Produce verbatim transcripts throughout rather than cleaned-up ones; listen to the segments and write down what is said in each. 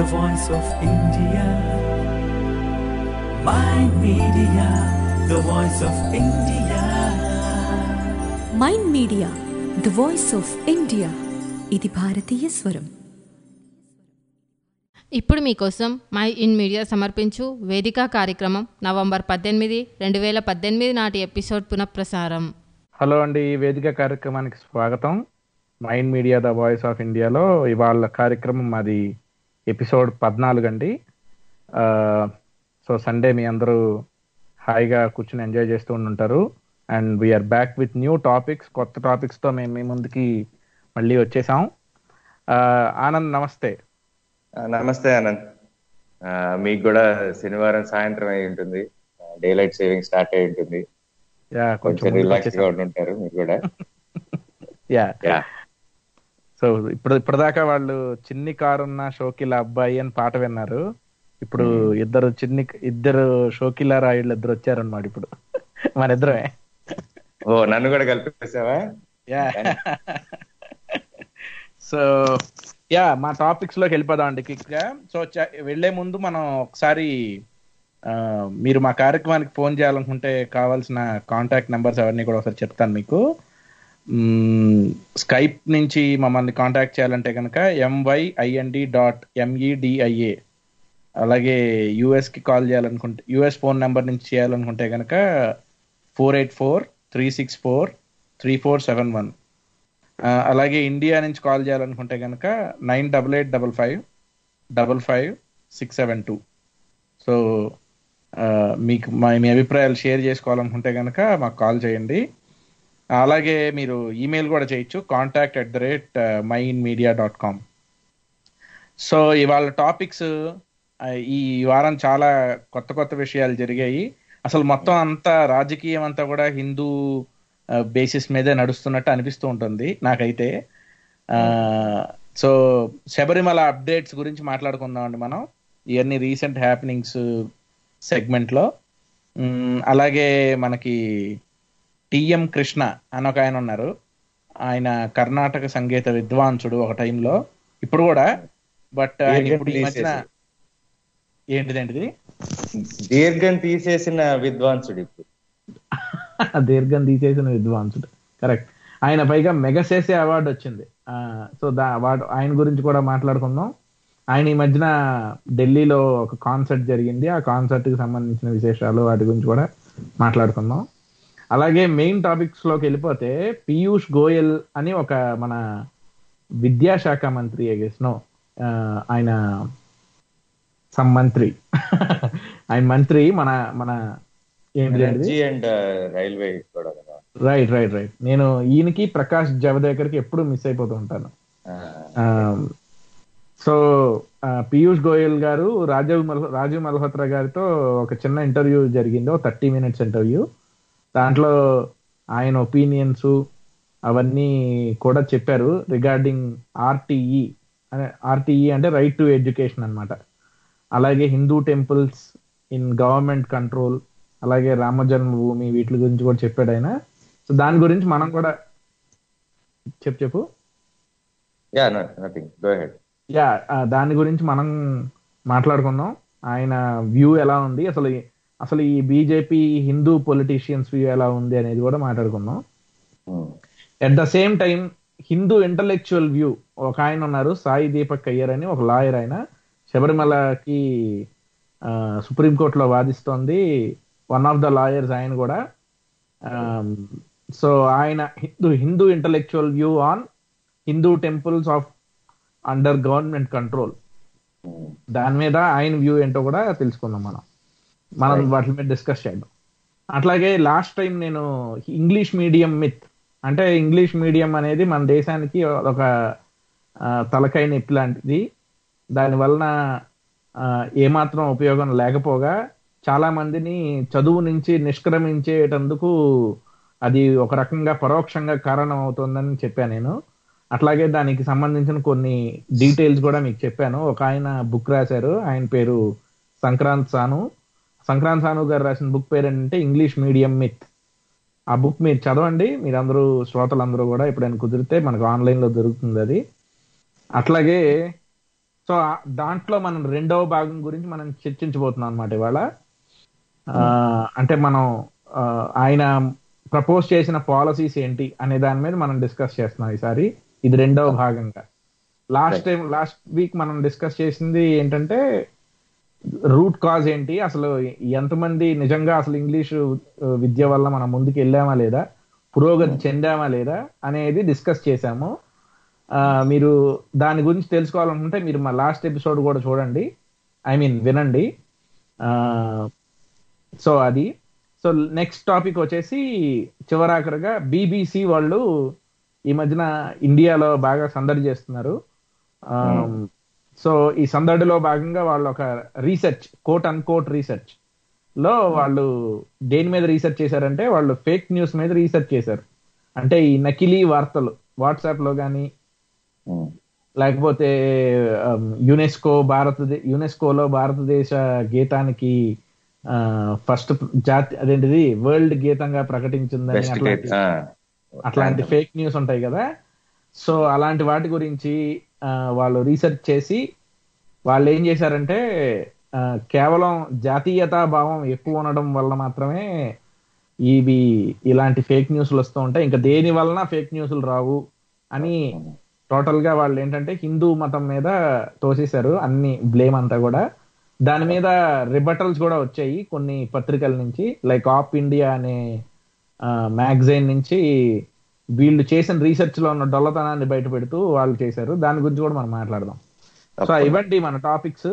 the voice of India. Mind Media, the voice of India. Mind media the voice of India. ఇది భారతీయ స్వరం. ఇప్పుడు మీకోసం my in media సమర్పించు వేదిక కార్యక్రమం నవంబర్ పద్దెనిమిది రెండు వేల పద్దెనిమిది నాటి ఎపిసోడ్ పునఃప్రసారం. హలో అండి, వేదిక కార్యక్రమానికి స్వాగతం. Mind media the voice of ఇండియాలో ఇవాళ కార్యక్రమం మాది ఎపిసోడ్ పద్నాలుగు అండి. సో సండే మీ అందరూ హాయిగా కూర్చుని ఎంజాయ్ చేస్తూ ఉంటారు. And we are back with new topics, కొత్త టాపిక్స్తో మేము మీ ముందుకి మళ్ళీ వచ్చేసాం. ఆనంద్ నమస్తే. నమస్తే ఆనంద్. మీకు కూడా శనివారం సాయంత్రం అయి ఉంటుంది, డే లైట్ సేవింగ్ స్టార్ట్ అయి ఉంటుంది, కొంచెం రిలాక్స్ గా ఉంటారు మీరు కూడా. యా సో ఇప్పుడు ఇప్పటిదాకా వాళ్ళు చిన్ని కారున్న షోకిల అబ్బాయి అని పాట విన్నారు. ఇప్పుడు ఇద్దరు చిన్ని ఇద్దరు షోకిల రాయుళ్ళు ఇద్దరు వచ్చారన్నమాట. ఇప్పుడు మన ఇద్దరమే. ఓ నన్ను కూడా కలిపేసావా? యా సో యా మా టాపిక్స్ లోకి వెళ్ళిపోదాం అండి క్విక్ గా. సో వెళ్లే ముందు మనం ఒకసారి మీరు మా కార్యక్రమానికి ఫోన్ చేయాలనుకుంటే కావాల్సిన కాంటాక్ట్ నెంబర్స్ అవన్నీ కూడా ఒకసారి చెప్తాను మీకు. స్కైప్ నుంచి మమ్మల్ని కాంటాక్ట్ చేయాలంటే కనుక ఎంవైఐఎన్డి డాట్ ఎంఈడిఐఏ, అలాగే యూఎస్కి కాల్ చేయాలనుకుంటే యూఎస్ ఫోన్ నెంబర్ నుంచి చేయాలనుకుంటే కనుక four eight four three six four three four seven one, అలాగే ఇండియా నుంచి కాల్ చేయాలనుకుంటే కనుక nine double eight double five double five six seven two. So మీకు మా మీ అభిప్రాయాలు షేర్ చేసుకోవాలనుకుంటే కనుక మాకు కాల్ చేయండి. అలాగే మీరు ఈమెయిల్ కూడా చేయొచ్చు, contact at the rate mind media dot com. So ఇవాళ టాపిక్స్, ఈ వారం చాలా కొత్త కొత్త విషయాలు జరిగాయి. అసలు మొత్తం అంతా రాజకీయం అంతా కూడా హిందూ బేసిస్ మీదే నడుస్తున్నట్టు అనిపిస్తూ ఉంటుంది నాకైతే. సో శబరిమల అప్డేట్స్ గురించి మాట్లాడుకుందాం అండి మనం, ఇవన్నీ రీసెంట్ హ్యాపెనింగ్స్ సెగ్మెంట్లో. అలాగే మనకి టిఎం కృష్ణ అని ఒక ఆయన ఉన్నారు. ఆయన కర్ణాటక సంగీత విద్వాంసుడు ఒక టైంలో, ఇప్పుడు కూడా. బట్ ఆయన ఇప్పుడు ఈ మధ్యన ఏంటిదేంటిది దీర్ఘం తీసేసిన విద్వాంసుడు, ఇప్పుడు దీర్ఘం తీసేసిన విద్వాంసుడు, కరెక్ట్. ఆయన పైగా మెగాసేసే అవార్డు వచ్చింది. సో దా అవార్డు ఆయన గురించి కూడా మాట్లాడుకుందాం. ఆయన ఈ మధ్యన ఢిల్లీలో ఒక కాన్సర్ట్ జరిగింది, ఆ కాన్సర్ట్ కి సంబంధించిన విశేషాలు వాటి గురించి కూడా మాట్లాడుకుందాం. అలాగే మెయిన్ టాపిక్స్ లోకి వెళ్ళిపోతే పీయూష్ గోయల్ అని ఒక మన విద్యాశాఖ మంత్రి, ఎగేస్నో ఆయన సమ్ మంత్రి ఆయన మంత్రి మన మన ఎనర్జీ అండ్ రైల్వే కూడా. రైట్ రైట్ రైట్ నేను ఈయనకి ప్రకాష్ జవదేకర్ కి ఎప్పుడు మిస్ అయిపోతూ ఉంటాను. సో పీయూష్ గోయల్ గారు రాజీవ్ మల్ రాజీవ్ మల్హోత్రా గారితో ఒక చిన్న ఇంటర్వ్యూ జరిగింది, ఒక థర్టీ మినిట్స్ ఇంటర్వ్యూ. దాంట్లో ఆయన ఒపీనియన్స్ అవన్నీ కూడా చెప్పారు రిగార్డింగ్ ఆర్టీఈ అనే, ఆర్టీఈ అంటే రైట్ టు ఎడ్యుకేషన్ అన్నమాట. అలాగే Hindu temples in government control, అలాగే రామ జన్మభూమి, వీటి గురించి కూడా చెప్పాడు ఆయన. సో దాని గురించి మనం కూడా చెప్పు చెప్పు యా దాని గురించి మనం మాట్లాడుకుందాం. ఆయన వ్యూ ఎలా ఉంది, అసలు అసలు ఈ బీజేపీ హిందూ పొలిటీషియన్స్ వ్యూ ఎలా ఉంది అనేది కూడా మాట్లాడుకుందాం. At the same time Hindu intellectual view ఒక ఆయన ఉన్నారు, సాయి దీపక్ అయ్యర్ అని ఒక లాయర్. ఆయన శబరిమలకి సుప్రీంకోర్టులో వాదిస్తోంది, వన్ ఆఫ్ ద లాయర్స్ ఆయన కూడా. సో ఆయన Hindu Hindu intellectual view on Hindu temples of under government control, దాని మీద ఆయన వ్యూ ఏంటో కూడా తెలుసుకుందాం మనం మనం వాటి మీద డిస్కస్ చేద్దాం. అట్లాగే లాస్ట్ టైం నేను ఇంగ్లీష్ మీడియం మిత్, అంటే ఇంగ్లీష్ మీడియం అనేది మన దేశానికి ఒక తలకాయ నొప్పి లాంటిది, దాని వలన ఏమాత్రం ఉపయోగం లేకపోగా చాలా మందిని చదువు నుంచి నిష్క్రమించేటందుకు అది ఒక రకంగా పరోక్షంగా కారణం అవుతుందని చెప్పాను నేను. అట్లాగే దానికి సంబంధించిన కొన్ని డీటెయిల్స్ కూడా మీకు చెప్పాను. ఒక ఆయన బుక్ రాశారు, ఆయన పేరు సంక్రాంత్ సాను. సంక్రాంత్ సాను గారు రాసిన బుక్ పేరు ఏంటంటే ఇంగ్లీష్ మీడియం మిత్. ఆ బుక్ మీరు చదవండి, మీరందరూ శ్రోతలందరూ కూడా ఎప్పుడైనా కుదిరితే మనకు ఆన్లైన్లో దొరుకుతుంది అది. అట్లాగే సో దాంట్లో మనం రెండవ భాగం గురించి మనం చర్చించబోతున్నాం అనమాట ఇవాళ. అంటే మనం ఆయన ప్రపోజ్ చేసిన పాలసీస్ ఏంటి అనే దాని మీద మనం డిస్కస్ చేస్తున్నాం ఈసారి. ఇది రెండవ భాగంగా. లాస్ట్ టైం లాస్ట్ వీక్ మనం డిస్కస్ చేసింది ఏంటంటే రూట్ కాజ్ ఏంటి, అసలు ఎంతమంది నిజంగా అసలు ఇంగ్లీషు విద్య వల్ల మనం ముందుకు వెళ్ళామా లేదా, పురోగతి చెందామా లేదా అనేది డిస్కస్ చేశాము. మీరు దాని గురించి తెలుసుకోవాలనుకుంటే మీరు మా లాస్ట్ ఎపిసోడ్ కూడా చూడండి, ఐ మీన్ వినండి. సో అది సో నెక్స్ట్ టాపిక్ వచ్చేసి చివరాఖరిగా బీబీసీ వాళ్ళు ఈ మధ్యన ఇండియాలో బాగా సందడి చేస్తున్నారు. సో ఈ సందడిలో భాగంగా వాళ్ళు ఒక research, quote unquote research లో వాళ్ళు దేని మీద రీసెర్చ్ చేశారంటే వాళ్ళు ఫేక్ న్యూస్ మీద రీసెర్చ్ చేశారు. అంటే ఈ నకిలీ వార్తలు వాట్సాప్ లో కానీ లేకపోతే యునెస్కో భారతదే యునెస్కోలో భారతదేశ గీతానికి ఫస్ట్ జాతి అదేంటిది వరల్డ్ గీతంగా ప్రకటించిందని అట్లాంటి అట్లాంటి ఫేక్ న్యూస్ ఉంటాయి కదా. సో అలాంటి వాటి గురించి వాళ్ళు రీసెర్చ్ చేసి వాళ్ళు ఏం చేశారంటే కేవలం జాతీయతా భావం ఎక్కువ ఉండడం వల్ల మాత్రమే ఇవి ఇలాంటి ఫేక్ న్యూస్లు వస్తూ ఉంటాయి, ఇంకా దేని వలన ఫేక్ న్యూస్లు రావు అని టోటల్ గా వాళ్ళు ఏంటంటే హిందూ మతం మీద తోసేశారు అన్ని బ్లేమ్ అంతా కూడా. దాని మీద రిబటల్స్ కూడా వచ్చాయి కొన్ని పత్రికల నుంచి, లైక్ ఆప్ ఇండియా అనే మ్యాగజైన్ నుంచి వీళ్ళు చేసిన రీసెర్చ్ లో ఉన్న డొల్లతనాన్ని బయట పెడుతూ వాళ్ళు చేశారు. దాని గురించి కూడా మనం మాట్లాడదాం. సో ఇవంటి మన టాపిక్స్.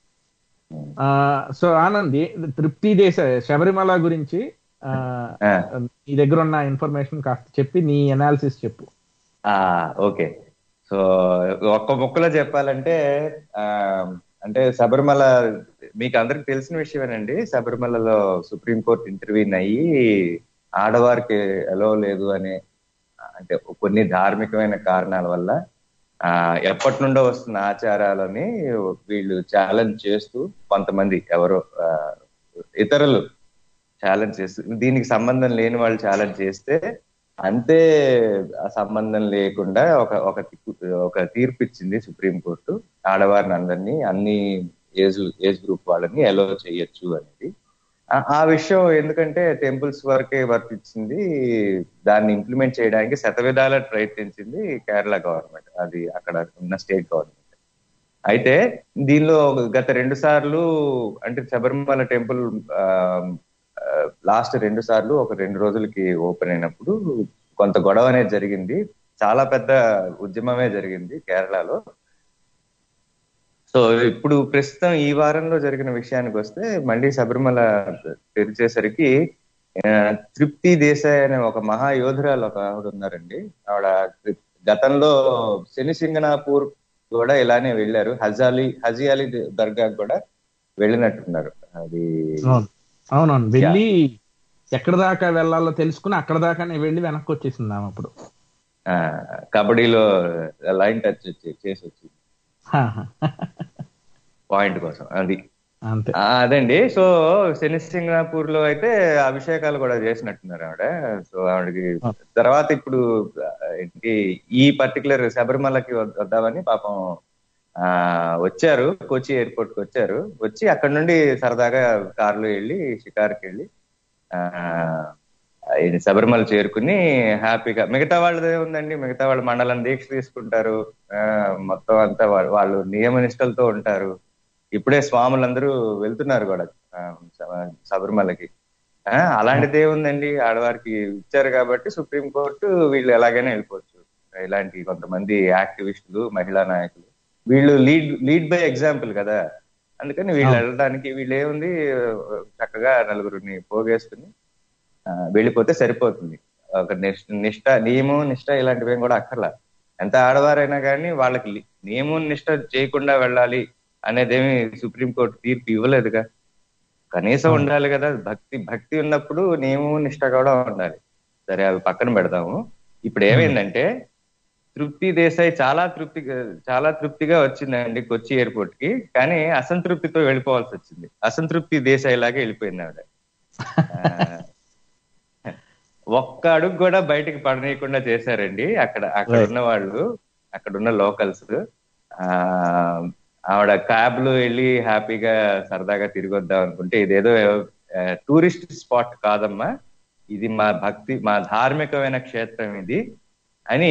సో ఆనంద్, తృప్తి దేశ శబరిమల గురించి నీ దగ్గర ఉన్న ఇన్ఫర్మేషన్ కాస్త చెప్పి నీ అనాలిసిస్ చెప్పు. ఓకే, సో ఒక్క ముక్కలో చెప్పాలంటే అంటే శబరిమల మీకు అందరికి తెలిసిన విషయమేనండి. శబరిమలలో సుప్రీంకోర్టు ఇంటర్వ్యూన్ అయ్యి ఆడవారికి ఎలో లేదు అనే అంటే కొన్ని ధార్మికమైన కారణాల వల్ల ఆ ఎప్పటి నుండో వస్తున్న ఆచారాలని వీళ్ళు ఛాలెంజ్ చేస్తూ కొంతమంది ఎవరో ఇతరులు ఛాలెంజ్ చేస్తూ దీనికి సంబంధం లేని వాళ్ళు ఛాలెంజ్ చేస్తే అంతే ఆ సంబంధం లేకుండా ఒక ఒక ఒక తీర్పు ఇచ్చింది సుప్రీంకోర్టు. ఆడవారిని అందరినీ అన్ని ఏజ్ ఏజ్ గ్రూప్ వాళ్ళని ఎలో చేయొచ్చు అనేది. ఆ విషయం ఎందుకంటే టెంపుల్స్ వరకే వర్తించింది, దాన్ని ఇంప్లిమెంట్ చేయడానికి శతవిధాల ప్రయత్నించింది కేరళ గవర్నమెంట్, అది అక్కడ ఉన్న స్టేట్ గవర్నమెంట్. అయితే దీనిలో గత రెండు సార్లు అంటే శబరిమల టెంపుల్ లాస్ట్ రెండు సార్లు ఒక రెండు రోజులకి ఓపెన్ అయినప్పుడు కొంత గొడవ అనేది జరిగింది, చాలా పెద్ద ఉద్యమమే జరిగింది కేరళలో. సో ఇప్పుడు ప్రస్తుతం ఈ వారంలో జరిగిన విషయానికి వస్తే మళ్ళీ శబరిమల తెరిచేసరికి తృప్తి దేశాయ్ అనే ఒక మహాయోధురాలు ఒక ఆవిడ ఉన్నారండి. ఆవిడ గతంలో శని సింగనాపూర్ కూడా ఇలానే వెళ్ళారు, హజాలి హజియాలి దర్గా కూడా వెళ్ళినట్టున్నారు. అది అవునవును, వెళ్ళి ఎక్కడ దాకా వెళ్ళాలో తెలుసుకుని అక్కడ దాకానే వెళ్ళి వెనక్కి వచ్చేసిందాం. అప్పుడు కబడ్డీలో లైన్ టచ్ చేసి వచ్చింది పాయింట్ కోసం. అది అదండి. సో శని సింగనాపూర్ లో అయితే అభిషేకాలు కూడా చేసినట్టున్నారు ఆవిడ. సో ఆవిడకి తర్వాత ఇప్పుడు ఏంటి ఈ పర్టికులర్ శబరిమలకి వద్దామని పాపం ఆ వచ్చారు, కొచ్చి ఎయిర్పోర్ట్ కి వచ్చారు. వచ్చి అక్కడ నుండి సరదాగా కారులో వెళ్ళి షికార్కి వెళ్ళి ఆ శబరిమల చేరుకుని హ్యాపీగా, మిగతా వాళ్ళదే ఉందండి, మిగతా వాళ్ళు మండలం దీక్ష తీసుకుంటారు, ఆ మొత్తం అంతా వాళ్ళు నియమ నిష్టలతో ఉంటారు. ఇప్పుడే స్వాములందరూ వెళ్తున్నారు కూడా శబరిమలకి. ఆ అలాంటిదే ఉందండి, ఆడవారికి ఇచ్చారు కాబట్టి సుప్రీంకోర్టు వీళ్ళు ఎలాగైనా వెళ్ళిపోవచ్చు. ఇలాంటి కొంతమంది యాక్టివిస్టులు, మహిళా నాయకులు వీళ్ళు లీడ్ లీడ్ బై ఎగ్జాంపుల్ కదా, అందుకని వీళ్ళు వెళ్ళడానికి వీళ్ళు ఏముంది చక్కగా నలుగురిని పోగేసుకుని వెళ్ళిపోతే సరిపోతుంది. ఒక నిష్ట నియమం నిష్ట ఇలాంటివి కూడా అక్కర్లా. ఎంత ఆడవారైనా కానీ వాళ్ళకి నియమం నిష్ట చేయకుండా వెళ్ళాలి అనేదేమి సుప్రీంకోర్టు తీర్పు ఇవ్వలేదుగా. కనీసం ఉండాలి కదా, భక్తి భక్తి ఉన్నప్పుడు నియమం నిష్ట కూడా ఉండాలి. సరే అవి పక్కన పెడదాము. ఇప్పుడు ఏమైందంటే తృప్తి దేశాయ్ చాలా తృప్తి చాలా తృప్తిగా వచ్చిందండి కొచ్చి ఎయిర్పోర్ట్ కి, కానీ అసంతృప్తితో వెళ్ళిపోవాల్సి వచ్చింది. అసంతృప్తి దేశాయ్ లాగే వెళ్ళిపోయింది ఆవిడ. ఒక్క అడుగు కూడా బయటికి పడనీయకుండా చేశారండి అక్కడ అక్కడ ఉన్న వాళ్ళు, అక్కడ ఉన్న లోకల్స్. ఆ ఆవిడ క్యాబ్ లో వెళ్ళి హ్యాపీగా సరదాగా తిరిగి వద్దాం అనుకుంటే ఇదేదో టూరిస్ట్ స్పాట్ కాదమ్మా, ఇది మా భక్తి మా ధార్మికమైన క్షేత్రం ఇది అని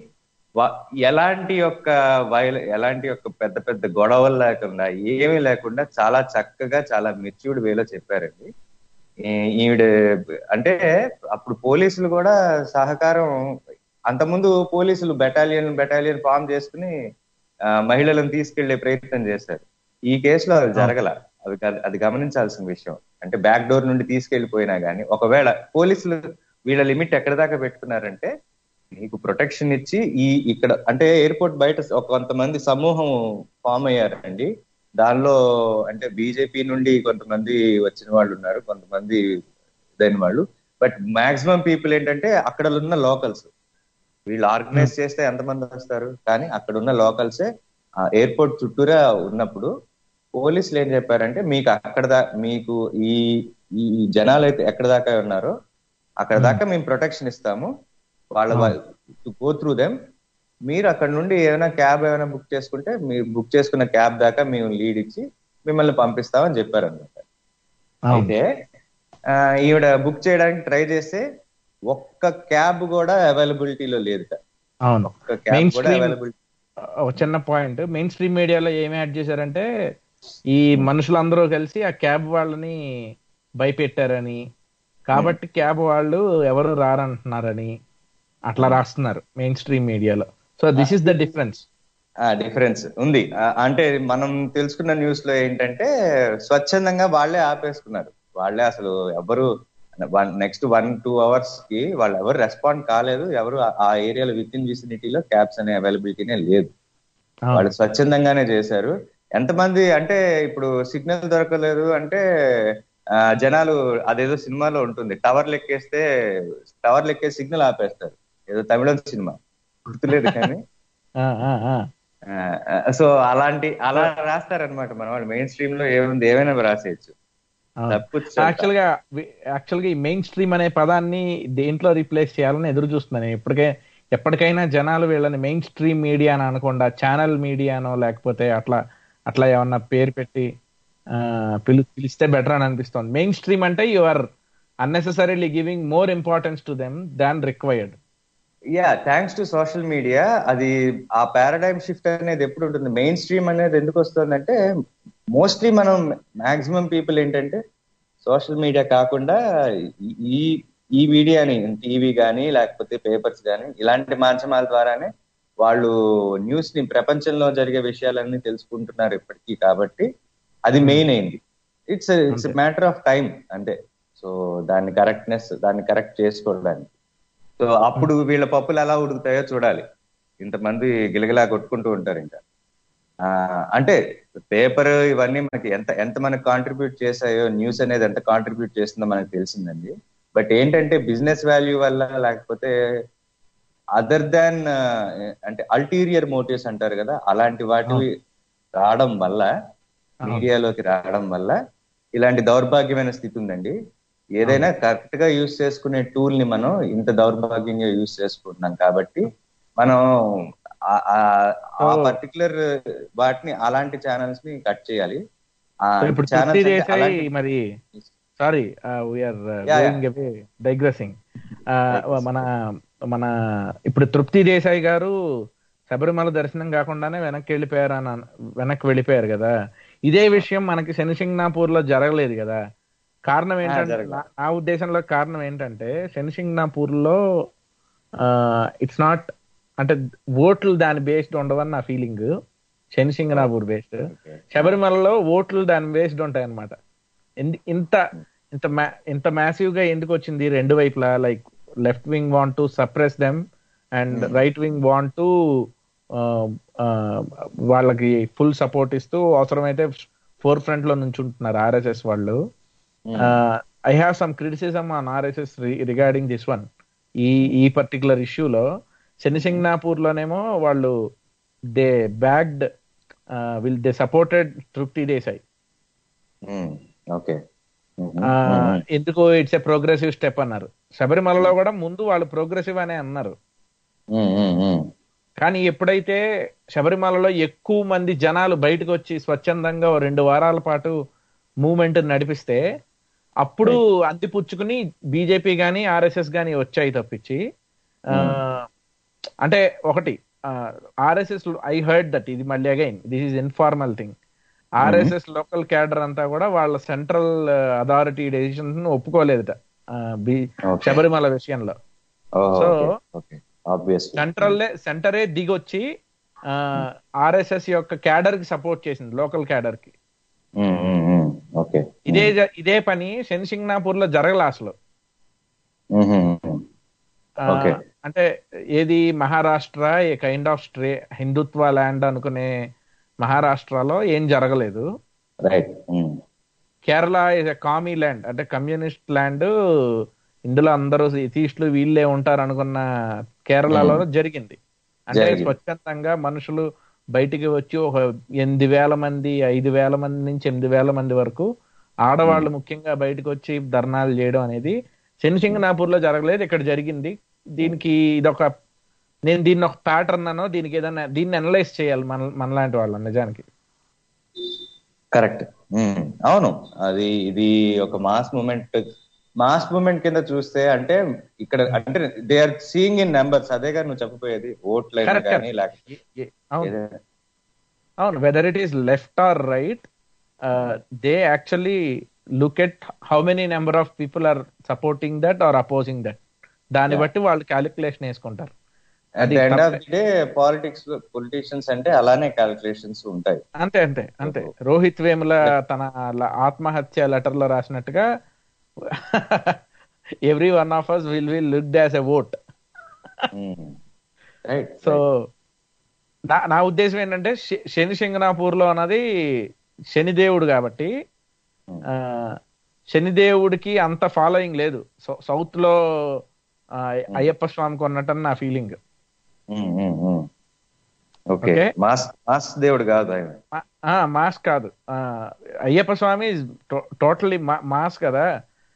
ఎలాంటి యొక్క వైల ఎలాంటి యొక్క పెద్ద పెద్ద గొడవలు లేకుండా ఏమీ లేకుండా చాలా చక్కగా చాలా మెచ్యూర్డ్ వేలో చెప్పారండి. ఈవిడ అంటే అప్పుడు పోలీసులు కూడా సహకారం, అంతకుముందు పోలీసులు బెటాలియన్ బెటాలియన్ ఫామ్ చేసుకుని మహిళలను తీసుకెళ్లే ప్రయత్నం చేశారు. ఈ కేసులో అది జరగల. అది అది గమనించాల్సిన విషయం. అంటే బ్యాక్ డోర్ నుండి తీసుకెళ్లిపోయినా గానీ ఒకవేళ పోలీసులు వీళ్ళ లిమిట్ ఎక్కడ దాకా పెట్టుకున్నారంటే మీకు ప్రొటెక్షన్ ఇచ్చి ఈ ఇక్కడ అంటే ఎయిర్పోర్ట్ బయట కొంతమంది సమూహం ఫామ్ అయ్యారండి. దానిలో అంటే బీజేపీ నుండి కొంతమంది వచ్చిన వాళ్ళు ఉన్నారు, కొంతమంది ఇదైన వాళ్ళు. బట్ మాక్సిమం పీపుల్ ఏంటంటే అక్కడ ఉన్న లోకల్స్. వీళ్ళు ఆర్గనైజ్ చేస్తే ఎంతమంది వస్తారు, కానీ అక్కడ ఉన్న లోకల్సే ఎయిర్పోర్ట్ చుట్టూరా ఉన్నప్పుడు పోలీసులు ఏం చెప్పారంటే మీకు అక్కడ దా మీకు ఈ ఈ జనాలు అయితే ఎక్కడ దాకా ఉన్నారో అక్కడ దాకా మేము ప్రొటెక్షన్ ఇస్తాము, వాళ్ళ గో త్రూ దెమ్. మీరు అక్కడ నుండి ఏమైనా క్యాబ్ ఏమైనా బుక్ చేసుకుంటే మీరు బుక్ చేసుకున్న క్యాబ్ దాకా మేము లీడ్ ఇచ్చి మిమ్మల్ని పంపిస్తామని చెప్పారు అనమాట. అయితే ఈవిడ బుక్ చేయడానికి ట్రై చేస్తే ఒక్క క్యాబ్ కూడా అవైలబిలిటీలో లేదు. అవును, ఒక్క క్యాబ్ కూడా అవైలబిలిటీ. చిన్న పాయింట్, మెయిన్ స్ట్రీమ్ మీడియాలో ఏమి యాడ్ చేశారంటే ఈ మనుషులందరూ కలిసి ఆ క్యాబ్ వాళ్ళని భయపెట్టారని, కాబట్టి క్యాబ్ వాళ్ళు ఎవరు రారంటున్నారని అట్లా రాస్తున్నారు మెయిన్ స్ట్రీమ్ మీడియాలో. So this is the difference. Difference ఉంది. అంటే మనం తెలుసుకున్న న్యూస్ లో ఏంటంటే స్వచ్ఛందంగా వాళ్ళే ఆపేసుకున్నారు. వాళ్ళే అసలు ఎవరు one next one two hours కి వాళ్ళు ఎవరు రెస్పాండ్ కాలేదు. ఎవరు ఆ ఏరియాలో విత్ ఇన్ విసినిటీలో క్యాబ్స్ అనే అవైలబిలిటీనే లేదు. వాళ్ళు స్వచ్ఛందంగానే చేశారు. ఎంతమంది అంటే ఇప్పుడు సిగ్నల్ దొరకలేదు అంటే ఆ జనాలు అదేదో సినిమాలో ఉంటుంది, టవర్ లెక్కేస్తే టవర్ లెక్కే సిగ్నల్ ఆపేస్తారు. ఏదో తమిళం సినిమా గుర్తులేదు కానీ. సో అలాంటి అలా రాస్తారనమాట మన వాళ్ళు. మెయిన్ స్ట్రీమ్ లో ఏముంది, ఏమైనా రాసేయచ్చు. యాక్చువల్ గా యాక్చువల్ గా ఈ మెయిన్ స్ట్రీమ్ అనే పదాన్ని దేంట్లో రీప్లేస్ చేయాలని ఎదురు చూస్తున్నాను. ఎప్పటికే ఎప్పటికైనా జనాలు వీళ్ళని మెయిన్ స్ట్రీమ్ మీడియా అని అనకుండా ఛానల్ మీడియానో లేకపోతే అట్లా అట్లా ఏమన్నా పేరు పెట్టి పిలు పిలిస్తే బెటర్ అని అనిపిస్తుంది. మెయిన్ స్ట్రీమ్ అంటే you are unnecessarily giving more importance to them than required. Yeah, thanks to social media. అది ఆ పారాడైమ్ షిఫ్ట్ అనేది ఎప్పుడు ఉంటుంది. మెయిన్ స్ట్రీమ్ అనేది ఎందుకు వస్తుందంటే మోస్ట్లీ మనం మాక్సిమం పీపుల్ ఏంటంటే సోషల్ మీడియా కాకుండా ఈ ఈ మీడియాని టీవీ కానీ లేకపోతే పేపర్స్ కానీ ఇలాంటి మాధ్యమాల ద్వారానే వాళ్ళు న్యూస్ ని ప్రపంచంలో జరిగే విషయాలన్నీ తెలుసుకుంటున్నారు ఇప్పటికీ. కాబట్టి అది మెయిన్ అయింది. It's it's matter of time అంతే. సో దాన్ని కరెక్ట్నెస్ దాన్ని కరెక్ట్ చేసుకోవడానికి. సో అప్పుడు వీళ్ళ పప్పులు ఎలా ఉడుకుతాయో చూడాలి. ఇంతమంది గిలగిలా కొట్టుకుంటూ ఉంటారు. ఇంకా అంటే పేపర్ ఇవన్నీ మనకి ఎంత ఎంత మనకి కాంట్రిబ్యూట్ చేశాయో, న్యూస్ అనేది ఎంత కాంట్రిబ్యూట్ చేస్తుందో మనకు తెలిసిందండి. బట్ ఏంటంటే బిజినెస్ వాల్యూ వల్ల లేకపోతే అదర్ దాన్ అంటే అల్టీరియర్ మోటివ్స్ అంటారు కదా, అలాంటి వాటివి రావడం వల్ల మీడియాలోకి రావడం వల్ల ఇలాంటి దౌర్భాగ్యమైన స్థితి ఉందండి. ఏదైనా కరెక్ట్ గా యూజ్ చేసుకునే టూల్ ని మనం ఇంత దౌర్భాగ్యంగా యూజ్ చేసుకుంటున్నాం. కాబట్టి మనం ఆ పర్టికులర్ వాటిని అలాంటి ఛానల్స్ ని కట్ చేయాలి. మరి sorry we are going away digressing. మన మన ఇప్పుడు తృప్తి దేశాయ్ గారు శబరిమల దర్శనం కాకుండానే వెనక్కి వెళ్ళిపోయారు అని వెనక్కి వెళ్ళిపోయారు కదా. ఇదే విషయం మనకి శనిసింగ్నాపూర్ లో జరగలేదు కదా. కారణం ఏంటంటే నా ఉద్దేశంలో కారణం ఏంటంటే శనిసింగ్నాపూర్ లో ఇట్స్ నాట్ అంటే ఓట్లు దాని బేస్డ్ ఉండవని నా ఫీలింగ్. శనిసింగ్నాపూర్ బేస్డ్, శబరిమలలో ఓట్లు దాని బేస్డ్ ఉంటాయి అనమాట. ఇంత ఇంత ఇంత మ్యాసివ్ గా ఎందుకు వచ్చింది రెండు వైపులా? Like left wing want to suppress them and right wing want to వాళ్ళకి ఫుల్ సపోర్ట్ ఇస్తూ అవసరమైతే ఫోర్ ఫ్రంట్ లో నుంచి ఉంటున్నారు ఆర్ఎస్ఎస్ వాళ్ళు. I have some criticism on RSS regarding this one. ఈ ఈ పర్టికులర్ ఇష్యూలో శనిసింగ్నాపూర్ లోనేమో వాళ్ళు they backed will they supported Trupti Desai. ఎందుకు ఇట్స్ ఎ ప్రోగ్రెసివ్ స్టెప్ అన్నారు. శబరిమలలో కూడా ముందు వాళ్ళు ప్రోగ్రెసివ్ అనే అన్నారు. కానీ ఎప్పుడైతే శబరిమలలో ఎక్కువ మంది జనాలు బయటకు వచ్చి స్వచ్ఛందంగా ఓ రెండు వారాల పాటు మూవ్మెంట్ నడిపిస్తే అప్పుడు అందిపుచ్చుకుని బీజేపీ గాని ఆర్ఎస్ఎస్ గాని వచ్చాయి తప్పించి ఆ, అంటే ఒకటి ఆర్ఎస్ఎస్ ఐ హర్డ్ దట్ ఇది మళ్ళీ again this is informal thing. RSS local cadre అంతా కూడా వాళ్ళ సెంట్రల్ అథారిటీ డెసిషన్స్ ఒప్పుకోలేదట ఆ, బి- శబరిమల విషయంలో. సో సెంట్రల్ సెంటరే దిగొచ్చి ఆర్ఎస్ఎస్ యొక్క క్యాడర్ కి సపోర్ట్ చేసింది, లోకల్ క్యాడర్ కి. ఇదే జ- ఇదే పని శనిసింగ్నాపూర్ లో జరగల అసలు. ఆ, అంటే ఏది Maharashtra a kind of stray Hindutva land అనుకునే మహారాష్ట్రలో ఏం జరగలేదు. Kerala is a commie land, అంటే కమ్యూనిస్ట్ ల్యాండ్, ఇందులో అందరూ ఎథీస్టులు వీళ్ళే ఉంటారు అనుకున్న కేరళలో జరిగింది. అంటే స్వచ్ఛందంగా మనుషులు బయటికి వచ్చి ఒక ఎనిమిది వేల మంది ఐదు వేల మంది నుంచి ఎనిమిది వేల మంది వరకు ఆడవాళ్ళు ముఖ్యంగా బయటకు వచ్చి ధర్నాలు చేయడం అనేది శనిసింగనాపూర్ లో జరగలేదు, ఇక్కడ జరిగింది. దీనికి ఇదొక నేను దీన్ని ఒక ప్యాటర్న్ అనో దీనికి ఏదైనా దీన్ని అనలైజ్ చేయాలి మన మనలాంటి వాళ్ళు నిజానికి. కరెక్ట్, అవును. అది ఇది ఒక మాస్ మూమెంట్ మాస్ మూమెంట్ కింద చూస్తే అంటే ఇక్కడ అంటే they are seeing in numbers. అదేగా నువ్వు చెప్పబోయేది, ఓట్లైనా కానీ లేకపోతే అవును, whether it is left or right, they actually look at how many number of people are supporting that or opposing that, దాన్ని బట్టి వాళ్ళు క్యాలిక్యులేషన్ వేసుకుంటారు. At the end of the day politics politicians అంటే అలానే క్యాలిక్యులేషన్స్ ఉంటాయి. అంతే అంతే అంతే. రోహిత్ వేముల తన ఆత్మహత్య లెటర్ లో రాసినట్టుగా every one of us will will looked as a vote. So నా నా ఉద్దేశం ఏంటంటే శని సింగనాపూర్ లో అన్నది శనిదేవుడు కాబట్టి ఆ శనిదేవుడికి అంత ఫాలోయింగ్ లేదు సౌత్ లో అయ్యప్ప స్వామికి ఉన్నట్టు నా ఫీలింగ్. మాస్ దేవుడు కాదు ఆయన, మాస్ కాదు. అయ్యప్ప స్వామి టోటలీ మాస్ కదా.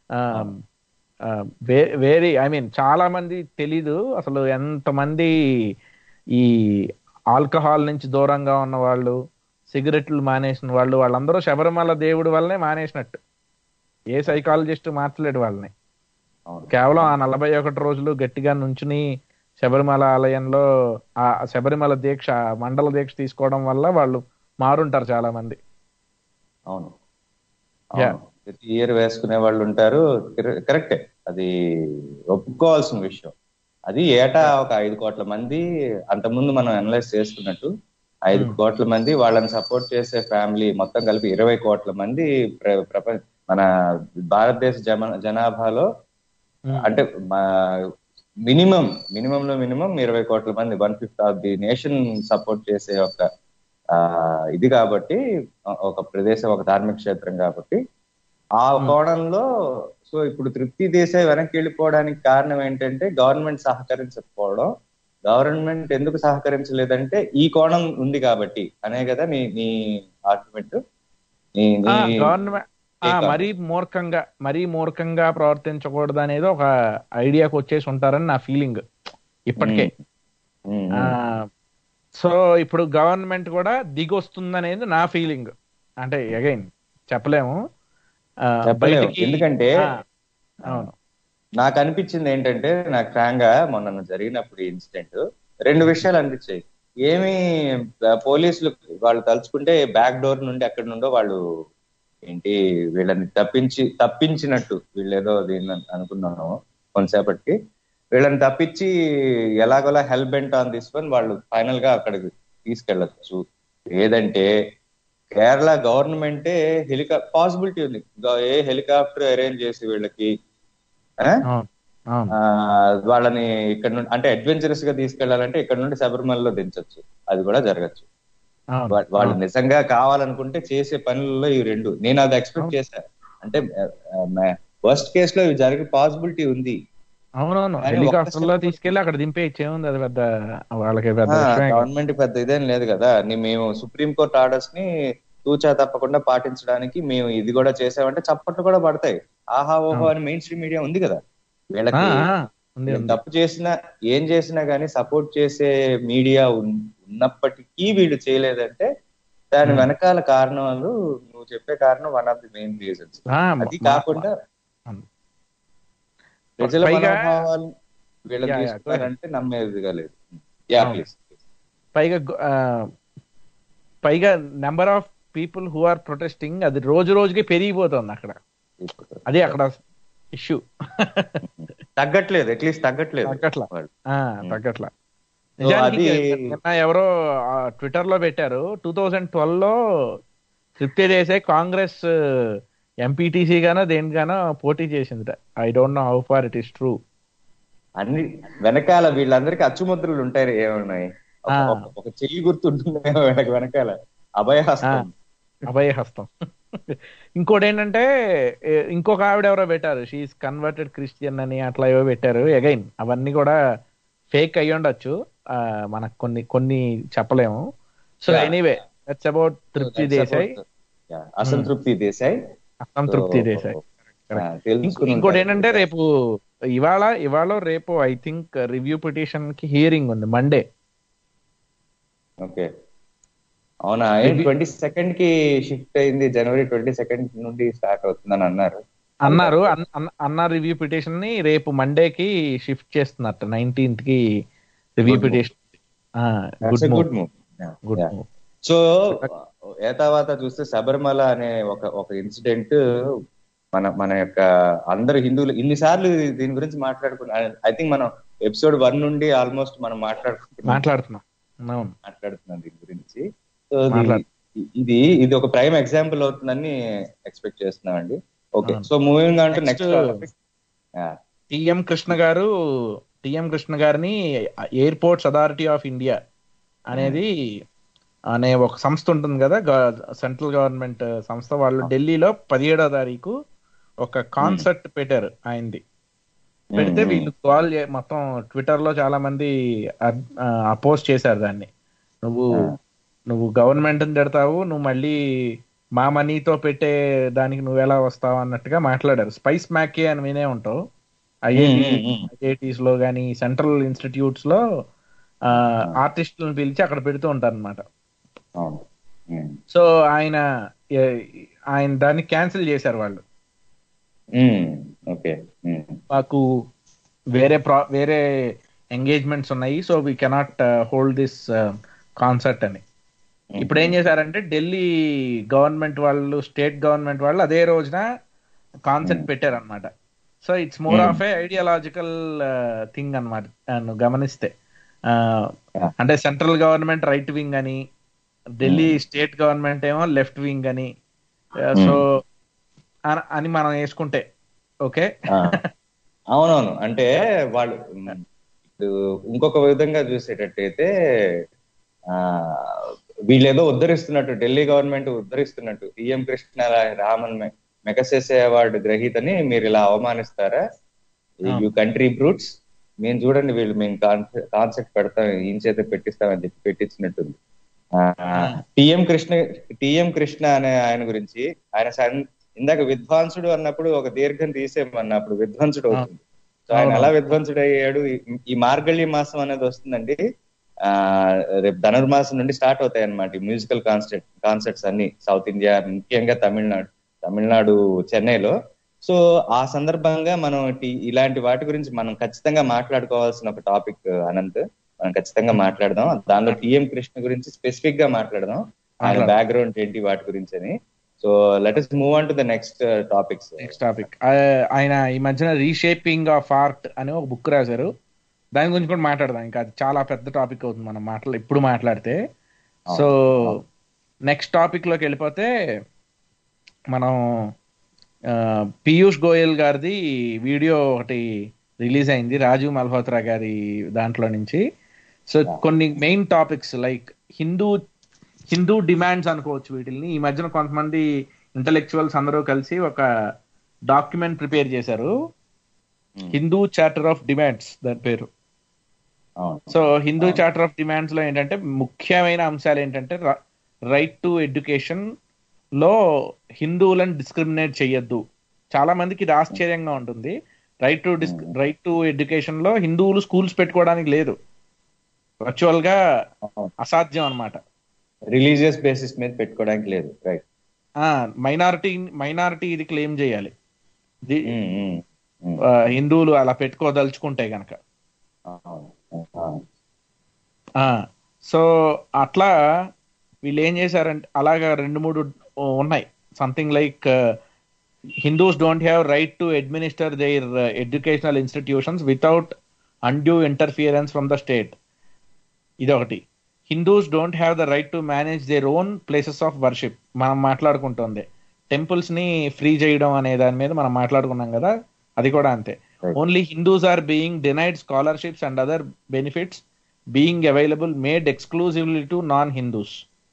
వేరీ ఐ మీన్ చాలా మంది తెలీదు అసలు ఎంతమంది ఈ ఆల్కహాల్ నుంచి దూరంగా ఉన్న వాళ్ళు, సిగరెట్లు మానేసిన వాళ్ళు, వాళ్ళందరూ శబరిమల దేవుడి వల్లనే మానేసినట్టు. ఏ సైకాలజిస్ట్ మార్చలేడు వాళ్ళని. కేవలం ఆ నలభై ఒకటి రోజులు గట్టిగా నుంచుని శబరిమల ఆలయంలో ఆ శబరిమల దీక్ష మండల దీక్ష తీసుకోవడం వల్ల వాళ్ళు మారుంటారు చాలా మంది. అవును, ప్రతి ఇయర్ వేసుకునే వాళ్ళు ఉంటారు. కరెక్టే, అది ఒప్పుకోవాల్సిన విషయం. అది ఏటా ఒక ఐదు కోట్ల మంది, అంతకుముందు మనం అనలైజ్ చేసుకున్నట్టు ఐదు కోట్ల మంది, వాళ్ళని సపోర్ట్ చేసే ఫ్యామిలీ మొత్తం కలిపి ఇరవై కోట్ల మంది ప్రపంచ మన భారతదేశ జన జనాభాలో అంటే మినిమం మినిమం లో మినిమం ఇరవై కోట్ల మంది, one fifth of the nation support చేసే ఒక ఆ ఇది కాబట్టి, ఒక ప్రదేశం, ఒక ధార్మిక క్షేత్రం కాబట్టి ఆ కోణంలో. సో ఇప్పుడు తృప్తి దేశాయ్ వెనక్కి వెళ్ళిపోవడానికి కారణం ఏంటంటే గవర్నమెంట్ సహకరించకపోవడం. గవర్నమెంట్ ఎందుకు సహకరించలేదంటే ఈ కోణం ఉంది కాబట్టి అనే కదా నీ నీ ఆర్గ్యుమెంట్. గవర్నమెంట్ మరీ మూర్ఖంగా మరీ మూర్ఖంగా ప్రవర్తించకూడదు అనేది ఒక ఐడియాకి వచ్చేసి ఉంటారని నా ఫీలింగ్ ఇప్పటికే. సో ఇప్పుడు గవర్నమెంట్ కూడా దిగొస్తుందనేది నా ఫీలింగ్. అంటే అగైన్ చెప్పలేము, ఎందుకంటే నాకు అనిపించింది ఏంటంటే, నాకు ఫ్రాంక్ గా మొన్న జరిగినప్పుడు ఇన్సిడెంట్ రెండు విషయాలు అనిపించాయి. ఏమి పోలీసులు వాళ్ళు తలుచుకుంటే బ్యాక్ డోర్ నుండి ఎక్కడి నుండో వాళ్ళు ఏంటి వీళ్ళని తప్పించి తప్పించినట్టు వీళ్ళేదో దీన్ని అనుకున్నాను కొంతసేపటికి. వీళ్ళని తప్పించి ఎలాగోలా hell bent on this one వాళ్ళు ఫైనల్ గా అక్కడికి తీసుకెళ్లొచ్చు. ఏదంటే కేరళ గవర్నమెంటే హెలికా పాసిబిలిటీ ఉంది, ఏ హెలికాప్టర్ అరేంజ్ చేసి వీళ్ళకి వాళ్ళని ఇక్కడ నుండి అంటే అడ్వెంచరస్ గా తీసుకెళ్లాలంటే ఇక్కడ నుండి శబరిమలలో దించొచ్చు, అది కూడా జరగచ్చు. వాళ్ళు నిజంగా కావాలనుకుంటే చేసే పనులలో ఈ రెండు నేను అది ఎక్స్పెక్ట్ చేశాను. అంటే వర్స్ట్ కేస్ లో ఇవి జరిగే పాసిబిలిటీ ఉంది. అవునవును, హెలికాప్టర్ లో తీసుకెళ్లి అక్కడ దింపేయచ్చేముంది, అది పెద్ద వాళ్ళకి గవర్నమెంట్ పెద్ద ఇదేం లేదు కదా. మేము సుప్రీంకోర్టు ఆర్డర్స్ ని తూచా తప్పకుండా పాటించడానికి మేము ఇది కూడా చేసామంటే చప్పట్లు కూడా పడతాయి. ఆహా ఓహో అని మెయిన్ స్ట్రీమ్ మీడియా ఉంది కదా వీళ్ళకి. తప్పు చేసినా ఏం చేసినా గానీ సపోర్ట్ చేసే మీడియా ఉన్నప్పటికీ వీళ్ళు చేయలేదంటే దాని వెనకాల కారణాలు నువ్వు చెప్పే కారణం one of the main reasons. అది కాకుండా ప్రజల మనోభావాలు వీళ్ళకి తీసుకుంటారంటే నమ్మేదిగా లేదు. Yeah please. పైగా పైగా number of people who are protesting అది రోజు రోజుకి పెరిగిపోతుంది అక్కడ. అది అక్కడ ఇష్యూ. తగ్గట్లేదు, అట్లీస్ట్ తగ్గట్లేదు తగ్గట్లా తగ్గట్లా నిజానికి ఎవరో ట్విట్టర్ లో పెట్టారు, టూ థౌజండ్ ట్వెల్వ్ లో తృప్తి దేశాయ్ కాంగ్రెస్ ఎంపీటీసీ గానో దేనిగానో పోటీ చేసింది. I don't know how far it is true. అన్ని వెనకాల వీళ్ళందరికీ అచ్చుముద్రలు ఉంటాయి. ఏమున్నాయి, ఒక చెయ్యి గుర్తుంటుంది వెనకాల, అభయహస్తం. అభయహస్తం. ఇంకోటి ఏంటంటే ఇంకొక ఆవిడ ఎవరో పెట్టారు, షీఈస్ కన్వర్టెడ్ క్రిస్టియన్ అని అట్లా ఏవో పెట్టారు. అగైన్ అవన్నీ కూడా ఫేక్ అయ్యి ఉండొచ్చు, మనకు కొన్ని కొన్ని చెప్పలేము. సో ఎనీవే దట్స్ అబౌట్ తృప్తి దేశాయ్. అసంతృప్తి దేశాయ్ అసంతృప్తి దేశాయ్ ఇంకోటి ఏంటంటే రేపు ఇవాళ ఇవాళ రేపు ఐ థింక్ రివ్యూ పిటిషన్ కి హియరింగ్ ఉంది మండే. ఓకే, అవునా? ట్వంటీ సెకండ్ కి షిఫ్ట్ అయింది, జనవరి ట్వంటీ సెకండ్ నుండి స్టార్ట్ అవుతుందని అన్నారు అన్నారు అన్న రివ్యూ పిటిషన్ ని రేపు మండేకి షిఫ్ట్ చేస్తున్నట్టు, నైన్టీన్త్ కి review petition. Good move. Good move. So ఏ తర్వాత చూస్తే శబరిమల అనే ఒక ఒక ఇన్సిడెంట్ మన మన యొక్క అందరు హిందువులు ఇన్నిసార్లు దీని గురించి మాట్లాడుకున్నాం. ఐ థింక్ మనం ఎపిసోడ్ వన్ నుండి ఆల్మోస్ట్ మనం మాట్లాడుకుంటున్నాం మాట్లాడుతున్నాం మాట్లాడుతున్నాం దీని గురించి. సో ఇది ఇది ఒక ప్రైమ్ ఎగ్జాంపుల్ అవుతుందని ఎక్స్పెక్ట్ చేస్తున్నాం అండి. Okay, so moving on to next topic. TM Krishna garu TM Krishna గారిని ఎయిర్పోర్ట్స్ అథారిటీ ఆఫ్ ఇండియా అనేది అనే ఒక సంస్థ ఉంటుంది కదా, సెంట్రల్ గవర్నమెంట్ సంస్థ, వాళ్ళు ఢిల్లీలో పదిహేడో తారీఖు ఒక కాన్సర్ట్ పెట్టారు ఆయనది. పెడితే వీళ్ళు కాల్ మొత్తం ట్విట్టర్ లో చాలా మంది అపోజ్ చేశారు దాన్ని. నువ్వు నువ్వు గవర్నమెంట్ తిడతావు, నువ్వు మళ్ళీ మా మనీతో పెట్టే దానికి నువ్వు ఎలా వస్తావు అన్నట్టుగా మాట్లాడారు. స్పైస్ మ్యాకే అని వినే ఉంటావు, ఐఐటి ఐఐటీస్ లో కానీ సెంట్రల్ ఇన్స్టిట్యూట్స్ లో ఆర్టిస్టులను పిలిచి అక్కడ పెడుతూ ఉంటారు అనమాట. సో ఆయన ఆయన దాన్ని క్యాన్సిల్ చేశారు వాళ్ళు. మాకు వేరే ప్రా వేరే ఎంగేజ్మెంట్స్ ఉన్నాయి, so we cannot hold this concert అని. ఇప్పుడు ఏం చేశారంటే ఢిల్లీ గవర్నమెంట్ వాళ్ళు, స్టేట్ గవర్నమెంట్ వాళ్ళు అదే రోజున కాన్సర్ట్ పెట్టారనమాట. So it's more of a ideological thing అనమాట నువ్వు గమనిస్తే. అంటే సెంట్రల్ గవర్నమెంట్ రైట్ వింగ్ అని, ఢిల్లీ స్టేట్ గవర్నమెంట్ ఏమో లెఫ్ట్ వింగ్ అని, సో అని మనం వేసుకుంటే ఓకే. అవునవును, అంటే వాళ్ళు ఇంకొక విధంగా చూసేటట్టయితే ఆ వీళ్ళేదో ఉద్ధరిస్తున్నట్టు, ఢిల్లీ గవర్నమెంట్ ఉద్ధరిస్తున్నట్టు, TM Krishna Ramon Magsaysay award గ్రహీతని మీరు ఇలా అవమానిస్తారా, యూ కంట్రీ బ్రూట్స్, మేము చూడండి వీళ్ళు మేము కాన్సెప్ట్ పెడతాం ఈయన చేత పెట్టిస్తామని చెప్పి పెట్టించినట్టుంది. టిఎం కృష్ణ టిఎం కృష్ణ అనే ఆయన గురించి, ఆయన ఇందాక విద్వాంసుడు అన్నప్పుడు ఒక దీర్ఘం తీసేమన్నప్పుడు విద్వాంసుడు అవుతుంది. సో ఆయన ఎలా విద్వాంసుడు అయ్యాడు? ఈ మార్గళి మాసం అనేది వస్తుందండి, ఆ రేపు ధనుర్మాసం నుండి స్టార్ట్ అవుతాయి అన్నమాట ఈ మ్యూజికల్ కాన్సర్ట్ కాన్సర్ట్స్ అన్ని సౌత్ ఇండియా, ముఖ్యంగా తమిళనాడు తమిళనాడు చెన్నైలో. సో ఆ సందర్భంగా మనం ఇలాంటి వాటి గురించి మనం ఖచ్చితంగా మాట్లాడుకోవాల్సిన ఒక టాపిక్ అనంత్, మనం ఖచ్చితంగా మాట్లాడదాం. దానిలో టిఎం కృష్ణ గురించి స్పెసిఫిక్ గా మాట్లాడదాం, ఆయన బ్యాక్గ్రౌండ్ ఏంటి వాటి గురించి అని. So let us move on to the next topics. Next topic ఆయన ఈ మధ్యన రీషేపింగ్ ఆఫ్ ఆర్ట్ అని ఒక బుక్ రాశారు, దాని గురించి కూడా మాట్లాడదాం. ఇంకా అది చాలా పెద్ద టాపిక్ అవుతుంది మనం మాట్లా ఇప్పుడు మాట్లాడితే. సో నెక్స్ట్ టాపిక్ లోకి వెళ్ళిపోతే మనం పీయూష్ గోయల్ గారిది వీడియో ఒకటి రిలీజ్ అయింది, రాజీవ్ మల్హోత్రా గారి దాంట్లో నుంచి. సో కొన్ని main topics like Hindu Hindu demands అనుకోవచ్చు వీటిల్ని. ఈ మధ్యన కొంతమంది ఇంటలెక్చువల్స్ అందరూ కలిసి ఒక డాక్యుమెంట్ ప్రిపేర్ చేశారు, హిందూ చార్టర్ ఆఫ్ డిమాండ్స్ దాని పేరు. So Hindu charter of demands లో ఏంటంటే ముఖ్యమైన అంశాలు ఏంటంటే రైట్ టు ఎడ్యుకేషన్ లో హిందువులను డిస్క్రిమినేట్ చేయొద్దు. చాలా మందికి ఇది ఆశ్చర్యంగా ఉంటుంది, right to dis right to education లో హిందువులు స్కూల్స్ పెట్టుకోవడానికి లేదు, వర్చువల్ గా అసాధ్యం అన్నమాట. రిలీజియస్ బేసిస్ మీద పెట్టుకోవడానికి లేదు. రైట్. మైనారిటీ మైనారిటీ ఇది క్లెయిమ్ చేయాలి హిందువులు అలా పెట్టుకోదలుచుకుంటే గనక. సో అట్లా వీళ్ళు ఏం చేశారంటే అలాగా రెండు మూడు ఉన్నాయి. Something like Hindus don't have right to administer their educational institutions without undue interference from the state. ఇదొకటి. Hindus don't have the right to manage their own places of worship. మనం మాట్లాడుకుంటుంది టెంపుల్స్ ని ఫ్రీ చేయడం అనే దాని మీద మనం మాట్లాడుకున్నాం కదా, అది కూడా అంతే. Only Hindus are being denied scholarships and other benefits being available made exclusively to non Hindus.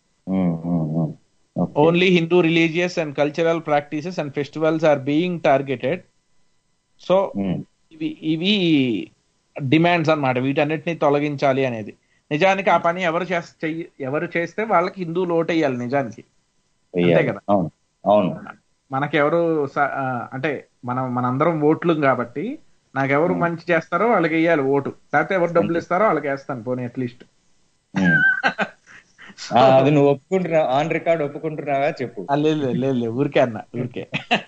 Only Hindu religious and cultural practices and festivals are being targeted. So ఇవి ఇవి డిమాండ్స్ అన్నమాట, వీటన్నిటిని తొలగించాలి అనేది. నిజానికి ఆ పని ఎవరు చేస్తే ఎవరు చేస్తే వాళ్ళకి హిందువులు ఓటేయాలి నిజానికి, అంతే కదా. మనకెవరు అంటే మనం మనందరం ఓట్లు కాబట్టి నాకెవరు మంచి చేస్తారో వాళ్ళకి వేయాలి ఓటు, లేకపోతే ఎవరు డబ్బులు ఇస్తారో వాళ్ళకి వేస్తాను పోనీ అట్లీస్ట్. అది నువ్వు ఒప్పుకుంటున్నావు, ఆన్ రికార్డ్ ఒప్పుకుంటున్నావా చెప్పు. లేదు లేదు లేదు ఊరికే అన్న ఊరికే.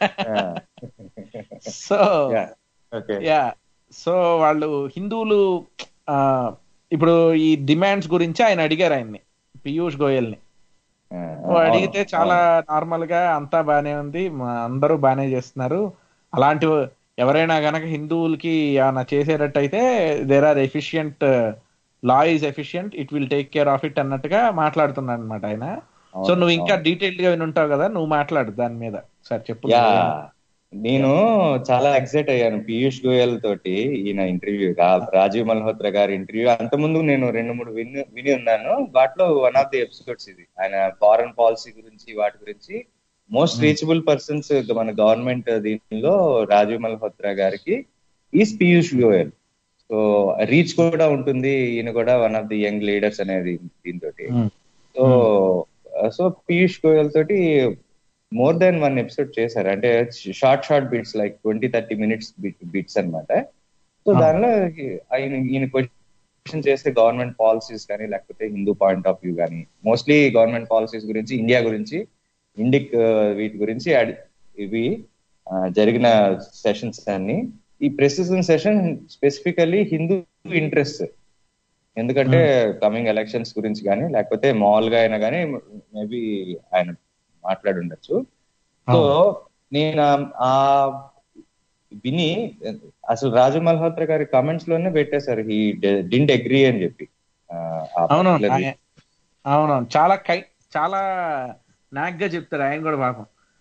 సో యా సో వాళ్ళు హిందువులు ఇప్పుడు ఈ డిమాండ్స్ గురించి ఆయన అడిగారు ఆయన్ని, పీయూష్ గోయల్ ని. అడిగితే చాలా నార్మల్ గా అంతా బానే ఉంది, అందరూ బానే చేస్తున్నారు, అలాంటి ఎవరైనా గనక హిందువులకి ఏమైనా చేసేటట్టయితే there are efficient, law is efficient, it will take care of it అన్నట్టుగా మాట్లాడుతున్నాడు అనమాట ఆయన. సో నువ్వు ఇంకా డీటెయిల్డ్ గా వినుంటావు కదా, నువ్వు మాట్లాడు దాని మీద సార్ చెప్పు. నేను చాలా ఎక్సైట్ అయ్యాను పీయూష్ గోయల్ తోటి ఈయన ఇంటర్వ్యూ, రాజీవ్ మల్హోత్రా గారి ఇంటర్వ్యూ. అంతకుముందు నేను రెండు మూడు విని విని ఉన్నాను, వాటిలో వన్ ఆఫ్ ది ఎపిసోడ్స్ ఇది. ఆయన ఫారెన్ పాలసీ గురించి వాటి గురించి మోస్ట్ రీచబుల్ పర్సన్స్ మన గవర్నమెంట్ దీనిలో రాజీవ్ మల్హోత్రా గారికి is Piyush Goyal. So reach కూడా ఉంటుంది, ఈయన కూడా one of the young leaders అనేది దీంతో. సో సో పీయూష్ గోయల్ తోటి మోర్ దాన్ వన్ ఎపిసోడ్ చేశారు, అంటే short short bits like twenty thirty minutes bits అనమాట. సో దానిలో ఆయన ఈయన క్వశ్చన్ చేస్తే గవర్నమెంట్ పాలసీస్ కానీ లేకపోతే హిందూ పాయింట్ ఆఫ్ వ్యూ కానీ, మోస్ట్లీ గవర్నమెంట్ పాలసీస్ గురించి, ఇండియా గురించి, ఇండిక్ వీటి గురించి ఇవి జరిగిన సెషన్స్ అన్ని. ఈ president session specifically Hindu interest, ఎందుకంటే కమింగ్ ఎలక్షన్స్ గురించి కానీ లేకపోతే మామూలుగా అయినా కానీ మేబీ ఆయన మాట్లాడి ఉండొచ్చు. సో నేను ఆ విని అసలు రాజు మల్హోత్రా గారి కామెంట్స్ లోనే పెట్టేశారు హీ డింట్ అగ్రీ అని చెప్పి. అవును అవునవును చాలా కై చాలా నాక్ గా చెప్తారు ఆయన కూడా పాపం.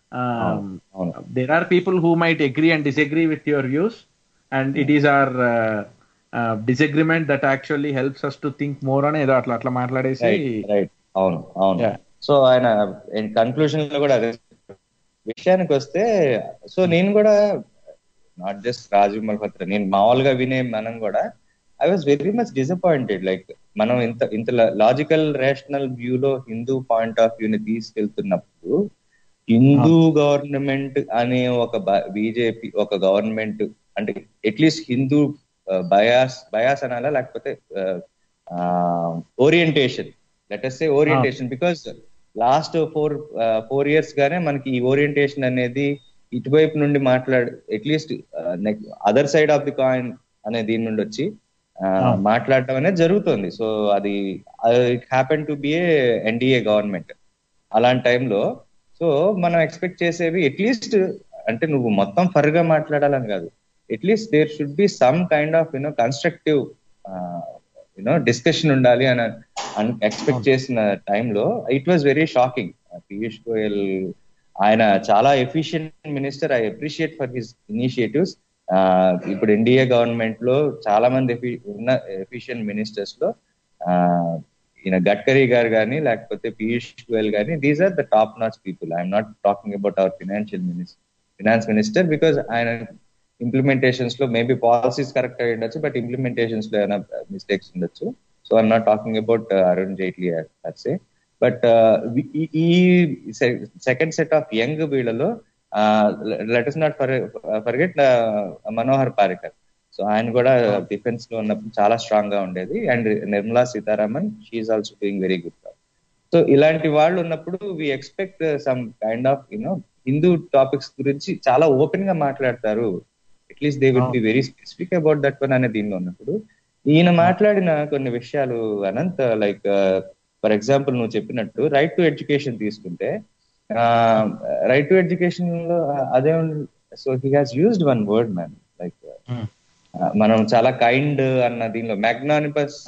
There are people who might agree and disagree with your views and it is or disagreement that actually helps us to think more అని ఏదో అట్లా అట్లా మాట్లాడేసి. రైట్ అవును అవును సో ఆయన కన్క్లూజన్ లో కూడా అదే విషయానికి వస్తే, సో నేను కూడా నాట్ జస్ట్ రాజీవ్ మల్హోత్రా, నేను మామూలుగా వినే మనం కూడా I was very much disappointed. Like మనం ఇంత ఇంత లాజికల్ రేషనల్ వ్యూలో హిందూ పాయింట్ ఆఫ్ వ్యూని తీసుకెళ్తున్నప్పుడు హిందూ గవర్నమెంట్ అనే ఒక బీజేపీ ఒక గవర్నమెంట్ అంటే అట్లీస్ట్ హిందూ బయాస్ బయాస్ అనాలా లేకపోతే orientation, let us say orientation, because last four four years గానే మనకి ఈ ఓరియంటేషన్ అనేది ఇటువైపు నుండి మాట్లాడు at least other side of the coin అనే దీని నుండి వచ్చి మాట్లాడటం అనేది జరుగుతుంది. సో అది it happen to be a NDA government. అలాంటి టైంలో సో మనం ఎక్స్పెక్ట్ చేసేవి అట్లీస్ట్ అంటే నువ్వు మొత్తం ఫర్గా మాట్లాడాలని కాదు, at least there should be some kind of you know constructive you know discussion ఉండాలి అని ఎక్స్పెక్ట్ చేసిన టైంలో it was very shocking. Piyush Goyal ఆయన చాలా efficient minister, I appreciate for his initiatives. ఇప్పుడు ఎన్డీఏ గవర్నమెంట్ లో చాలా మంది ఉన్న ఎఫిషియెంట్ మినిస్టర్స్ లో ఈయన గడ్కరీ గారు కానీ లేకపోతే పీయూష్ గోయల్ కానీ, these are the top notch people. I'm not talking about our financial minister finance minister because ఆయన ఇంప్లిమెంటేషన్స్ లో మేబీ పాలసీస్ కరెక్ట్ అయి ఉండొచ్చు, బట్ ఇంప్లిమెంటేషన్స్ లో ఏమైనా మిస్టేక్స్ ఉండొచ్చు. So I'm not talking about Arun Jaitley per se. But ఈ second set of young వీళ్ళలో let us not forget Manohar Parrikar. So ఆయన కూడా డిఫెన్స్ లో ఉన్నప్పుడు చాలా స్ట్రాంగ్ గా ఉండేది. And Nirmala Sitharaman, she also doing very good. So ఇలాంటి వాళ్ళు ఉన్నప్పుడు we expect some kind of you know Hindu topics గురించి చాలా ఓపెన్ గా మాట్లాడతారు. At least they will be very specific about that one అనే దీనిలో ఉన్నప్పుడు ఈయన మాట్లాడిన కొన్ని విషయాలు అనంత్, లైక్ ఫర్ ఎగ్జాంపుల్ నువ్వు చెప్పినట్టు రైట్ టు ఎడ్యుకేషన్ తీసుకుంటే, రైట్ టు ఎడ్యుకేషన్ లో అదే. So he has used one word man, like మనం చాలా కైండ్ అన్న దీనిలో magnanimous.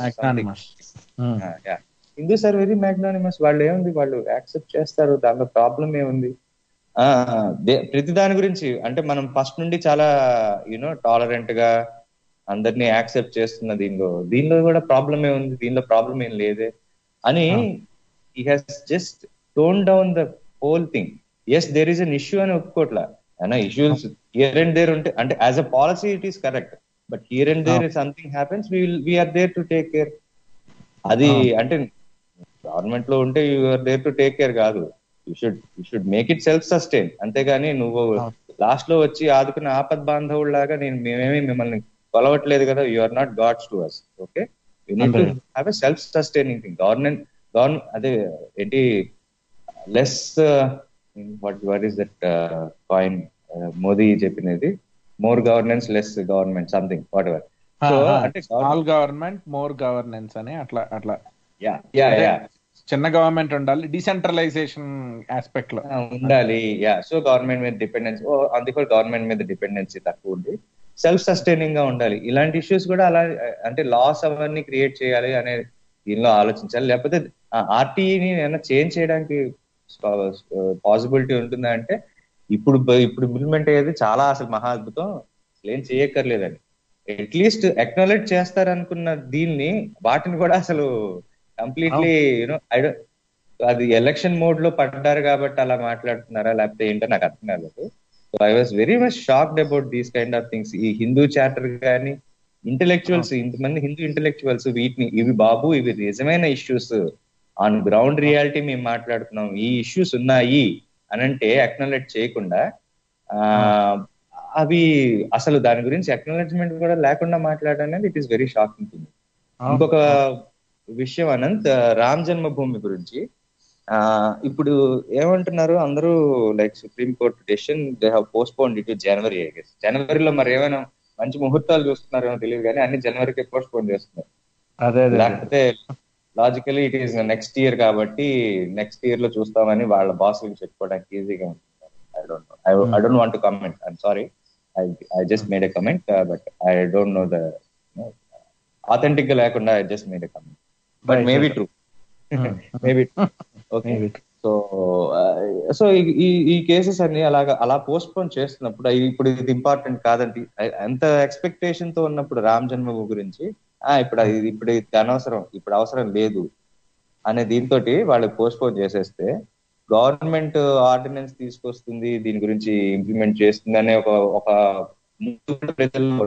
Hindus are very magnanimous. వాళ్ళు ఏముంది, వాళ్ళు యాక్సెప్ట్ చేస్తారు, దాంట్లో ప్రాబ్లం ఏముంది. ఆ ప్రతి దాని గురించి అంటే మనం ఫస్ట్ నుండి చాలా యూనో టాలరెంట్ గా అందరినీ యాక్సెప్ట్ చేస్తున్న దీనిలో దీనిలో కూడా ప్రాబ్లం ఏముంది, దీనిలో ప్రాబ్లం ఏం లేదే అని he has just tone down the whole thing. Yes there is an issue అని ఒప్పుకోట్లా, అయినా ఇష్యూస్ హియర్ అండ్ దేర్ ఉంటే అంటే as a policy it is correct, but here and there something happens, we will we're there to take care. అది అంటే government లో ఉంటే you're there to take care కాదు, you should you should make it self sustain. అంతేగాని నువ్వు last లో వచ్చి ఆదుకున్న ఆపద్ బాంధవుల్లాగా నేను మేమేమి మిమ్మల్ని కొలవట్లేదు కదా, you are not gods to us. Okay, you need to have a self sustaining thing. Government govern అదే ఏంటి less what what is that coin Modi చెప్పినది, more governance less government something whatever. So అంటే small government more governance అని అట్లా అట్లా yeah yeah yeah చిన్న government ఉండాలి, decentralization aspect లో ఉండాలి. యా సో గవర్నమెంట్ మీద డిపెండెన్సీ, అందుకే గవర్నమెంట్ మీద డిపెండెన్సీ తక్కువ ఉండి సెల్ఫ్ సస్టైనింగ్ గా ఉండాలి. ఇలాంటి ఇష్యూస్ కూడా అలా అంటే లాస్ అవన్నీ క్రియేట్ చేయాలి అనే దీనిలో ఆలోచించాలి. లేకపోతే ఆర్టీఈని ఏమైనా చేంజ్ చేయడానికి పాసిబిలిటీ ఉంటుందా అంటే ఇప్పుడు ఇప్పుడు ఇంప్లిమెంట్ అయ్యేది చాలా అసలు మహా అద్భుతం, ఏం చేయక్కర్లేదని అట్లీస్ట్ అక్నాలెడ్జ్ చేస్తారనుకున్న దీన్ని వాటిని కూడా అసలు కంప్లీట్లీ యూనో ఐ డోంట్, అది ఎలక్షన్ మోడ్ లో పడ్డారు కాబట్టి అలా మాట్లాడుతున్నారా లేకపోతే ఏంటో నాకు అర్థం కాలేదు. So I was very much shocked about these kind of things. ఈ హిందూ చార్టర్ కానీ ఇంటెలెక్చువల్స్, ఇంతమంది హిందూ ఇంటెలెక్చువల్స్ వీటిని ఇవి బాబు ఇవి నిజమైన ఇష్యూస్, ఆన్ గ్రౌండ్ రియాలిటీ మేము మాట్లాడుతున్నాం, ఈ ఇష్యూస్ ఉన్నాయి అని అంటే అక్నాలెడ్జ్ చేయకుండా ఆ అవి అసలు దాని గురించి అక్నాలెడ్జ్మెంట్ కూడా లేకుండా మాట్లాడడం అనేది it is very shocking thing. ఇంకొక విషయం అనంత్, రామ్ జన్మభూమి గురించి ఆ ఇప్పుడు ఏమంటున్నారు అందరూ, like supreme court decision they have postponed it to January. I guess జనవరిలో మరి ఏమైనా మంచి ముహూర్తాలు చూస్తున్నారేమో తెలియదు కానీ అన్ని జనవరికి పోస్ట్పోన్ చేస్తున్నారు. లేకపోతే logically it is next year కాబట్టి నెక్స్ట్ ఇయర్ లో చూస్తామని వాళ్ళ బాసులకు చెప్పుకోవడానికి ఈజీగా ఉంటుంది. I don't know, I don't want to comment, I'm sorry, I I just made a comment, but I don't know the authentic గా లేకుండా I just made a comment, but maybe true, maybe okay. So so ఈ ఈ cases అన్ని అలాగా అలా post phone చేస్తున్నప్పుడు ఇప్పుడు ఇది ఇంపార్టెంట్ కాదండి, ఎంత ఎక్స్పెక్టేషన్ తో ఉన్నప్పుడు రామ్ జన్మభూమి గురించి ఆ ఇప్పుడు ఇది ఇప్పుడు ఇది అనవసరం, ఇప్పుడు అవసరం లేదు అనే దీంతో వాళ్ళు పోస్ట్ పోన్ చేసేస్తే గవర్నమెంట్ ఆర్డినెన్స్ తీసుకొస్తుంది దీని గురించి ఇంప్లిమెంట్ చేస్తుంది అనే ఒక ఒక ప్రజల్లో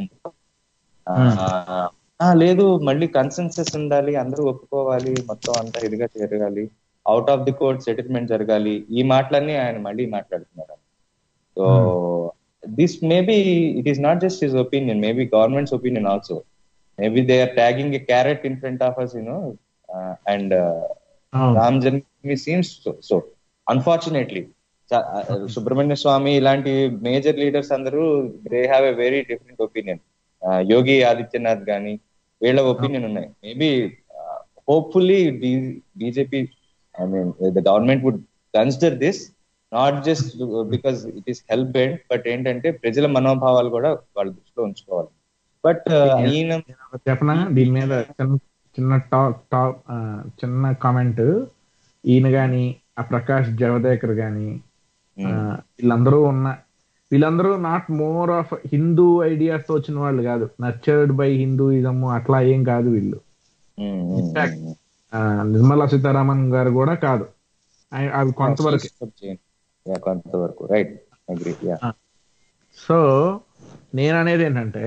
లేదు, మళ్ళీ కన్సెన్సస్ ఉండాలి, అందరూ ఒప్పుకోవాలి, మొత్తం అంతా ఇదిగా జరగాలి, out of the court settlement జరగాలి, ఈ మాటలన్నీ ఆయన మళ్ళీ మాట్లాడుతున్నారు. So this maybe it is not just his opinion, maybe government's opinion also. Maybe they are tagging a carrot in front of us, you know, uh, and uh, oh. Ram Janmabhoomi seems so. So, unfortunately, uh, Subramanya Swamy ilanti major leaders andaru they have a very different opinion. Uh, Yogi Adityanath gani veela opinion unnai. Maybe uh, hopefully B J P, I mean the government would consider this, not just because it is hell bent, but ఏంటంటే ప్రజల మనోభావాలు కూడా వాళ్ళ దృష్టిలో ఉంచుకోవాలి. But ఈయన చెప్పనా దీని మీద చిన్న చిన్న టాక్ టాక్ చిన్న కామెంట్, ఈయన గాని ఆ ప్రకాష్ జవదేకర్ గాని వీళ్ళందరూ ఉన్న వీళ్ళందరూ not more of Hindu ideas తో వచ్చిన వాళ్ళు కాదు, నర్చర్డ్ బై హిందూయిజం అట్లా ఏం కాదు వీళ్ళు. ఇన్ఫాక్ట్ నిర్మలా సీతారామన్ గారు కూడా కాదు, అవి కొంతవరకు కొంతవరకు రైట్. సో నేను అనేది ఏంటంటే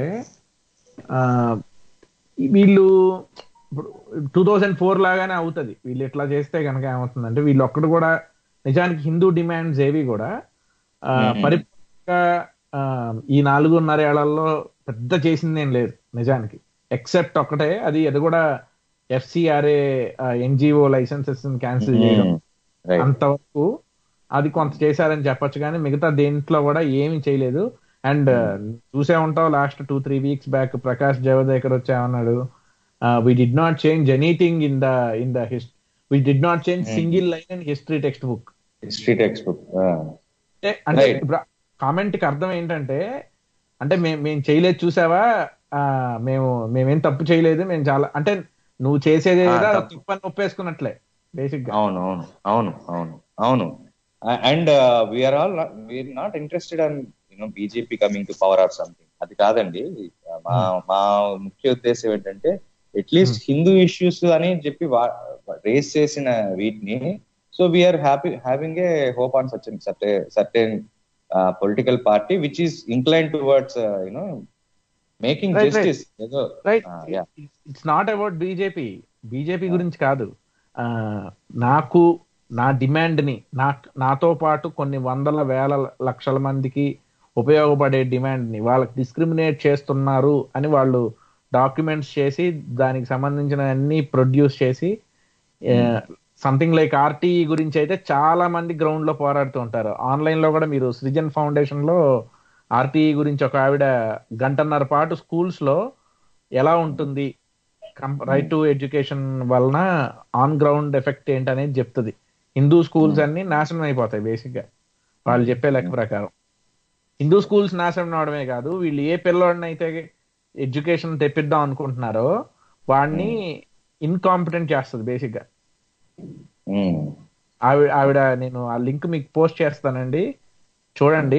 వీళ్ళు ఇప్పుడు టూ థౌజండ్ ఫోర్ లాగానే అవుతుంది, వీళ్ళు ఎట్లా చేస్తే కనుక ఏమవుతుందంటే వీళ్ళు ఒక్కడు కూడా నిజానికి హిందూ డిమాండ్స్ ఏవి కూడా పరిపూర్ణంగా ఈ నాలుగున్నర ఏళ్లలో పెద్ద చేసింది ఏం లేదు నిజానికి, ఎక్సెప్ట్ ఒకటే, అది అది కూడా ఎఫ్సిఆర్ఏ ఎన్జిఓ లైసెన్సెస్ క్యాన్సిల్ చేయడం, అంతవరకు అది కొంత చేశారని చెప్పొచ్చు. కానీ మిగతా దేంట్లో కూడా ఏమి చేయలేదు. అండ్ చూసే ఉంటావు last two three weeks back Prakash Javadekar వచ్చామన్నాడు, we did not change anything in the in the history, we did not change single line in history text book. History text book అంటే ఇప్పుడు కామెంట్ కి అర్థం ఏంటంటే, అంటే మేము మేము చేయలేదు చూసావా, మేము మేమేం తప్పు చేయలేదు, మేము చాలా, అంటే నువ్వు చేసేది తప్పు అని ఒప్పేసుకున్నట్లే బేసిక్ గా. అవును అవును అవును అవును అవును and we are all we are not interested in you know BJP coming to power or something, అది కాదండి. మా మా ముఖ్య ఉద్దేశం ఏంటంటే అట్లీస్ట్ హిందూ ఇష్యూస్ అని చెప్పి రేస్ చేసిన వీటిని, so we are happy having a hope on such certain political party which is incline towards you know making justice. It's not about BJP, BJP గురించి కాదు. నాకు నా డిమాండ్ ని, నా నాతో పాటు కొన్ని వందల వేల లక్షల మందికి ఉపయోగపడే డిమాండ్ ని వాళ్ళకి డిస్క్రిమినేట్ చేస్తున్నారు అని వాళ్ళు డాక్యుమెంట్స్ చేసి దానికి సంబంధించిన అన్ని ప్రొడ్యూస్ చేసి, సంథింగ్ లైక్ ఆర్టీఈ గురించి అయితే చాలా మంది గ్రౌండ్ లో పోరాడుతూ ఉంటారు. ఆన్లైన్ లో కూడా మీరు సృజన్ ఫౌండేషన్ లో ఆర్టీఈ గురించి ఒక ఆవిడ గంటన్నర పాటు స్కూల్స్ లో ఎలా ఉంటుంది రైట్ టు ఎడ్యుకేషన్ వలన ఆన్ గ్రౌండ్ ఎఫెక్ట్ ఏంటనేది చెప్తుంది. హిందూ స్కూల్స్ అన్ని నాశనం అయిపోతాయి బేసిక్ గా వాళ్ళు చెప్పే లెక్క ప్రకారం. హిందూ స్కూల్స్ నాశనం అవడమే కాదు, వీళ్ళు ఏ పిల్లోడిని అయితే ఎడ్యుకేషన్ తెప్పిద్దాం అనుకుంటున్నారో వాడిని ఇన్కాంపిటెంట్ చేస్తుంది బేసిక్ గా. ఆవిడ ఆవిడ నేను ఆ లింక్ మీకు పోస్ట్ చేస్తానండి, చూడండి.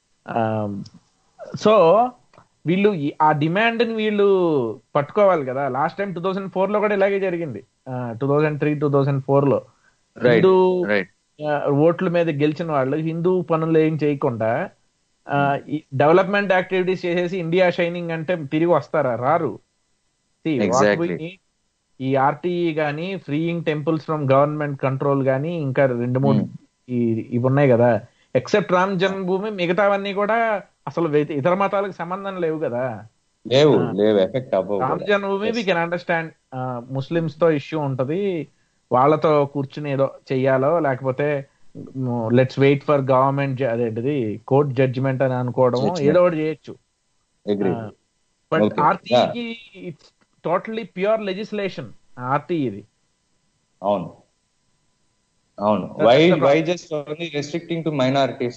సో వీళ్ళు ఆ డిమాండ్ ని వీళ్ళు పట్టుకోవాలి కదా. Last time two thousand four లో కూడా ఇలాగే జరిగింది. Two thousand three two thousand four లో హిందూ ఓట్ల మీద గెలిచిన వాళ్ళు హిందూ పనులు ఏం చేయకుండా డెవలప్మెంట్ యాక్టివిటీస్ చేసేసి ఇండియా షైనింగ్ అంటే తిరిగి వస్తారా? రారు. ఈ ఆర్టీఈ గానీ, freeing temples from government control గానీ, ఇంకా రెండు మూడు ఇవి ఉన్నాయి కదా, ఎక్సెప్ట్ రామ్ జన్మభూమి, మిగతావన్నీ కూడా అసలు ఇతర మతాలకు సంబంధం లేవు కదా. లేవు లేవు ఎఫెక్ట్ అవ్వవు. Ram Janmabhoomi we can understand, Muslims తో ఇష్యూ ఉంటది, వాళ్ళతో కూర్చుని ఏదో చెయ్యాలో, లేకపోతే లెట్స్ వెయిట్ ఫర్ గవర్నమెంట్ అదేంటిది కోర్ట్ జడ్జిమెంట్ అని అనుకోవడం, ఏదో ఒకటి చేయొచ్చు. బట్ ఆర్టీఈకి ఇట్స్ టోటలీ ప్యూర్ లెజిస్లేషన్ ఆర్టీఈది. అవును అవును why why just only restricting to minorities.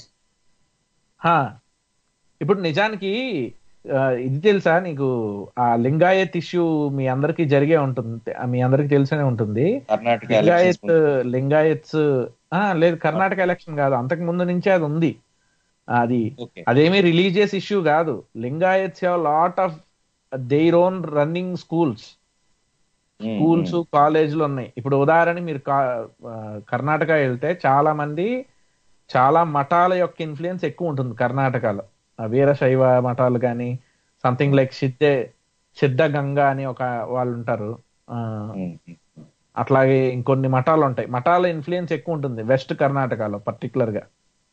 ఇప్పుడు నిజానికి ఇది తెలుసా నీకు, ఆ లింగాయత్ ఇష్యూ మీ అందరికి జరిగే ఉంటుంది, మీ అందరికి తెలిసే ఉంటుంది. లింగాయత్ లింగాయత్స్ లేదు, కర్ణాటక ఎలక్షన్ కాదు, అంతకు ముందు నుంచే అది ఉంది. అది అదేమీ రిలీజియస్ ఇష్యూ కాదు. Lingayats have lot of their own running schools schools కాలేజీలు ఉన్నాయి. ఇప్పుడు ఉదాహరణ మీరు కర్ణాటక వెళ్తే చాలా మంది, చాలా మఠాల యొక్క ఇన్ఫ్లుయెన్స్ ఎక్కువ ఉంటుంది కర్ణాటకలో. వీరశైవ మఠాలు కానీ, సంథింగ్ లైక్ సిద్ధే సిద్ధ గంగా అని ఒక వాళ్ళు ఉంటారు, అట్లాగే ఇంకొన్ని మఠాలు ఉంటాయి. మఠాల ఇన్ఫ్లుయెన్స్ ఎక్కువ ఉంటుంది వెస్ట్ కర్ణాటకలో పర్టికులర్ గా.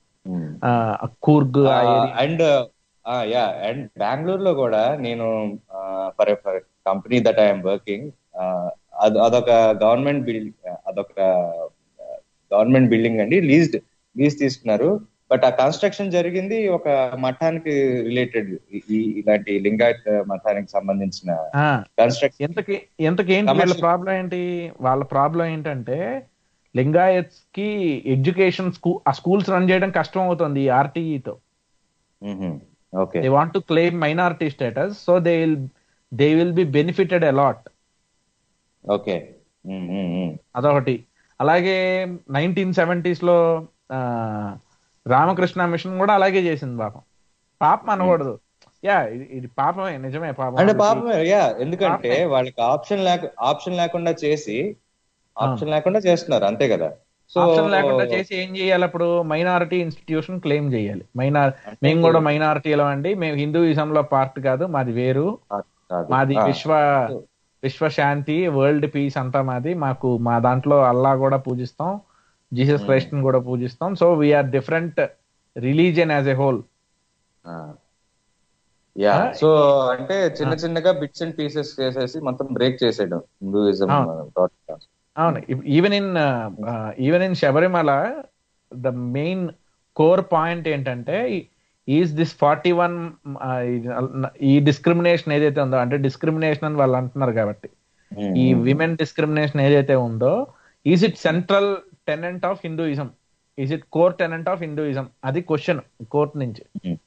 Coorg and yeah and Bengaluru లో కూడా నేను for for company that I'm working, అదొక గవర్నమెంట్ బిల్డింగ్, అదొక గవర్నమెంట్ బిల్డింగ్ అండి, లీజ్డ్ లీజ్ తీసుకున్నారు. బట్ ఆ కన్స్ట్రక్షన్ జరిగింది ఒక మఠానికి రిలేటెడ్, ఇలాంటి లింగాయత్ మఠానికి సంబంధించిన కన్స్ట్రక్షన్. ఎంతకి ఎంతకేంటి వాళ్ళ ప్రాబ్లం ఏంటి? వాళ్ళ ప్రాబ్లం ఏంటంటే లింగాయత్స్ కి ఎడ్యుకేషన్ స్కూల్ ఆ స్కూల్స్ రన్ చేయడం కష్టం అవుతుంది ఆర్టీఈతో. They want to claim minority status, so they will they will be benefited a lot. Okay, అదొకటి. అలాగే నైన్టీన్ సెవెంటీస్ లో రామకృష్ణ మిషన్ కూడా అలాగే చేసింది. పాపం పాపం అనకూడదు, యా ఇది పాపమే, నిజమే పాపం, అంటే పాపమే. యా ఎందుకంటే వాళ్ళకి ఆప్షన్ లేక ఆప్షన్ లేకుండా చేసి ఆప్షన్ లేకుండా చేస్తున్నారు, అంతే కదా. సో ఆప్షన్ లేకుండా చేసి ఏం చేయాలి? అప్పుడు మైనారిటీ ఇన్స్టిట్యూషన్ క్లెయిమ్ చేయాలి. మైనార్ మేము కూడా మైనారిటీలో అండి, మేము హిందూయిజం లో పార్ట్ కాదు, మాది వేరు, మాది విశ్వ విశ్వశాంతి వరల్డ్ పీస్ అంతా మాది, మాకు మా దాంట్లో అల్లా కూడా పూజిస్తాం, జీసస్ క్రైస్ట్ ని కూడా పూజిస్తాం, so we are different religion as a whole. Yeah so అంటే చిన్న చిన్నగా బిట్స్ అండ్ పీసెస్ చేసేసి మొత్తం బ్రేక్ చేసేయడం హిందూయిజం. అవును, even in even in Sabarimala the main core point ఏంటంటే ఈజ్ దిస్ ఫార్టీ వన్ ఈ డిస్క్రిమినేషన్ ఏదైతే ఉందో, అంటే డిస్క్రిమినేషన్ అని వాళ్ళు అంటున్నారు కాబట్టి, ఈ విమెన్ డిస్క్రిమినేషన్ ఏదైతే ఉందో is it central tenant of Hinduism, is it core tenant of Hinduism? అది క్వశ్చన్ కోర్ట్ నుంచి.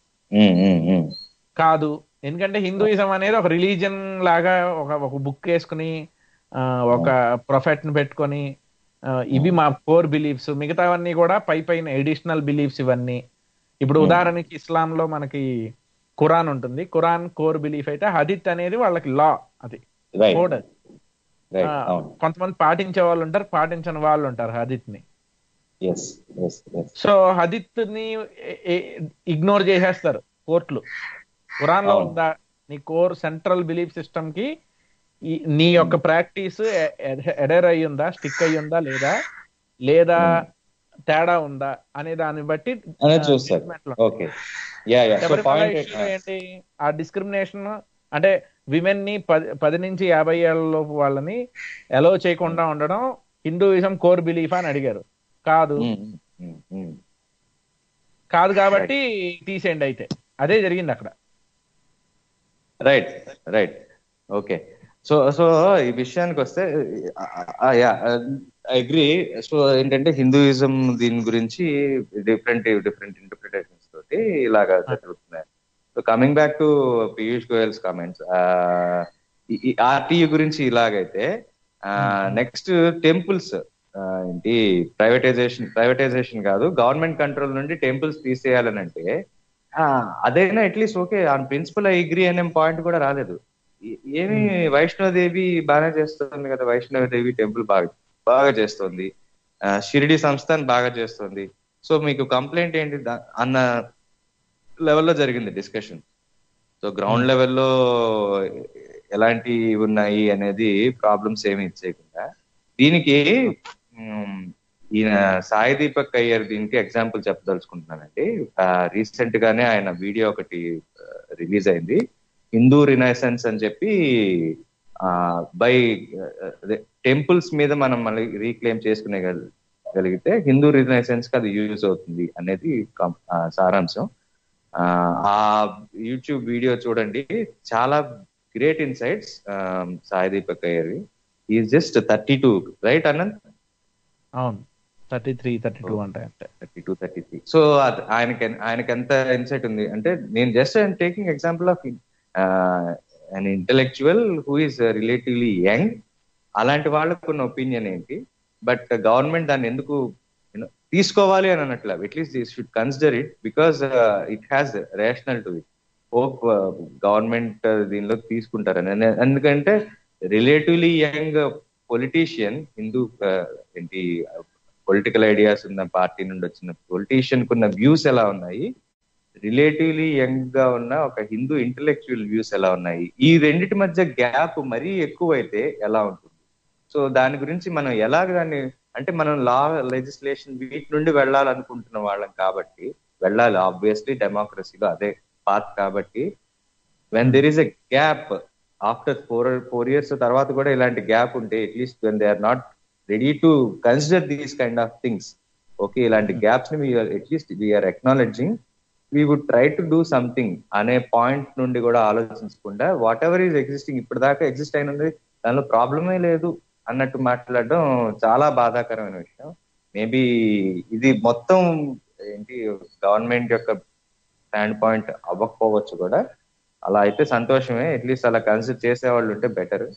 కాదు, ఎందుకంటే హిందూయిజం అనేది ఒక రిలీజియన్ లాగా ఒక ఒక బుక్ వేసుకుని ఒక ప్రొఫెట్ ని పెట్టుకొని ఇవి మా కోర్ బిలీఫ్స్, మిగతావన్నీ కూడా పై పైన ఎడిషనల్ బిలీఫ్స్ ఇవన్నీ. ఇప్పుడు ఉదాహరణకి ఇస్లాం లో మనకి ఖురాన్ ఉంటుంది, ఖురాన్ కోర్ బిలీఫ్ అయితే హదీత్ అనేది వాళ్ళకి లా, అది కోడ్. అది కొంతమంది పాటించే వాళ్ళు ఉంటారు, పాటించని వాళ్ళు ఉంటారు హదీత్ ని. సో హదీత్ ని ఇగ్నోర్ చేసేస్తారు కోర్టులు. ఖురాన్ లో ఉందా నీ కోర్ సెంట్రల్ బిలీఫ్ సిస్టమ్ కి, నీ యొక్క ప్రాక్టీస్ ఎడర్ అయి ఉందా, స్టిక్ అయి ఉందా లేదా, లేదా తేడా ఉందా అనే దాన్ని బట్టి ఏంటి ఆ డిస్క్రిమినేషన్. అంటే విమెన్ ని పది పది నుంచి యాభై ఏళ్ళలోపు వాళ్ళని అలౌ చేయకుండా ఉండడం హిందూయిజం కోర్ బిలీఫ్ అని అడిగారు. కాదు కాదు కాబట్టి తీసేయండి. అయితే అదే జరిగింది అక్కడ. Right right okay. So so ఈ విషయానికి వస్తే అగ్రీ. సో ఏంటంటే హిందూయిజం దీని గురించి డిఫరెంట్ డిఫరెంట్ ఇంటర్ప్రిటేషన్స్ తోటి ఇలాగా జరుగుతున్నాయి. So coming back to Piyush Goyal's comments, ఈ ఆర్టీయూ గురించి ఇలాగైతే నెక్స్ట్ టెంపుల్స్ ఏంటి ప్రైవేటైజేషన్ ప్రైవేటైజేషన్ కాదు గవర్నమెంట్ కంట్రోల్ నుండి టెంపుల్స్ తీసేయాలని అంటే అదైనా at least okay on principle I agree అనే పాయింట్ కూడా రాలేదు. ఏమి వైష్ణోదేవి బాగా చేస్తుంది కదా, వైష్ణోదేవి టెంపుల్ బాగా బాగా చేస్తుంది, షిరిడి సంస్థాన్ బాగా చేస్తుంది. సో మీకు కంప్లైంట్ ఏంటి అన్న లెవెల్లో జరిగింది డిస్కషన్. సో గ్రౌండ్ లెవెల్లో ఎలాంటి ఉన్నాయి అనేది ప్రాబ్లమ్స్ ఏమి ఇచ్చేయకుండా దీనికి ఈయన సాయి దీపక్ అయ్యర్ దీనికి ఎగ్జాంపుల్ చెప్పదలుచుకుంటున్నానండి. రీసెంట్ గానే ఆయన వీడియో ఒకటి రిలీజ్ అయింది, హిందూ రినైసెన్స్ అని చెప్పి, బై టెంపుల్స్ మీద మనం మళ్ళీ రీక్లెయిమ్ చేసుకునే గలిగితే హిందూ రినైసెన్స్ కి అది యూజ్ అవుతుంది అనేది సారాంశం. ఆ యూట్యూబ్ వీడియో చూడండి, చాలా గ్రేట్ ఇన్సైట్స్ సాయి దీపక్ అయ్యర్వి. Is just thirty two right Anant? అవును, థర్టీ త్రీ థర్టీ టూ అంటే thirty two thirty three so ఆయనకి ఆయనకి ఎంత ఇన్సైట్ ఉంది అంటే, నేను just I'm taking example of an intellectual who is relatively young. అలాంటి వాళ్ళకు ఉన్న ఒపీనియన్ ఏంటి, బట్ గవర్నమెంట్ దాన్ని ఎందుకు తీసుకోవాలి అని అన్నట్లు, at least this should consider it because it has rational to it. Hope government దీనిలో తీసుకుంటారని. ఎందుకంటే రిలేటివ్లీ యంగ్ పొలిటీషియన్, హిందూ ఏంటి పొలిటికల్ ఐడియాస్ ఉన్న పార్టీ నుండి వచ్చిన పొలిటీషియన్ కున్న వ్యూస్ ఎలా ఉన్నాయి, రిలేటివ్లీ యంగ్ గా ఉన్న ఒక హిందూ ఇంటెలెక్చువల్ వ్యూస్ ఎలా ఉన్నాయి, ఈ రెండిటి మధ్య గ్యాప్ మరీ ఎక్కువైతే ఎలా ఉంటుంది. సో దాని గురించి మనం ఎలాగ దాన్ని అంటే మనం లా లెజిస్లేషన్ వీటి నుండి వెళ్ళాలనుకుంటున్న వాళ్ళం కాబట్టి వెళ్ళాలి, ఆబ్వియస్లీ డెమోక్రసీలో అదే పాత్. కాబట్టి when there is a gap after four four years తర్వాత కూడా ఇలాంటి గ్యాప్ ఉంటే at least when they are not ready to consider these kind of things, okay ఇలాంటి గ్యాప్స్ ని at least we are acknowledging, we would try to do something అనే point నుండి కూడా ఆలోచించకుండా వాట్ ఎవర్ ఈజ్ ఎగ్జిస్టింగ్, ఇప్పుడు దాకా ఎగ్జిస్ట్ అయినది దానిలో ప్రాబ్లమే లేదు అన్నట్టు మాట్లాడడం చాలా బాధాకరమైన విషయం. మేబీ ఇది మొత్తం ఏంటి గవర్నమెంట్ యొక్క స్టాండ్ పాయింట్ అవ్వకపోవచ్చు కూడా, అలా అయితే సంతోషమే, అట్లీస్ట్ అలా కన్సిడర్ చేసేవాళ్ళు ఉంటే బెటర్.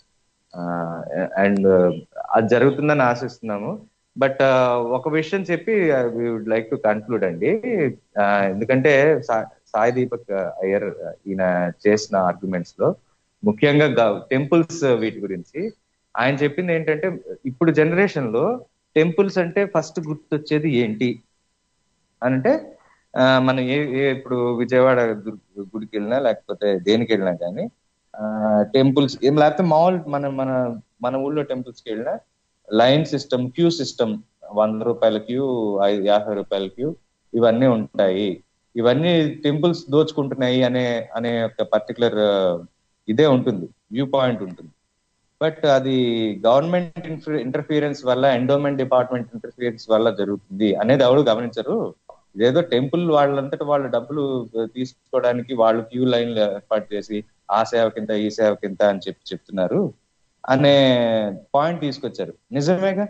అండ్ అది జరుగుతుందని ఆశిస్తున్నాము. బట్ ఒక విషయం చెప్పి we would like to conclude అండి, ఎందుకంటే సాయి దీపక్ అయ్యర్ ఈయన చేసిన ఆర్గ్యుమెంట్స్ లో ముఖ్యంగా టెంపుల్స్ వీటి గురించి ఆయన చెప్పింది ఏంటంటే, ఇప్పుడు జనరేషన్ లో టెంపుల్స్ అంటే ఫస్ట్ గుర్తొచ్చేది ఏంటి అని అంటే, మనం ఏ ఇప్పుడు విజయవాడ గుడికి వెళ్ళినా లేకపోతే దేనికి వెళ్ళినా కానీ టెంపుల్స్ ఏం లేకపోతే మామూలు మన మన మన ఊళ్ళో టెంపుల్స్కి వెళ్ళినా లైన్ సిస్టమ్, క్యూ సిస్టమ్, వంద రూపాయల క్యూ, ఐదు యాభై రూపాయల క్యూ, ఇవన్నీ ఉంటాయి, ఇవన్నీ టెంపుల్స్ దోచుకుంటున్నాయి అనే అనే ఒక పర్టికులర్ ఇదే ఉంటుంది, వ్యూ పాయింట్ ఉంటుంది. బట్ అది గవర్నమెంట్ ఇంటర్ఫియరెన్స్ వల్ల, ఎండోమెంట్ డిపార్ట్మెంట్ ఇంటర్ఫియరెన్స్ వల్ల జరుగుతుంది అనేది ఎవరు గమనించరు. ఇదేదో టెంపుల్ వాళ్ళంతటా వాళ్ళ డబ్బులు తీసుకోవడానికి వాళ్ళు క్యూ లైన్లు ఏర్పాటు చేసి ఆ సేవకింత ఈ సేవకింత అని చెప్పి చెప్తున్నారు అనే పాయింట్ తీసుకొచ్చారు. నిజమేగా,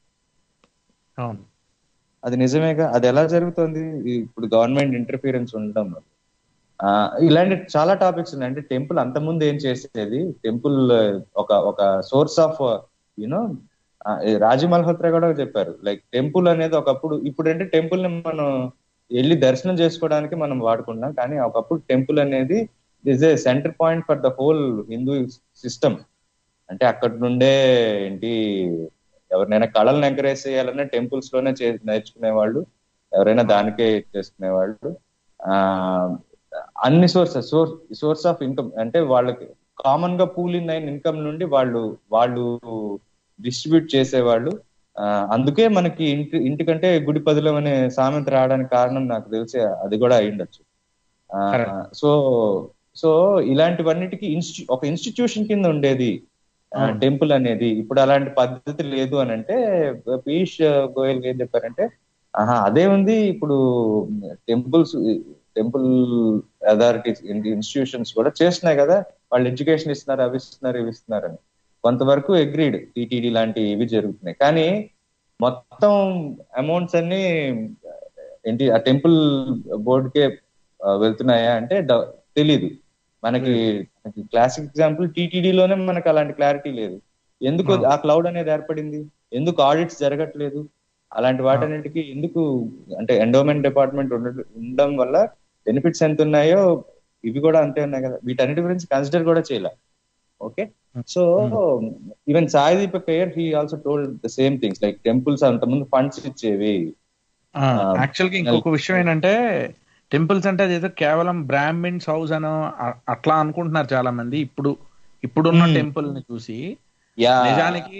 అవును, అది నిజమేగా. అది ఎలా జరుగుతుంది ఇప్పుడు గవర్నమెంట్ ఇంటర్ఫియరెన్స్ ఉండడం వల్ల? ఆ ఇలాంటి చాలా టాపిక్స్ ఉన్నాయి. అంటే టెంపుల్ అంతకుముందు ఏం చేసేది, టెంపుల్ ఒక ఒక source of you know, Raju Malhotra కూడా చెప్పారు, లైక్ టెంపుల్ అనేది ఒకప్పుడు, ఇప్పుడు అంటే టెంపుల్ ని మనం వెళ్ళి దర్శనం చేసుకోవడానికి మనం వాడుకుంటున్నాం, కానీ ఒకప్పుడు టెంపుల్ అనేది is a centre point for the whole Hindu system. అంటే అక్కడ నుండే ఏంటి, ఎవరినైనా కళలను ఎంకరేజ్ చేయాలన్నా టెంపుల్స్ లోనే నేర్చుకునే వాళ్ళు, ఎవరైనా దానికే చేసుకునేవాళ్ళు. ఆ అన్ని sources source source of income, అంటే వాళ్ళకి కామన్ గా పూల్ ఇన్ అయిన ఇన్కమ్ నుండి వాళ్ళు వాళ్ళు డిస్ట్రిబ్యూట్ చేసేవాళ్ళు. ఆ అందుకే మనకి ఇంటి ఇంటికంటే గుడి పదులం అనే సామెత రావడానికి కారణం నాకు తెలిసి అది కూడా అయ్యుండొచ్చు. ఆ సో సో ఇలాంటివన్నిటికీ ఇన్స్టి ఒక ఇన్స్టిట్యూషన్ కింద ఉండేది టెంపుల్ అనేది. ఇప్పుడు అలాంటి పద్ధతి లేదు అని అంటే పీయూష్ గోయల్ ఏం చెప్పారంటే, ఆహా అదే ఉంది, ఇప్పుడు టెంపుల్స్ టెంపుల్ అథారిటీస్ ఇన్స్టిట్యూషన్స్ కూడా చేస్తున్నాయి కదా, వాళ్ళు ఎడ్యుకేషన్ ఇస్తున్నారు, అవి ఇస్తున్నారు, ఇవి ఇస్తున్నారు అని. కొంతవరకు అగ్రీడ్, టీటీడీ లాంటి ఇవి జరుగుతున్నాయి. కానీ మొత్తం అమౌంట్స్ అన్ని ఏంటి ఆ టెంపుల్ బోర్డుకే వెళ్తున్నాయా అంటే తెలీదు మనకి. క్లాసిక్ ఎగ్జాంపుల్ టీటీడీలోనే మనకు అలాంటి క్లారిటీ లేదు. ఎందుకు ఆ క్లౌడ్ అనేది ఏర్పడింది, ఎందుకు ఆడిట్స్ జరగట్లేదు, అలాంటి వాటన్నిటికీ ఎందుకు అంటే ఎండోమెంట్ డిపార్ట్మెంట్ ఉండడం వల్ల బెనిఫిట్స్ ఎంత ఉన్నాయో ఇవి కూడా అంతే ఉన్నాయి కదా, వీటన్నిటి గురించి కన్సిడర్ కూడా చేయాల. Okay, so even Sai Deepak Iyer he also told the same things, like temples అంతకుముందు ఫండ్స్ ఇచ్చేవి. యాక్చువల్ గా ఇంకొక విషయం ఏంటంటే, టెంపుల్స్ అంటే అదేదో కేవలం బ్రాహ్మిన్స్ హౌస్ అనో అట్లా అనుకుంటున్నారు చాలా మంది ఇప్పుడు ఇప్పుడున్న టెంపుల్ ని చూసి. నిజానికి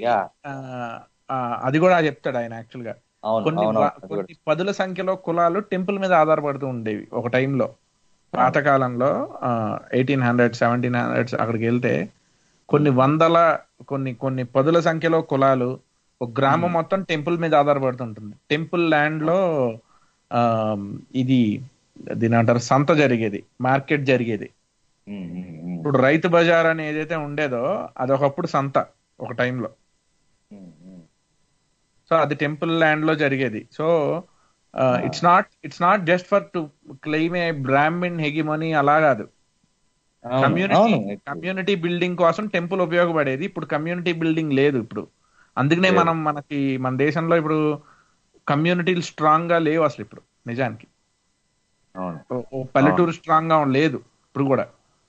అది కూడా చెప్తాడు ఆయన. యాక్చువల్ గా కొన్ని కొన్ని పదుల సంఖ్యలో కులాలు టెంపుల్ మీద ఆధారపడుతూ ఉండేవి ఒక టైంలో, పాతకాలంలో ఎయిటీన్ హండ్రెడ్ సెవెంటీన్ హండ్రెడ్స్ అక్కడికి వెళ్తే కొన్ని వందల కొన్ని కొన్ని పదుల సంఖ్యలో కులాలు, ఒక గ్రామం మొత్తం టెంపుల్ మీద ఆధారపడుతుంటుంది. టెంపుల్ ల్యాండ్ లో ఆ ఇది దీని అంటారు సంత జరిగేది, మార్కెట్ జరిగేది. ఇప్పుడు రైతు బజార్ అని ఏదైతే ఉండేదో అది ఒకప్పుడు సంత ఒక టైంలో. సో అది టెంపుల్ ల్యాండ్ లో జరిగేది. So it's not it's not just for to claim a Brahmin hegemony, అలా కాదు. కమ్యూనిటీ కమ్యూనిటీ బిల్డింగ్ కోసం టెంపుల్ ఉపయోగపడేది. ఇప్పుడు కమ్యూనిటీ బిల్డింగ్ లేదు ఇప్పుడు. అందుకనే మనం మనకి మన దేశంలో ఇప్పుడు కమ్యూనిటీలు స్ట్రాంగ్ గా లేవు అసలు ఇప్పుడు నిజానికి. పల్లెటూరు స్ట్రాంగ్ గా లేదు ఇప్పుడు కూడా.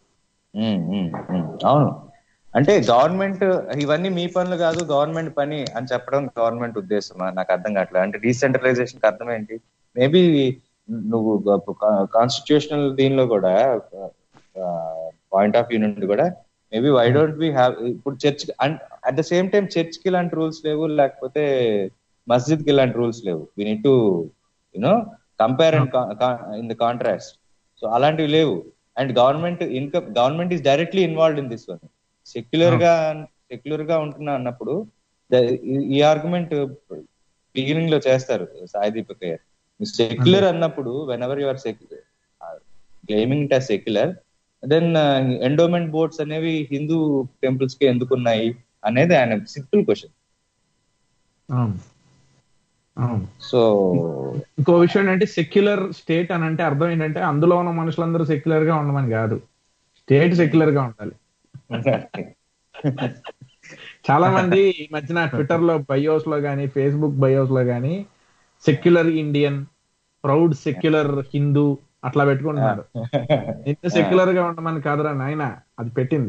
అవును, అంటే గవర్నమెంట్ ఇవన్నీ మీ పనులు కాదు గవర్నమెంట్ పని అని చెప్పడం గవర్నమెంట్ ఉద్దేశమా నాకు అర్థం కావట్లేదు. అంటే డీసెంట్రలైజేషన్ కి అర్థం ఏంటి? మేబీ నువ్వు కాన్స్టిట్యూషనల్ దీనిలో కూడా పాయింట్ ఆఫ్ వ్యూ నుండి కూడా maybe why don't we have, ఇప్పుడు church at the same time church కి ఇలాంటి రూల్స్ లేవు, లేకపోతే మస్జిద్ కి ఇలాంటి రూల్స్ లేవు. We need to you know compare and in the contrast. So అలాంటివి లేవు. And government income government is directly involved in this one. Secular గా సెక్యులర్ గా ఉంటున్నా అన్నప్పుడు ఈ ఆర్గ్యుమెంట్ బిగినింగ్ లో చేస్తారు సాయి దీపక్ అయ్యర్. సెక్యులర్ అన్నప్పుడు whenever your secular claiming it as secular, then endowment boards అనేవి హిందూ టెంపుల్స్ కి ఎందుకున్నాయి అనేది ఆయన సింపుల్ క్వశ్చన్. సో ఇంకో విషయం ఏంటంటే, సెక్యులర్ స్టేట్ అని అంటే అర్థం ఏంటంటే అందులో ఉన్న మనుషులందరూ సెక్యులర్ గా ఉండమని కాదు, స్టేట్ సెక్యులర్ గా ఉండాలి. చాలా మంది ఈ మధ్యన ట్విట్టర్ లో బయోస్ లో గానీ ఫేస్బుక్ బయోస్ లో గానీ secular Indian, proud secular Hindu అట్లా పెట్టుకుంటున్నారు. ఇంత సెక్యులర్ గా ఉండమని కాదురా నాయన అది పెట్టింది.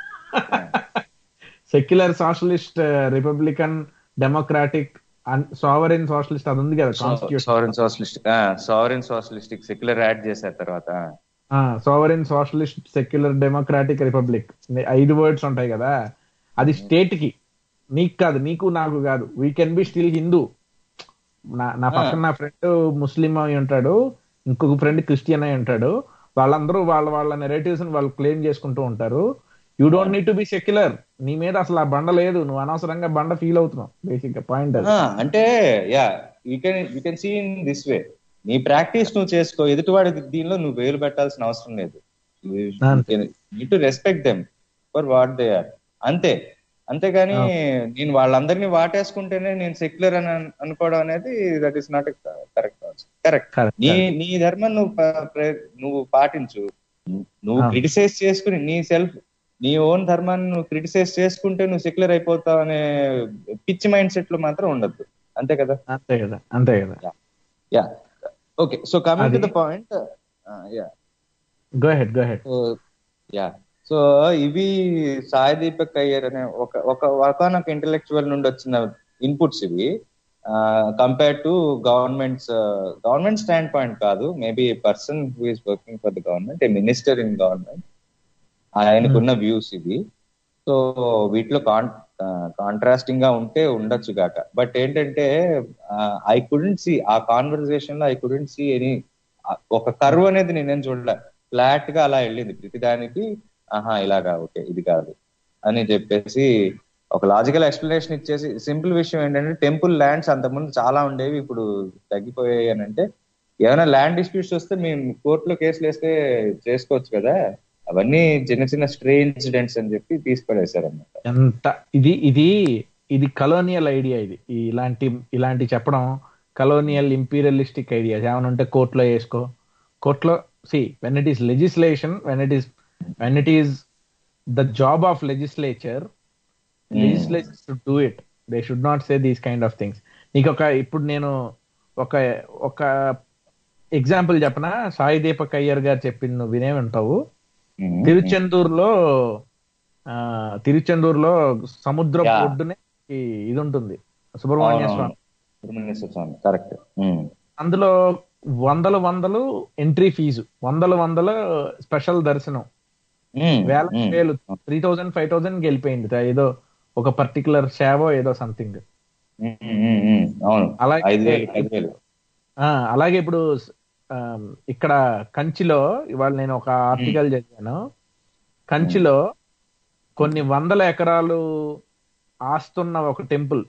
Secular socialist, republican, democratic, sovereign socialist అది ఉంది కదా constitution. Sovereign socialist sovereign socialistic secular add చేశారు తర్వాత. Sovereign socialist, secular, democratic, republic ఐదు వర్డ్స్ ఉంటాయి కదా. అది స్టేట్ కి, నీకు కాదు, నీకు నాకు కాదు. We can be still Hindu, నా నా పక్కన నా ఫ్రెండ్ ముస్లిం అయి ఉంటాడు, ఇంకొక ఫ్రెండ్ క్రిస్టియన్ అయి ఉంటాడు. వాళ్ళందరూ వాళ్ళ వాళ్ళ నెరేటివ్స్ వాళ్ళు క్లెయిమ్ చేసుకుంటూ ఉంటారు. You don't need to be secular. నీ మీద అసలు ఆ బండ లేదు, నువ్వు అనవసరంగా బండ ఫీల్ అవుతున్నావు. బేసిక్ గా పాయింట్ అంటే yeah you can you can see in this way. నీ ప్రాక్టీస్ నువ్వు చేసుకో, ఎదుటివాడి దీనిలో నువ్వు వేలు పెట్టాల్సిన అవసరం లేదు. You to respect them for what they are, అంతే. అంతేగాని నేను వాళ్ళందరినీ వాటేసుకుంటేనే నేను సెక్యులర్ అని అనుకోవడం అనేది that is not correct. Correct. నీ నీ ధర్మం నువ్వు నువ్వు పాటించు. నువ్వు క్రిటిసైజ్ చేసుకుని నీ సెల్ఫ్ నీ ఓన్ ధర్మాన్ని నువ్వు క్రిటిసైజ్ చేసుకుంటే నువ్వు సెక్యులర్ అయిపోతావు అనే పిచ్చి మైండ్ సెట్ లో మాత్రం ఉండద్దు. అంతే కదా? అంతే కదా అంతే కదా yeah okay. So coming to the point, yeah go ahead go ahead yeah so ఇవి సాయి దీపక్ అయ్యర్ అనే ఒక ఒక ఒకనొక ఇంటెలెక్చువల్ నుండి వచ్చిన ఇన్పుట్స్ ఇవి. Compare to governments government stand point కాదు, maybe person who is working for the government, a minister in government, ఆయనకున్న వ్యూస్ ఇవి. సో వీటిలో కాన్ కాంట్రాస్టింగ్ గా ఉంటే ఉండొచ్చు గాక. బట్ ఏంటంటే ఐ కుడెంట్ సీ ఆ కాన్వర్సేషన్ లో ఐ కుడెంట్ సీ ఎనీ ఒక కర్వ్ అనేది నేనేం చూడలే. ఫ్లాట్ గా అలా వెళ్ళింది ప్రతిదానికి. ఆహా ఇలాగా ఓకే ఇది కాదు అని చెప్పేసి ఒక లాజికల్ ఎక్స్ప్లెనేషన్ ఇచ్చేసి, సింపుల్ విషయం ఏంటంటే టెంపుల్ ల్యాండ్స్ అంతకుముందు చాలా ఉండేవి, ఇప్పుడు తగ్గిపోయాయి అని అంటే ఏమైనా ల్యాండ్ డిస్ప్యూట్స్ వస్తే మేము కోర్టులో కేసులు వేస్తే చేసుకోవచ్చు కదా, అవన్నీ చిన్న చిన్న స్ట్రే ఇన్సిడెంట్స్ అని చెప్పి తీసుకుపడేశారు అన్నమాట. ఎంత ఇది ఇది ఇది కలోనియల్ ఐడియా. ఇది ఇలాంటి ఇలాంటి చెప్పడం కలోనియల్ ఇంపీరియలిస్టిక్ ఐడియా. ఏమైనా ఉంటే కోర్టులో వేసుకో, కోర్టులో see when it is legislation, when it is when it is the job of legislature, legislature should do it. They should not say these kind of things. నీకు ఒక ఇప్పుడు నేను ఒక ఒక ఎగ్జాంపుల్ చెప్పనా, సాయి దీపక్ అయ్యర్ గారు చెప్పింది నువ్వు వినే ఉంటావు. తిరుచెందూరులో ఆ తిరుచెందూరులో సముద్రం ఒడ్డునే ఇది ఉంటుంది, సుబ్రహ్మణ్య స్వామి. కరెక్ట్. అందులో వందల వందలు ఎంట్రీ ఫీజు, వందల వందల స్పెషల్ దర్శనం, వేల వేలు త్రీ థౌజండ్ ఫైవ్ థౌజండ్ వెళ్ళిపోయింది ఏదో ఒక పర్టికులర్ సేవ ఏదో సంథింగ్. అలాగే అలాగే ఇప్పుడు ఇక్కడ కంచిలో ఇవాళ నేను ఒక ఆర్టికల్ చదివాను. కంచిలో కొన్ని వందల ఎకరాలు ఆస్తున్న ఒక టెంపుల్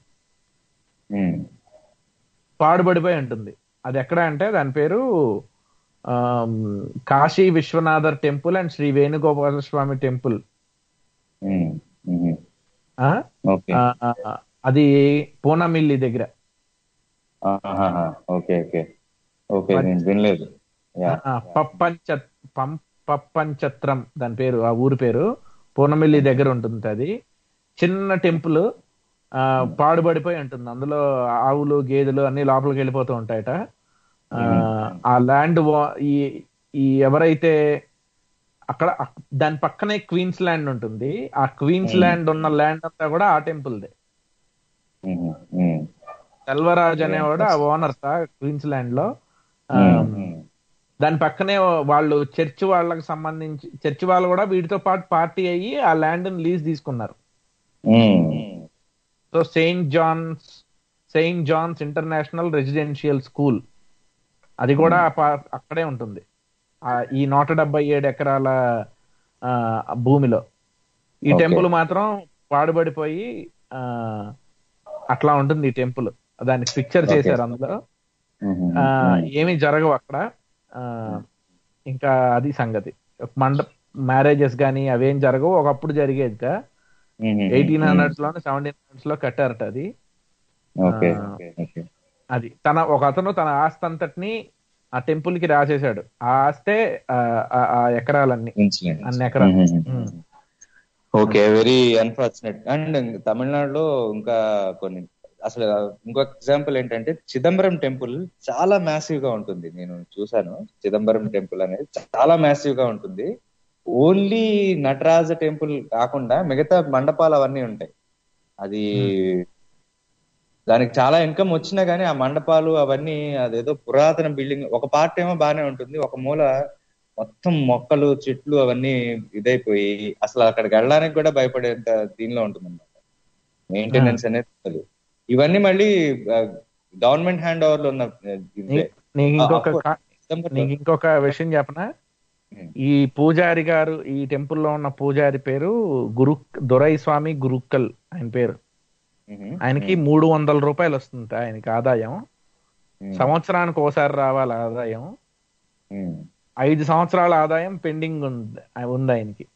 పాడుబడిపోయి ఉంటుంది. అది ఎక్కడ అంటే దాని పేరు Kashi Vishwanathar temple and Shri Venugopala Swami temple. అది పూనమిల్లి దగ్గర. పప్పంచత్రం దాని పేరు, ఆ ఊరి పేరు. పూనమిల్లి దగ్గర ఉంటుంది. అది చిన్న టెంపుల్ పాడుబడిపోయి ఉంటుంది. అందులో ఆవులు గేదెలు అన్ని లోపలికి వెళ్ళిపోతూ ఉంటాయట. ఆ ల్యాండ్ ఈ ఎవరైతే అక్కడ దాని పక్కనే క్వీన్స్ ల్యాండ్ ఉంటుంది. ఆ క్వీన్స్ ల్యాండ్ ఉన్న ల్యాండ్ అంతా కూడా ఆ టెంపుల్దే. సెల్వరాజ్ అనేవాడు ఆ ఓనర్ క్వీన్స్ ల్యాండ్ లో. దాని పక్కనే వాళ్ళు చర్చ్ వాళ్ళకి సంబంధించి చర్చ్ వాళ్ళు కూడా వీటితో పాటు పార్టీ అయ్యి ఆ ల్యాండ్ లీజ్ తీసుకున్నారు. So Saint John's Saint John's international residential school అది కూడా అక్కడే ఉంటుంది, ఈ నూట డెబ్బై ఏడు ఎకరాల భూమిలో. ఈ టెంపుల్ మాత్రం పాడుబడిపోయి ఆ అట్లా ఉంటుంది ఈ టెంపుల్. దాన్ని పిక్చర్ చేశారు అందులో. ఆ ఏమి జరగవు అక్కడ. ఆ ఇంకా అది సంగతి. మండప మ్యారేజెస్ కానీ అవేం జరగవు. ఒకప్పుడు జరిగేది కా ఎయిటీన్ హండ్రెడ్స్ లోనే సెవెంటీన్ హండ్రెడ్స్ లో కట్టారట అది. అది తన ఒక అతను తన ఆస్తి అంతటిని ఆ టెంపుల్ కి రాసేసాడు. ఆ ఆస్తే ఆ ఎకరాలన్నీ అన్ని ఎకరాలు. Okay, very unfortunate. అండ్ తమిళనాడులో ఇంకా కొన్ని అసలు ఇంకొక ఎగ్జాంపుల్ ఏంటంటే చిదంబరం టెంపుల్ చాలా మ్యాసివ్ గా ఉంటుంది. నేను చూసాను చిదంబరం టెంపుల్ అనేది చాలా మ్యాసివ్ గా ఉంటుంది. ఓన్లీ నటరాజ టెంపుల్ కాకుండా మిగతా మండపాలు అవన్నీ ఉంటాయి. అది దానికి చాలా ఇన్కమ్ వచ్చినా గానీ ఆ మండపాలు అవన్నీ అదేదో పురాతన బిల్డింగ్. ఒక పార్ట్ ఏమో బాగానే ఉంటుంది, ఒక మూల మొత్తం మొక్కలు చెట్లు అవన్నీ ఇదైపోయి అసలు అక్కడికి వెళ్ళడానికి కూడా భయపడేంత దీనిలో ఉంటుంది అన్నమాట. మెయింటెనెన్స్ అనేది. ఇవన్నీ మళ్ళీ గవర్నమెంట్ హ్యాండ్ ఓవర్ లో ఉన్న నీకు ఇంకొక నీకు ఇంకొక విషయం చెప్పనా, ఈ పూజారి గారు ఈ టెంపుల్లో ఉన్న పూజారి పేరు గురు దొరై స్వామి గురుక్కల్ ఆయన పేరు. ఆయనకి మూడు వందల రూపాయలు వస్తుంది ఆయనకి ఆదాయం. సంవత్సరానికి ఓసారి రావాలి ఆదాయం. ఐదు సంవత్సరాల ఆదాయం పెండింగ్ ఉంది ఉంది ఆయనకి.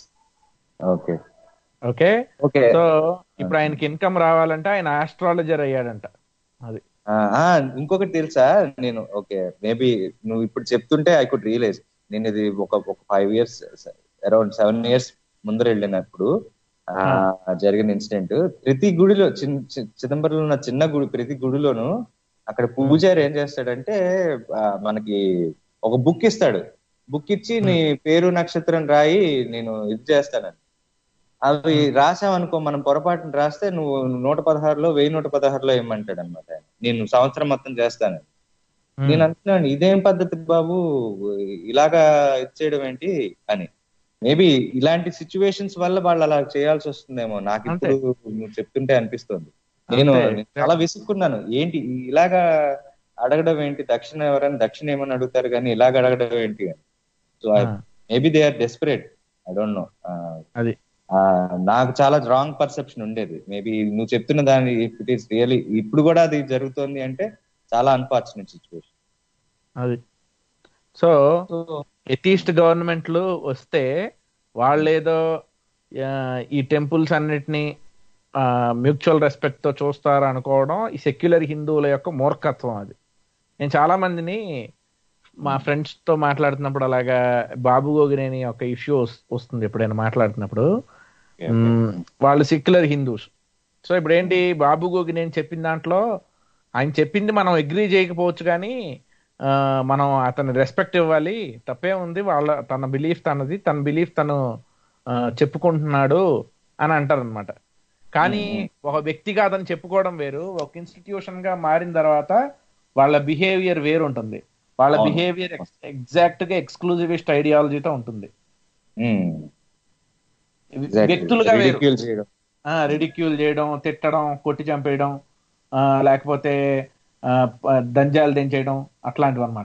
ఓకే ఓకే సో ఇప్పుడు ఆయనకి ఇన్కమ్ రావాలంటే ఆయన ఆస్ట్రాలజర్ అయ్యాడంట. అది ఇంకొకటి తెలుసా, నేను ఓకే మేబీ నువ్వు ఇప్పుడు చెప్తుంటే ఐ కుడ్ రియలైజ్, నేను ఇది ఒక ఒక five years around seven years ముందర వెళ్ళినప్పుడు జరిగిన ఇన్సిడెంట్. ప్రతి గుడిలో చిన్న చిదంబరంలో ఉన్న చిన్న గుడి ప్రతి గుడిలోను అక్కడ పూజారి ఏం చేస్తాడంటే మనకి ఒక బుక్ ఇస్తాడు. బుక్ ఇచ్చి నీ పేరు నక్షత్రం రాయి నేను ఇది చేస్తానని. అవి రాసామనుకో, మనం పొరపాటును రాస్తే నువ్వు నూట పదహారులో వెయ్యి నూట పదహారులో ఏమంటాడు అనమాట. నేను సంవత్సరం మొత్తం చేస్తానని. నేను అంటున్నాను ఇదేం పద్ధతి బాబు, ఇలాగా ఇచ్చేయడం ఏంటి అని. మేబీ ఇలాంటి సిచ్యువేషన్స్ వల్ల వాళ్ళు అలా చేయాల్సి వస్తుందేమో నాకు ఇప్పుడు నువ్వు చెప్తుంటే అనిపిస్తుంది. నేను చాలా విసుక్కున్నాను, ఏంటి ఇలాగా అడగడం ఏంటి, దక్షిణ ఎవరైనా దక్షిణ ఏమని అడుగుతారు కానీ ఇలాగ అడగడం ఏంటి అని. So maybe they are desperate, I don't know. అది నాకు చాలా రాంగ్ పర్సెప్షన్ ఉండేది. మేబీ నువ్వు చెప్తున్న దాని ఇట్ ఈస్ రియలీ ఇప్పుడు కూడా అది జరుగుతోంది అంటే చాలా అన్ఫార్చునేట్ సిచ్యువేషన్ అది. సో ఎథీస్ట్ గవర్నమెంట్లు వస్తే వాళ్ళేదో ఈ టెంపుల్స్ అన్నిటినీ మ్యూచువల్ రెస్పెక్ట్ తో చూస్తారు అనుకోవడం ఈ సెక్యులర్ హిందువుల యొక్క మూర్ఖత్వం. అది నేను చాలా మందిని మా ఫ్రెండ్స్ తో మాట్లాడుతున్నప్పుడు అలాగా బాబు గోగినేని ఒక ఇష్యూ వస్తుంది ఎప్పుడైనా మాట్లాడుతున్నప్పుడు, వాళ్ళు సెక్యులర్ హిందూస్. సో ఇప్పుడు ఏంటి బాబు గోగినేని చెప్పిన దాంట్లో ఆయన చెప్పింది మనం అగ్రీ చేయకపోవచ్చు కానీ మనం అతని రెస్పెక్ట్ ఇవ్వాలి, తప్పే ఉంది, వాళ్ళ తన బిలీఫ్ తనది, తన బిలీఫ్ తను చెప్పుకుంటున్నాడు అని అంటారు అనమాట. కానీ ఒక వ్యక్తిగా అతను చెప్పుకోవడం వేరు, ఒక ఇన్స్టిట్యూషన్ గా మారిన తర్వాత వాళ్ళ బిహేవియర్ వేరు ఉంటుంది. వాళ్ళ బిహేవియర్ ఎగ్జాక్ట్ గా ఎక్స్క్లూజివిస్ట్ ఐడియాలజీతో ఉంటుంది. వ్యక్తులుగా రిడిక్యూల్ చేయడం, తిట్టడం, కొట్టి చంపేయడం, లేకపోతే దంజాలు దించేయడం అట్లాంటివి అనమాట.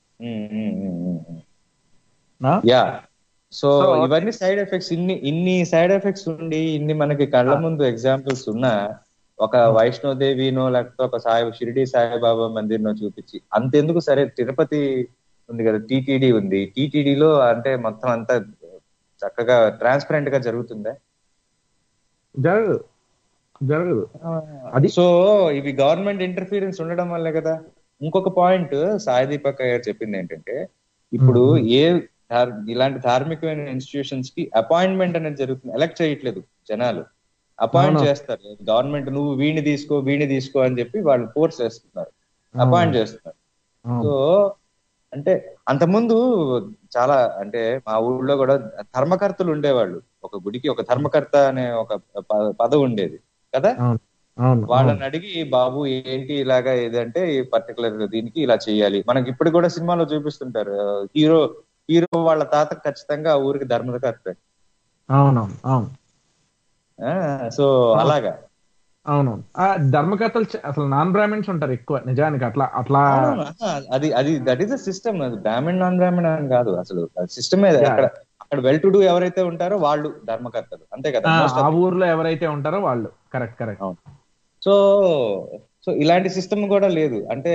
యా సో ఇవన్నీ సైడ్ ఎఫెక్ట్స్. ఇన్ని ఇన్ని సైడ్ ఎఫెక్ట్స్ ఉండి ఇన్ని మనకి కళ్ళ ముందు ఎగ్జాంపుల్స్ ఉన్నా ఒక వైష్ణోదేవినో లేకపోతే ఒక సాయి షిరిడి సాయిబాబా మందిర్నో చూపించి అంతెందుకు, సరే తిరుపతి ఉంది కదా, టీటీడీ ఉంది, టీటీడీలో అంటే మొత్తం అంతా చక్కగా ట్రాన్స్పరెంట్ గా జరుగుతుందా? జరగదు జరగదు అది. సో ఇవి గవర్నమెంట్ ఇంటర్ఫీరెన్స్ ఉండడం వల్లే కదా. ఇంకొక పాయింట్ సాయి దీపక్ గారు చెప్పింది ఏంటంటే, ఇప్పుడు ఏ ఇలాంటి ధార్మికమైన ఇన్స్టిట్యూషన్స్ కి అపాయింట్మెంట్ అనేది జరుగుతుంది, ఎలక్ట్ చేయట్లేదు జనాలు, అపాయింట్ చేస్తారు. గవర్నమెంట్ నువ్వు వీణి తీసుకో వీణి తీసుకో అని చెప్పి వాళ్ళు ఫోర్స్ చేస్తున్నారు, అపాయింట్ చేస్తున్నారు. సో అంటే అంతకుముందు చాలా అంటే మా ఊళ్ళో కూడా ధర్మకర్తలు ఉండేవాళ్ళు. ఒక గుడికి ఒక ధర్మకర్త అనే ఒక పదవి ఉండేది కదా. వాళ్ళని అడిగి బాబు ఏంటి ఇలాగా ఏదంటే ఈ పర్టికులర్ దీనికి ఇలా చెయ్యాలి. మనకి ఇప్పుడు కూడా సినిమాలో చూపిస్తుంటారు, హీరో హీరో వాళ్ళ తాత ఖచ్చితంగా ఆ ఊరికి ధర్మకర్త. అవునవును అవును. సో అలాగా అవునవును. ధర్మకర్తలు అసలు నాన్ బ్రాహ్మిన్స్ ఉంటారు ఎక్కువ నిజానికి. అట్లా అట్లా అది అది దట్ ఈస్ అ సిస్టమ్. అది బ్రాహ్మణ్ నాన్ బ్రాహ్మణ్ అని కాదు, అసలు సిస్టమే. అక్కడ అక్కడ వెల్ టు డూ ఎవరైతే ఉంటారో వాళ్ళు ధర్మకర్తలు, అంతే కదా. ఆ ఊర్లో ఎవరైతే ఉంటారో వాళ్ళు. Correct correct. సో సో ఇలాంటి సిస్టమ్ కూడా లేదు. అంటే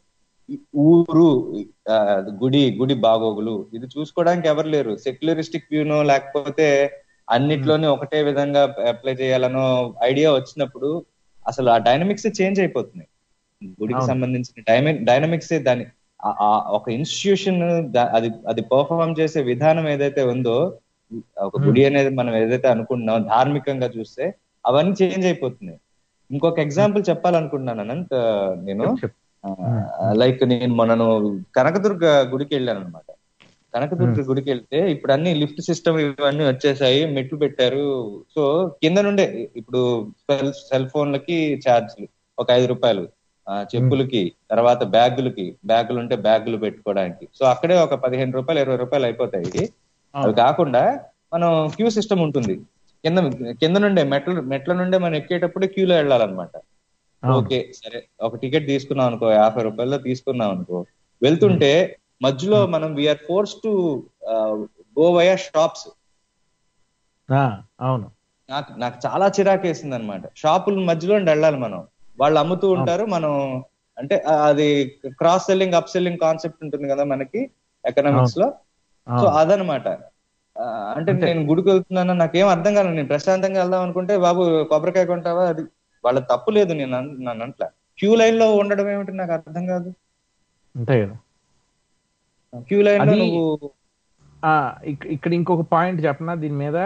ఊరు గుడి గుడి బాగోగులు ఇది చూసుకోవడానికి ఎవరు లేరు. సెక్యులరిస్టిక్ వ్యూనో లేకపోతే అన్నిట్లోనే ఒకటే విధంగా అప్లై చేయాలనో ఐడియా వచ్చినప్పుడు అసలు ఆ డైనమిక్స్ చేంజ్ అయిపోతున్నాయి. గుడికి సంబంధించిన డైమ డైనమిక్స్ దాని ఒక ఇన్స్టిట్యూషన్ అది అది పర్ఫార్మ్ చేసే విధానం ఏదైతే ఉందో, ఒక గుడి అనేది మనం ఏదైతే అనుకుంటున్నాం ధార్మికంగా చూస్తే అవన్నీ చేంజ్ అయిపోతున్నాయి. ఇంకొక ఎగ్జాంపుల్ చెప్పాలనుకుంటున్నాను అనంత్ నేను. లైక్ నేను మొన్న కనకదుర్గ గుడికి వెళ్ళాను అనమాట. కనకదుర్గ గుడికి వెళ్తే ఇప్పుడు అన్ని లిఫ్ట్ సిస్టమ్ ఇవన్నీ వచ్చేసాయి, మెట్లు పెట్టారు. సో కింద నుండే ఇప్పుడు సెల్ ఫోన్లకి ఛార్జీలు ఒక ఐదు రూపాయలు, చెప్పులకి, తర్వాత బ్యాగులకి, బ్యాగులు ఉంటే బ్యాగులు పెట్టుకోవడానికి. సో అక్కడే ఒక పదిహేను రూపాయలు ఇరవై రూపాయలు అయిపోతాయి. అవి కాకుండా మనం క్యూ సిస్టమ్ ఉంటుంది కింద కింద నుండే మెట్ల మెట్ల నుండే మనం ఎక్కేటప్పుడే క్యూలో వెళ్ళాలన్నమాట. ఓకే సరే, ఒక టికెట్ తీసుకున్నాం అనుకో, యాభై రూపాయల్లో తీసుకున్నాం అనుకో, వెళ్తుంటే మధ్యలో మనం we are force to go via shops. అవును, నాకు నాకు చాలా చిరాకు వేసింది అనమాట. షాపుల మధ్యలో వెళ్ళాలి మనం, వాళ్ళు అమ్ముతూ ఉంటారు, మనం అంటే అది cross selling up selling concept ఉంటుంది కదా మనకి ఎకనామిక్స్ లో. సో అదనమాట. అంటే నేను గుడికి వెళ్తున్నాను, నాకేం అర్థం కాదు, నేను ప్రశాంతంగా వెళ్దాం అనుకుంటే బాబు కొబ్బరికాయ కొంటావా, అది వాళ్ళ తప్పు లేదు, నేను నన్ను అంట్లా. క్యూ లైన్ లో ఉండడం ఏమిటి నాకు అర్థం కాదు. అంతే కదా, క్యూ లైన్ లో నువ్వు. ఇక్కడ ఇంకొక పాయింట్ చెప్పనా దీని మీద.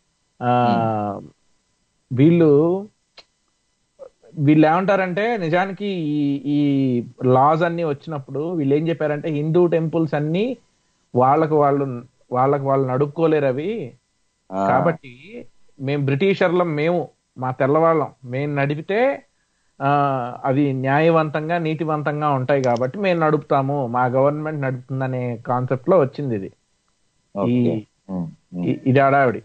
వీళ్ళు వీళ్ళు ఏమంటారంటే నిజానికి ఈ ఈ లాస్ అన్ని వచ్చినప్పుడు వీళ్ళు ఏం చెప్పారంటే హిందూ టెంపుల్స్ అన్ని వాళ్ళకు వాళ్ళు వాళ్ళకు వాళ్ళు నడుపుకోలేరు అవి, కాబట్టి మేము బ్రిటిషర్లం, మేము మా తెల్లవాళ్ళం మేము నడిపితే ఆ అవి న్యాయవంతంగా నీతివంతంగా ఉంటాయి కాబట్టి మేము నడుపుతాము, మా గవర్నమెంట్ నడుపుతుందనే కాన్సెప్ట్ లో వచ్చింది ఇది. ఈ ఇది ఆడావిడి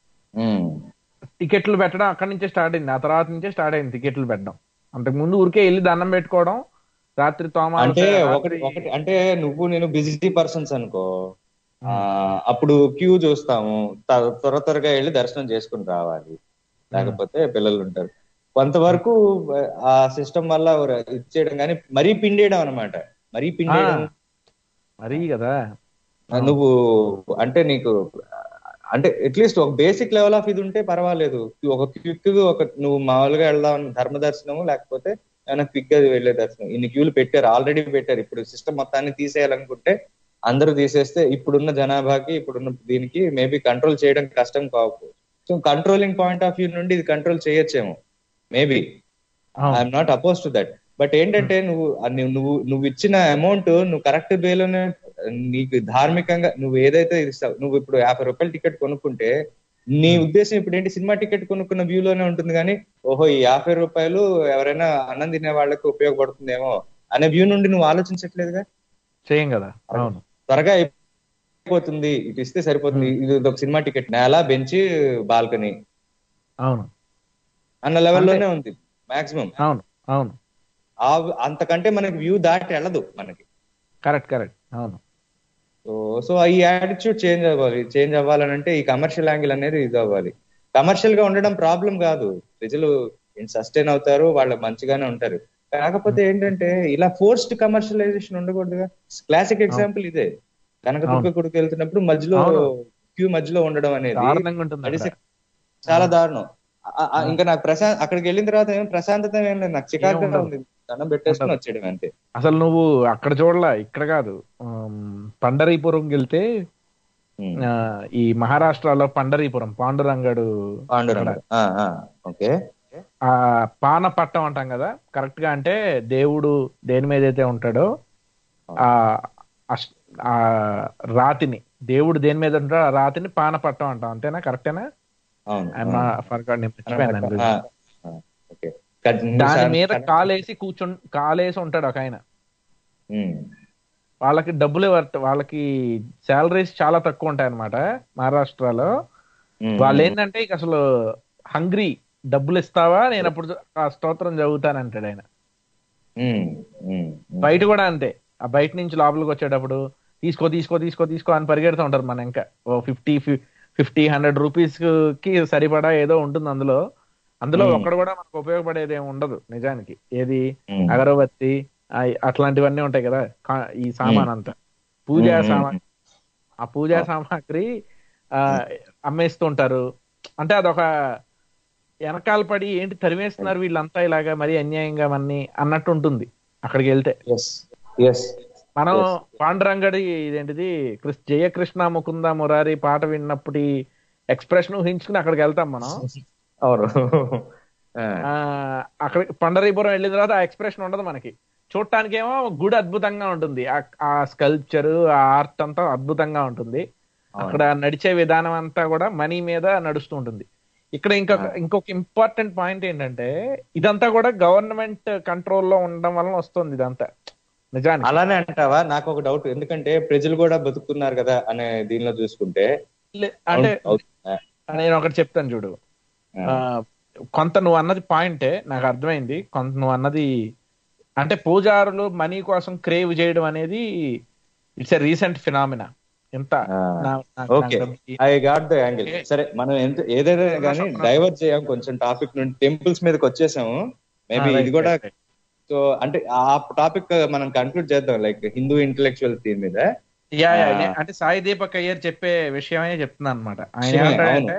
టికెట్లు పెట్టడం అక్కడి నుంచే స్టార్ట్ అయింది, ఆ తర్వాత నుంచే స్టార్ట్ అయింది టికెట్లు పెట్టడం. అంతకు ముందు ఊరికే వెళ్ళి దండం పెట్టుకోవడం, రాత్రి తోమ. అంటే ఒకటి ఒకటి అంటే నువ్వు నేను బిజీ పర్సన్స్ అనుకో, ఆ అప్పుడు క్యూ చూస్తాము, త్వర త్వరగా వెళ్ళి దర్శనం చేసుకుని రావాలి, లేకపోతే పిల్లలు ఉంటారు. కొంతవరకు ఆ సిస్టమ్ వల్ల ఇచ్చేయడం, కానీ మరీ పిండేయడం అనమాట, మరీ పిండేయడం మరీ కదా. నువ్వు అంటే నీకు అంటే అట్లీస్ట్ ఒక బేసిక్ లెవెల్ ఆఫ్ ఇది ఉంటే పర్వాలేదు. ఒక క్విక్ ఒక నువ్వు మామూలుగా వెళ్దాం ధర్మ దర్శనము, లేకపోతే ఏమైనా క్విక్ గా వెళ్ళే దర్శనం. ఇన్ని క్యూలు పెట్టారు, ఆల్రెడీ పెట్టారు. ఇప్పుడు సిస్టమ్ మొత్తాన్ని తీసేయాలనుకుంటే అందరూ తీసేస్తే ఇప్పుడున్న జనాభాకి ఇప్పుడున్న దీనికి మేబీ కంట్రోల్ చేయడం కష్టం కావచ్చు. So controlling point of view నుండి ఇది కంట్రోల్ చేయొచ్చేమో maybe. I'm not oppose to that. But ఏంటంటే నువ్వు నువ్వు నువ్వు ఇచ్చిన అమౌంట్ నువ్వు కరెక్ట్ వేలోనే నీకు ధార్మికంగా నువ్వు ఏదైతే ఇస్తావు. నువ్వు ఇప్పుడు యాభై రూపాయల టికెట్ కొనుక్కుంటే నీ ఉద్దేశం ఇప్పుడు ఏంటి, సినిమా టికెట్ కొనుక్కున్న వ్యూలోనే ఉంటుంది, కానీ ఓహో ఈ యాభై రూపాయలు ఎవరైనా అన్నం తినే వాళ్ళకి ఉపయోగపడుతుందేమో అనే వ్యూ నుండి నువ్వు ఆలోచించట్లేదుగా. చేయం కదా. అవును, త్వరగా అయిపోతుంది, ఇటు ఇస్తే సరిపోతుంది, ఇది ఒక సినిమా టికెట్, నేల బెంచ్ బాల్కనీ, అవును అన్న లెవెల్లోనే ఉంది మాక్సిమం. అవును అవును, అంతకంటే మనకి వ్యూ దాటి వెళ్ళదు మనకి. Correct correct. అవును. సో సో ఈ యాటిట్యూడ్ చేంజ్ అవ్వాలి. చేంజ్ అవ్వాలని అంటే ఈ కమర్షియల్ యాంగిల్ అనేది ఇది అవ్వాలి. కమర్షియల్ గా ఉండడం ప్రాబ్లం కాదు, ప్రజలు సస్టైన్ అవుతారు, వాళ్ళు మంచిగానే ఉంటారు. కాకపోతే ఏంటంటే ఇలా ఫోర్స్డ్ కమర్షియలైజేషన్ ఉండకూడదుగా. క్లాసిక్ ఎగ్జాంపుల్ ఇదే, కనకదుర్గ గుడికి వెళ్తున్నప్పుడు మధ్యలో క్యూ మధ్యలో ఉండడం అనేది చాలా దారుణం. ఇంకా నాకు ప్రశాంత్ అక్కడికి వెళ్ళిన తర్వాత ఏం ప్రశాంతత ఏం లేదు, నాకు చికాకుగా ఉంది, దండం పెట్టేసుకుని వచ్చేయడం అంతే. అసలు నువ్వు అక్కడ చూడలా, ఇక్కడ కాదు, పండరీపురం వెళ్తే ఈ మహారాష్ట్రలో పండరీపురం పాండురంగడు ఆ పానపట్టం అంటాం కదా, కరెక్ట్ గా అంటే దేవుడు దేని మీద అయితే ఉంటాడో ఆ ఆ రాతిని, దేవుడు దేని మీద ఉంటాడో ఆ రాతిని పానపట్టం అంటాం, అంతేనా? కరెక్టేనా? దాని మీద కాలేసి కూర్చో కాలేసి ఉంటాడు ఒక ఆయన. వాళ్ళకి డబ్బులు వాళ్ళకి శాలరీస్ చాలా తక్కువ ఉంటాయి అన్నమాట మహారాష్ట్రలో. వాళ్ళు ఏంటంటే ఇక అసలు హంగ్రీ, డబ్బులు ఇస్తావా నేను అప్పుడు ఆ స్తోత్రం చదువుతానంటాడు ఆయన. బయట కూడా అంతే, ఆ బయట నుంచి లోపలికి వచ్చేటప్పుడు తీసుకో తీసుకో తీసుకో తీసుకో అని పరిగెడుతూ ఉంటారు. మన ఇంకా ఓ ఫిఫ్టీ ఫిఫ్టీ హండ్రెడ్ రూపీస్ కి సరిపడా ఏదో ఉంటుంది అందులో. అందులో ఒక్కడు కూడా మనకు ఉపయోగపడేది ఏమి ఉండదు నిజానికి. ఏది అగరబత్తి అట్లాంటివన్నీ ఉంటాయి కదా, ఈ సామాన్ అంతా పూజా సామాగ్రి. ఆ పూజా సామాగ్రి ఆ అమ్మేస్తూ ఉంటారు. అంటే అదొక వెనకాల పడి ఏంటి తరిమేస్తున్నారు వీళ్ళంతా ఇలాగా మరీ అన్యాయంగా మన్ని అన్నట్టు ఉంటుంది అక్కడికి వెళ్తే. మనం పాండురంగడి ఇదేంటిది జయకృష్ణ ముకుంద మురారి పాట విన్నప్పుడు ఎక్స్ప్రెషన్ ఊహించుకుని అక్కడికి వెళ్తాం మనం. అవును, అక్కడ పండరీపురం వెళ్ళిన తర్వాత ఆ ఎక్స్ప్రెషన్ ఉండదు మనకి. చూడటానికేమో గుడి అద్భుతంగా ఉంటుంది, ఆ స్కల్ప్చర్ ఆ ఆర్ట్ అంతా అద్భుతంగా ఉంటుంది. అక్కడ నడిచే విధానం అంతా కూడా మనీ మీద నడుస్తూ ఉంటుంది. ఇక్కడ ఇంకొక ఇంకొక ఇంపార్టెంట్ పాయింట్ ఏంటంటే ఇదంతా కూడా గవర్నమెంట్ కంట్రోల్లో ఉండడం వలన వస్తుంది ఇదంతా. నిజానికి అలానే అంటావా? నాకు ఒక డౌట్, ఎందుకంటే ప్రజలు కూడా బతుకుతున్నారు కదా అనే దీనిలో చూసుకుంటే. అంటే నేను ఒకటి చెప్తాను చూడు, కొంత నువ్వు అన్నది పాయింటే, నాకు అర్థమైంది. కొంత నువ్వు అన్నది అంటే పూజారులు మనీ కోసం క్రేవ్ చేయడం అనేది ఇట్స్ ఎ రీసెంట్ ఫినామినా. ఎంత okay, I got the angle. సరే, మనం ఎంత ఏదైనా కానీ డైవర్ట్ చేయం కొంచెం టాపిక్ నుండి, టెంపుల్స్ మీదకి వచ్చేసాము. మేబీ ఇది కూడా సో అంటే ఆ టాపిక్ మనం కన్క్లూడ్ చేద్దాం, లైక్ హిందూ ఇంటెలెక్చువల్ థీమ్ మీద. యా అంటే సాయి దీపక్ అయ్యర్ చెప్పే విషయమే చెప్తున్నా అనమాట. ఆయన ఏమంటాడంటే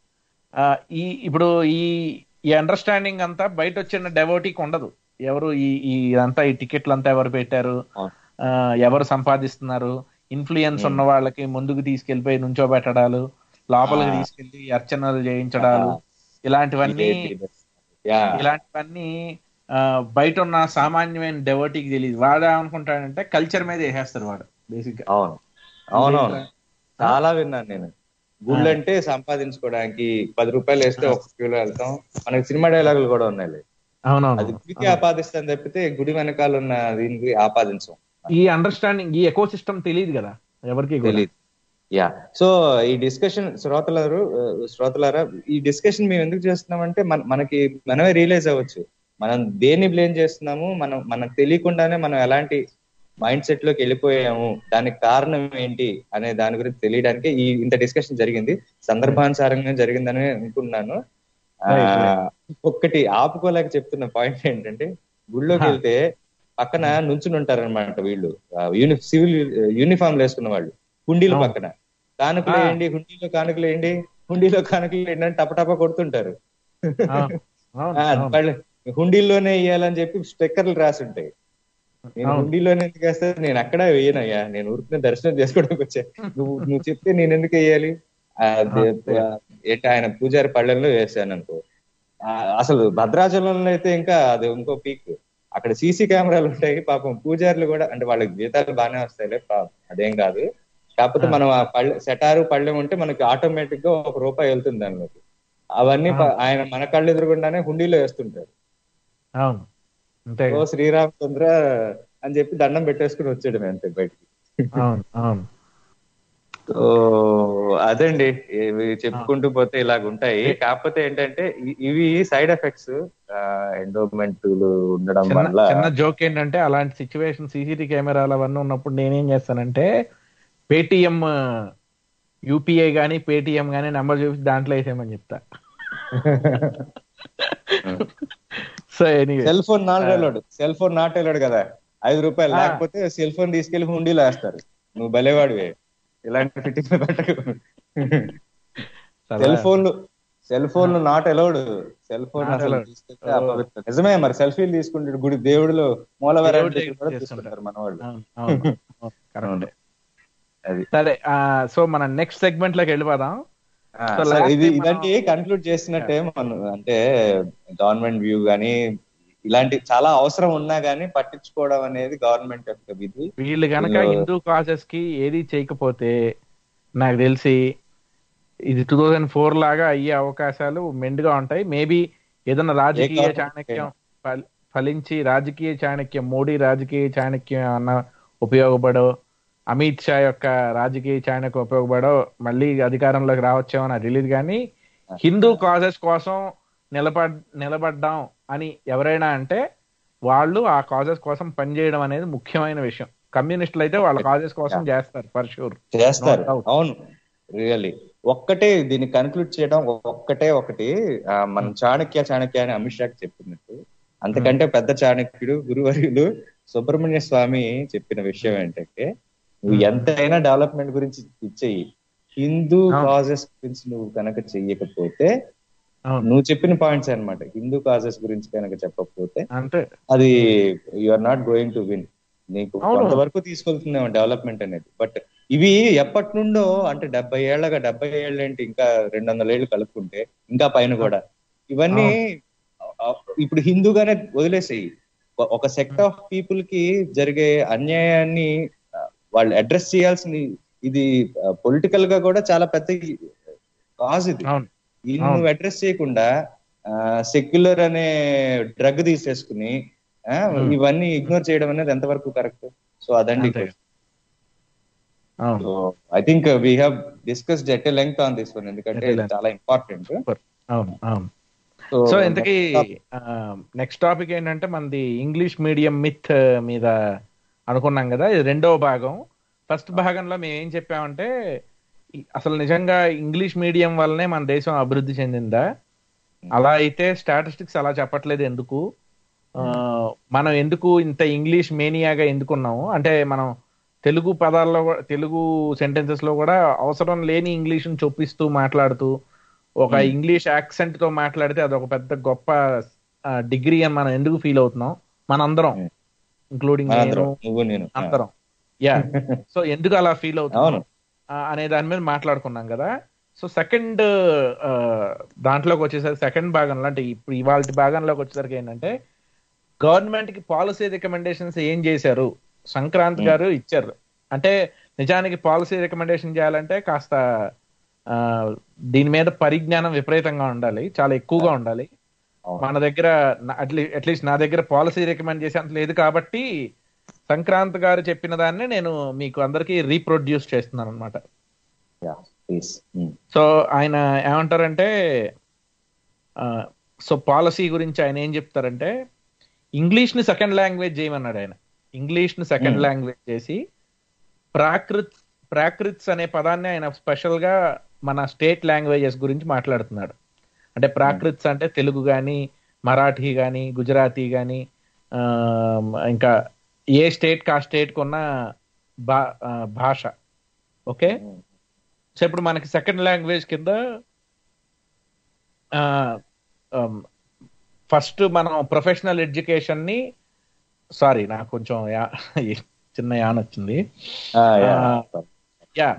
ఈ ఇప్పుడు ఈ ఈ అండర్స్టాండింగ్ అంతా బయట వచ్చిన డెవోటీకి ఉండదు. ఎవరు ఈ ఈ అంతా ఈ టికెట్లు అంతా ఎవరు పెట్టారు, ఎవరు సంపాదిస్తున్నారు, ఇన్ఫ్లుయెన్స్ ఉన్న వాళ్ళకి ముందుకు తీసుకెళ్లిపోయి నుంచోబెట్టడాలు, లోపలికి తీసుకెళ్లి అర్చనలు చేయించడాలు, ఇలాంటివన్నీ ఇలాంటివన్నీ బయట ఉన్న సామాన్యమైన డెవోటీకి తెలియదు. వాడు ఏమనుకుంటాడంటే కల్చర్ మీద వేసేస్తాడు వాడు బేసిక్ గా. అవును అవునవును, చాలా విన్నాను నేను. గుళ్ళు అంటే సంపాదించుకోవడానికి పది రూపాయలు వేస్తే ఒక కిలో వెళ్తాం. మనకి సినిమా డైలాగులు కూడా ఉన్నాయి. అవునవును, అది గుడికి ఆపాదిస్తాను తప్పితే గుడి వెనకాల ఉన్న దీనికి ఆపాదించం. ఈ అండర్స్టాండింగ్, ఈ ఎకో సిస్టమ్ తెలియదు కదా ఎవరికి తెలియదు. యా, సో ఈ డిస్కషన్ శ్రోతలారు శ్రోతలారా ఈ డిస్కషన్ మేము ఎందుకు చేస్తున్నామంటే మన మనకి మనమే రియలైజ్ అవ్వచ్చు మనం దేన్ని బ్లేమ్ చేస్తున్నాము, మనం మనకు తెలియకుండానే మనం ఎలాంటి మైండ్ సెట్ లోకి వెళ్ళిపోయాము, దానికి కారణం ఏంటి అనే దాని గురించి తెలియడానికి ఈ ఇంత డిస్కషన్ జరిగింది. సందర్భానుసారంగా జరిగిందని అనుకున్నాను. ఆ ఒక్కటి ఆపుకోలేక చెప్తున్న పాయింట్ ఏంటంటే, గుళ్ళోకి వెళ్తే పక్కన నుంచుని ఉంటారనమాట వీళ్ళు, యూని సివిల్ యూనిఫామ్లు వేసుకున్న వాళ్ళు, హుండీల పక్కన కానుకలు వేయండి, హుండీలో కానుకలు వేయండి, హుండీలో కానుకలు వేయండి అని టపటపా కొడుతుంటారు. వాళ్ళు హుండీల్లోనే వేయాలని చెప్పి స్టిక్కర్లు రాసి ఉంటాయి. నేను హుండీలోనే ఎందుకు వేస్తాను, నేను అక్కడ వేయనయ్యా, నేను ఊరికి దర్శనం చేసుకోవడానికి వచ్చా, నువ్వు నువ్వు చెప్తే నేను ఎందుకు వేయాలి? ఏంటి ఆయన పూజారి పళ్ళెంలో వేసాను అనుకో. అసలు భద్రాచలంలో అయితే ఇంకా అది ఇంకో పీక్, అక్కడ సీసీ కెమెరాలు ఉంటాయి. పాపం పూజారులు కూడా, అంటే వాళ్ళకి జీతాలు బాగానే వస్తాయిలే, అదేం కాదు. కాకపోతే మనం ఆ పళ్ళె సెటారు పళ్ళెం ఉంటే మనకి ఆటోమేటిక్ గా ఒక రూపాయి వెళ్తుంది దానిలోకి. అవన్నీ ఆయన మన కళ్ళు ఎదురుగుండానే హుండీలో వేస్తుంటారు. ఓ శ్రీరామచంద్ర అని చెప్పి దండం పెట్టేసుకుని వచ్చాడు అంతే బయటికి. అదండి, ఇవి చెప్పుకుంటూ పోతే ఇలాగ ఉంటాయి. కాకపోతే ఏంటంటే ఇవి సైడ్ ఎఫెక్ట్స్ ఎండోమెంట్లు ఉండడం వల్ల. చిన్న జోక్ ఏంటంటే, అలాంటి సిచ్యువేషన్ సీసీటీవీ కెమెరాలు అవన్నీ ఉన్నప్పుడు నేనేం చేస్తానంటే, పేటిఎం యూపీఐ గానీ పేటిఎం గానీ నెంబర్ చూసి దాంట్లో వేసేయమని చెప్తా. So cell phone not allowed, cell phone not allowed కదా, ఐదు రూపాయలు లేకపోతే సెల్ ఫోన్ తీసుకెళ్లి హుండీలో వేస్తారు. నువ్వు భలేవాడివే, ఇలాంటి ఫిట్టింగ్ పెట్టకు. సెల్ ఫోన్లు సెల్ ఫోన్లు నాట్ అలౌడ్, సెల్ ఫోన్ నిజమే. మరి సెల్ఫీలు తీసుకుంటాడు గుడి దేవుడులో మూలవరం తీసుకుంటారు మన వాళ్ళు. అది సరే. సో మనం నెక్స్ట్ సెగ్మెంట్ లోకి వెళ్ళిపోదాం. ఇది ఇలాంటి కన్క్లూడ్ చేసినట్టే మనం, అంటే గవర్నమెంట్ వ్యూ గానీ ఇలాంటి చాలా అవసరం ఉన్నా గానీ పట్టించుకోవడం అనేది గవర్నమెంట్ యొక్క విధి. వీళ్ళు కనుక హిందూ కాజెస్ కి ఏది చేయకపోతే నాకు తెలిసి ఇది టూ థౌజండ్ ఫోర్ లాగా అయ్యే అవకాశాలు మెండుగా ఉంటాయి. మేబీ ఏదైనా రాజకీయ చాణక్యం ఫలించి, రాజకీయ చాణక్యం మోడీ రాజకీయ చాణక్యం అన్న ఉపయోగపడో, అమిత్ షా యొక్క రాజకీయ చాణక్యం ఉపయోగపడో మళ్ళీ అధికారంలోకి రావచ్చేమో నాకు తెలియదు. కానీ హిందూ కాజెస్ కోసం నిలబడ్ నిలబడ్డాం అని ఎవరైనా అంటే వాళ్ళు ఆ కాజెస్ కోసం పనిచేయడం అనేది ముఖ్యమైన విషయం. కమ్యూనిస్టులు అయితే వాళ్ళ కాజెస్ కోసం చేస్తారు, ఫర్ షూర్ చేస్తారు. అవును, రియల్లీ. ఒక్కటే దీన్ని కన్క్లూడ్ చేయడం ఒక్కటే ఒకటి, మనం చాణక్య చాణక్య అని అమిత్ షాకి చెప్పినట్టు, అంతకంటే పెద్ద చాణక్యుడు గురువర్యులు సుబ్రహ్మణ్య స్వామి చెప్పిన విషయం ఏంటంటే, నువ్వు ఎంతైనా డెవలప్మెంట్ గురించి ఇచ్చేయి, హిందూ కాజెస్ గురించి నువ్వు కనుక చెయ్యకపోతే, నువ్వు చెప్పిన పాయింట్స్ అనమాట, హిందూ కాజెస్ గురించి కనుక చెప్పకపోతే అది you are not going to win. నీకు కొంతవరకు తీసుకెళ్తుందేమో డెవలప్మెంట్ అనేది. బట్ ఇవి ఎప్పటి నుండో, అంటే డెబ్బై ఏళ్ళగా డెబ్బై ఏళ్ళు ఏంటి, ఇంకా రెండు వందల ఏళ్ళు కలుపుకుంటే ఇంకా పైన కూడా ఇవన్నీ ఇప్పుడు హిందూగానే వదిలేసేయి. ఒక సెక్ట్ ఆఫ్ పీపుల్ కి జరిగే అన్యాయాన్ని వాళ్ళు అడ్రస్ చేయాల్సింది, ఇది పొలిటికల్ గా కూడా చాలా పెద్ద కాజ్. ఇది ఇది నువ్వు అడ్రస్ చేయకుండా సెక్యులర్ అనే డ్రగ్ తీసేసుకుని ఇవన్నీ ఇగ్నోర్ చేయడం అనేది ఎంతవరకు కరెక్ట్? సో అదండి. I think we have discussed at a length on this one, ఎందుకంటే చాలా ఇంపార్టెంట్. సో ఇంతకీ నెక్స్ట్ టాపిక్ ఏంటంటే మనది ఇంగ్లీష్ మీడియం మిత్ మీద అనుకున్నాం కదా, ఇది రెండవ భాగం. ఫస్ట్ భాగంలో మేము ఏం చెప్పామంటే అసలు నిజంగా ఇంగ్లీష్ మీడియం వల్లనే మన దేశం అభివృద్ధి చెందిందా, అలా అయితే స్టాటిస్టిక్స్ అలా చెప్పట్లేదు ఎందుకు, మనం ఎందుకు ఇంత ఇంగ్లీష్ మేనియాగా ఎందుకున్నాము, అంటే మనం తెలుగు పదాల్లో తెలుగు సెంటెన్సెస్ లో కూడా అవసరం లేని ఇంగ్లీష్ని చొప్పిస్తూ మాట్లాడుతూ ఒక ఇంగ్లీష్ యాక్సెంట్ తో మాట్లాడితే అది ఒక పెద్ద గొప్ప డిగ్రీ అని మనం ఎందుకు ఫీల్ అవుతున్నాం మనందరం, ఇంక్లూడింగ్ నేను అందరం. యా సో ఎందుకు అలా ఫీల్ అవుతున్నాం అనే దాని మీద మాట్లాడుకున్నాం కదా. సో సెకండ్ దాంట్లోకి వచ్చేసరికి సెకండ్ భాగంలో అంటే ఇప్పుడు ఇవాళ భాగంలోకి వచ్చేసరికి ఏంటంటే గవర్నమెంట్ కి పాలసీ రికమెండేషన్స్ ఏం చేశారు సంక్రాంత్ గారు ఇచ్చారు. అంటే నిజానికి పాలసీ రికమెండేషన్ చేయాలంటే కాస్త దీని మీద పరిజ్ఞానం విపరీతంగా ఉండాలి, చాలా ఎక్కువగా ఉండాలి. మన దగ్గర అట్లీస్ట్ నా దగ్గర పాలసీ రికమెండ్ చేసేంత లేదు కాబట్టి సంక్రాంత్ గారు చెప్పిన దాన్ని నేను మీకు అందరికి రీప్రొడ్యూస్ చేస్తున్నాను అనమాట. సో ఆయన ఏమంటారంటే సో పాలసీ గురించి ఆయన ఏం చెప్తారంటే ఇంగ్లీష్ ని సెకండ్ లాంగ్వేజ్ చేయమన్నాడు ఆయన. ఇంగ్లీష్ ని సెకండ్ లాంగ్వేజ్ చేసి ప్రాకృత్ ప్రాకృత్స్ అనే పదాన్ని ఆయన స్పెషల్ గా మన స్టేట్ లాంగ్వేజెస్ గురించి మాట్లాడుతున్నాడు. అంటే ప్రాకృత్స్ అంటే తెలుగు కానీ మరాఠీ కానీ గుజరాతీ కానీ ఇంకా ఏ స్టేట్ కా స్టేట్ కొన్న భా భాష. ఓకే, సో ఇప్పుడు మనకి సెకండ్ లాంగ్వేజ్ కింద ఫస్ట్ మనం ప్రొఫెషనల్ ఎడ్యుకేషన్ ని సారీ నాకు కొంచెం చిన్న యాన్ వచ్చింది. యా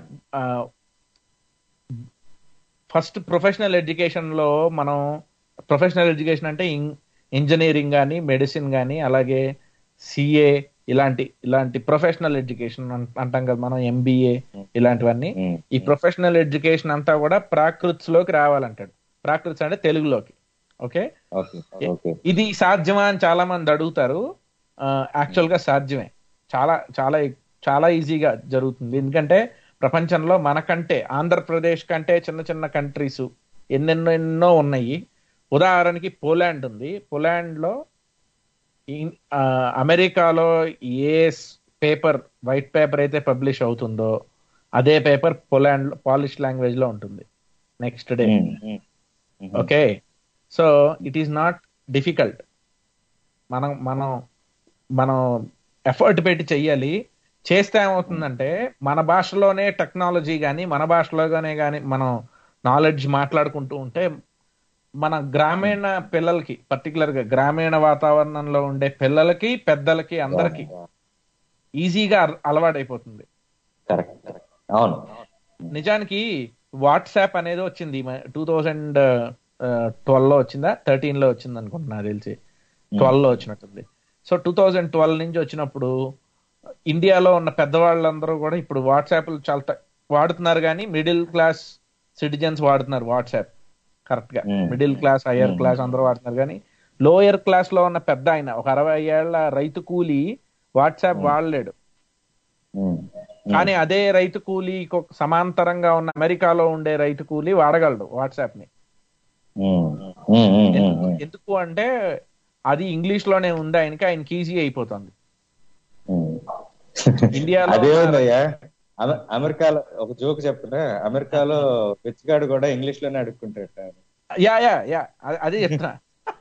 ఫస్ట్ ప్రొఫెషనల్ ఎడ్యుకేషన్ లో మనం ప్రొఫెషనల్ ఎడ్యుకేషన్ అంటే ఇంజనీరింగ్ కానీ మెడిసిన్ కానీ అలాగే సిఏ ఇలాంటి ఇలాంటి ప్రొఫెషనల్ ఎడ్యుకేషన్ అంటాం కదా మనం, ఎంబీఏ ఇలాంటివన్నీ. ఈ ప్రొఫెషనల్ ఎడ్యుకేషన్ అంతా కూడా ప్రాకృత్స్ లోకి రావాలంటాడు. ప్రాకృత్స్ అంటే తెలుగులోకి. ఓకే, ఇది సాధ్యమా అని చాలా మంది అడుగుతారు. యాక్చువల్ గా సాధ్యమే, చాలా చాలా చాలా ఈజీగా జరుగుతుంది. ఎందుకంటే ప్రపంచంలో మనకంటే ఆంధ్రప్రదేశ్ కంటే చిన్న చిన్న కంట్రీస్ ఎన్నెన్నో ఎన్నో ఉన్నాయి. ఉదాహరణకి పోలాండ్ ఉంది. పోలాండ్ లో అమెరికాలో ఏ పేపర్ వైట్ పేపర్ అయితే పబ్లిష్ అవుతుందో అదే పేపర్ పోలాండ్ పాలిష్ లాంగ్వేజ్ లో ఉంటుంది next day. Okay, so it is not difficult. మనం మనం మనం ఎఫర్ట్ పెట్టి చెయ్యాలి. చేస్తే ఏమవుతుందంటే మన భాషలోనే టెక్నాలజీ కానీ మన భాషలోనే కానీ మనం నాలెడ్జ్ మాట్లాడుకుంటూ ఉంటే మన గ్రామీణ పిల్లలకి పర్టికులర్ గా గ్రామీణ వాతావరణంలో ఉండే పిల్లలకి పెద్దలకి అందరికి ఈజీగా అలవాటైపోతుంది. అవును, నిజానికి వాట్సాప్ అనేది వచ్చింది టూ థౌజండ్ ట్వెల్వ్ లో వచ్చిందా థర్టీన్ లో వచ్చింది అనుకుంటున్నా, తెలిసి ట్వెల్వ్ లో వచ్చినట్టుంది. సో టూ థౌజండ్ ట్వెల్వ్ నుంచి వచ్చినప్పుడు ఇండియాలో ఉన్న పెద్దవాళ్ళందరూ కూడా ఇప్పుడు వాట్సాప్ చాలా వాడుతున్నారు, కానీ మిడిల్ క్లాస్ సిటిజన్స్ వాడుతున్నారు వాట్సాప్ కరెక్ట్ గా. మిడిల్ క్లాస్ హయ్యర్ క్లాస్ అందరూ వాడుతున్నారు, కానీ లోయర్ క్లాస్ లో ఉన్న పెద్ద ఆయన ఒక అరవై ఏళ్ల రైతు కూలీ వాట్సాప్ వాడలేడు. కానీ అదే రైతు కూలీ సమాంతరంగా ఉన్న అమెరికాలో ఉండే రైతు కూలీ వాడగలడు వాట్సాప్ ని. ఎందుకు అంటే అది ఇంగ్లీష్ లోనే ఉంది, ఆయనకి ఆయనకి ఈజీ అయిపోతుంది. ఇండియాలో అమెరికాలో ఒక జోక్ చెప్తున్నా, అమెరికాలో పిచ్చిగాడు కూడా ఇంగ్లీష్ లోనే అడుక్కుంటాడు. యా యా యా అదే చెప్తున్నా.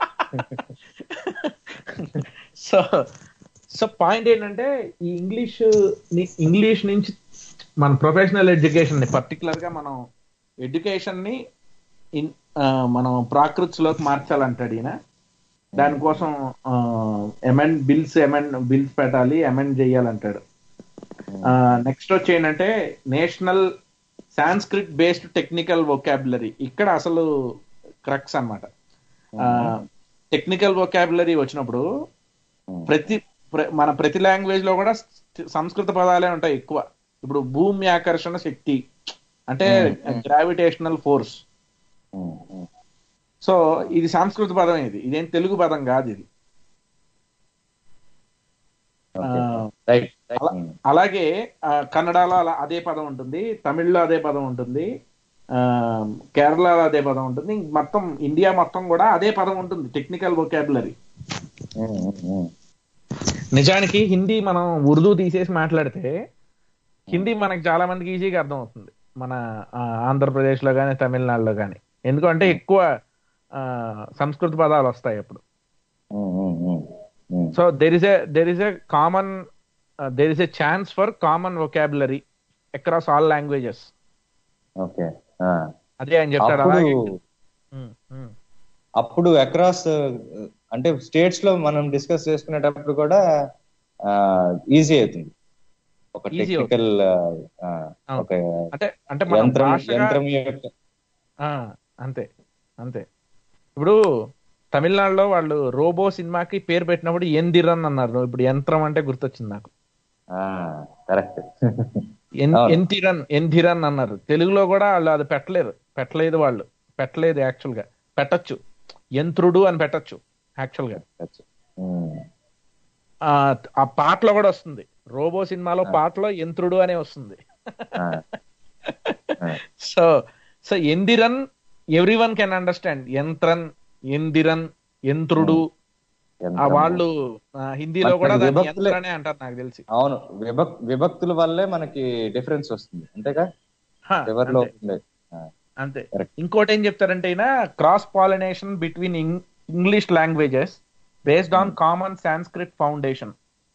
సో సో పాయింట్ ఏంటంటే ఈ ఇంగ్లీష్ ఇంగ్లీష్ నుంచి మన ప్రొఫెషనల్ ఎడ్యుకేషన్ ని పర్టికులర్ గా మనం ఎడ్యుకేషన్ ని మనం ప్రాకృత్స్ లోకి మార్చాలంటాడు ఈయన. దానికోసం అమెండ్ బిల్స్ అమెండ్ బిల్స్ పెట్టాలి, అమెండ్ చేయాలంటాడు. నెక్స్ట్ వచ్చి ఏంటంటే national Sanskrit based technical vocabulary. ఇక్కడ అసలు క్రక్స్ అన్నమాట. టెక్నికల్ వొకాబులరీ వచ్చినప్పుడు ప్రతి మన ప్రతి లాంగ్వేజ్ లో కూడా సంస్కృత పదాలే ఉంటాయి ఎక్కువ. ఇప్పుడు భూమి ఆకర్షణ శక్తి అంటే గ్రావిటేషనల్ ఫోర్స్. సో ఇది సంస్కృత పదం, ఇది ఇదేం తెలుగు పదం కాదు ఇది. అలాగే కన్నడలో అలా అదే పదం ఉంటుంది, తమిళ్లో అదే పదం ఉంటుంది, కేరళలో అదే పదం ఉంటుంది, మొత్తం ఇండియా మొత్తం కూడా అదే పదం ఉంటుంది, టెక్నికల్ వొకాబులరీ. నిజానికి హిందీ మనం ఉర్దూ తీసేసి మాట్లాడితే హిందీ మనకి చాలా మందికి ఈజీగా అర్థం అవుతుంది మన ఆంధ్రప్రదేశ్ లో కానీ తమిళనాడులో కానీ, ఎందుకంటే ఎక్కువ సంస్కృత పదాలు వస్తాయి అప్పుడు. So there is a there is a common there is a chance for common vocabulary across all languages. అదే ఆయన చెప్తాడు. అప్పుడు అక్రాస్ అంటే స్టేట్స్ లో మనం డిస్కస్ చేసుకునేటప్పుడు కూడా ఈజీ అవుతుంది. ఒక టెక్నికల్ ఒక యంత్రం యంత్రం అంతే అంతే. ఇప్పుడు తమిళనాడులో వాళ్ళు రోబో సినిమాకి పేరు పెట్టినప్పుడు ఎందిరన్ అన్నారు, ఇప్పుడు యంత్రం అంటే గుర్తొచ్చింది నాకు. కరెక్ట్, ఎంతిరన్ ఎంధిరన్ అన్నారు. తెలుగులో కూడా వాళ్ళు అది పెట్టలేరు పెట్టలేదు వాళ్ళు పెట్టలేదు యాక్చువల్ గా. పెట్టచ్చు, యంత్రుడు అని పెట్టచ్చు యాక్చువల్ గా. ఆ పాటలో కూడా వస్తుంది, రోబో సినిమాలో పాటలో యంత్రుడు అనే వస్తుంది. So so Enthiran every one can understand. యంత్రన్, ఎందిరన్, యంత్రుడు వాళ్ళు హిందీలో కూడా యంత్రనే అంటారు నాకు తెలిసి. అవును, విభక్ విభక్తుల వల్లే మనకి డిఫరెన్స్ వస్తుంది అంతేగా. అంతే. ఇంకోటి ఏం చెప్తారంటే అయినా cross pollination between English languages based on common Sanskrit foundation.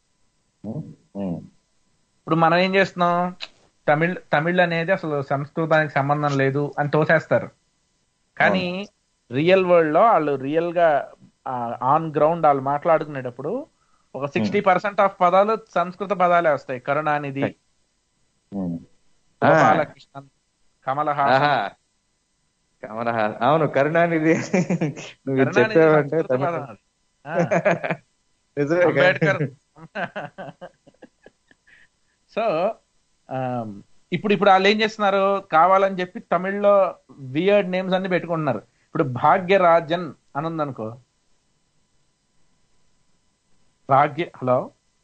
ఇప్పుడు మనం ఏం చేస్తున్నాం, తమిళ్ తమిళ్ అనేది అసలు సంస్కృతానికి సంబంధం లేదు అని తోసేస్తారు. కానీ రియల్ వరల్డ్ లో వాళ్ళు రియల్ గా ఆన్ గ్రౌండ్ వాళ్ళు మాట్లాడుకునేటప్పుడు ఒక సిక్స్టీ పర్సెంట్ ఆఫ్ పదాలు సంస్కృత పదాలే వస్తాయి. కరుణానిధి, బాలకృష్ణన్, కమలహాసన్. కమలహాసన్ అవును, కరుణానిధి నువ్వు చెప్పావంటే అంబేద్కర్. సో ఇప్పుడు ఇప్పుడు వాళ్ళు ఏం చేస్తున్నారు, కావాలని చెప్పి తమిళ్లో వియర్డ్ నేమ్స్ అన్ని పెట్టుకుంటున్నారు. ఇప్పుడు భాగ్యరాజన్ అని ఉందనుకో, భాగ్య హలో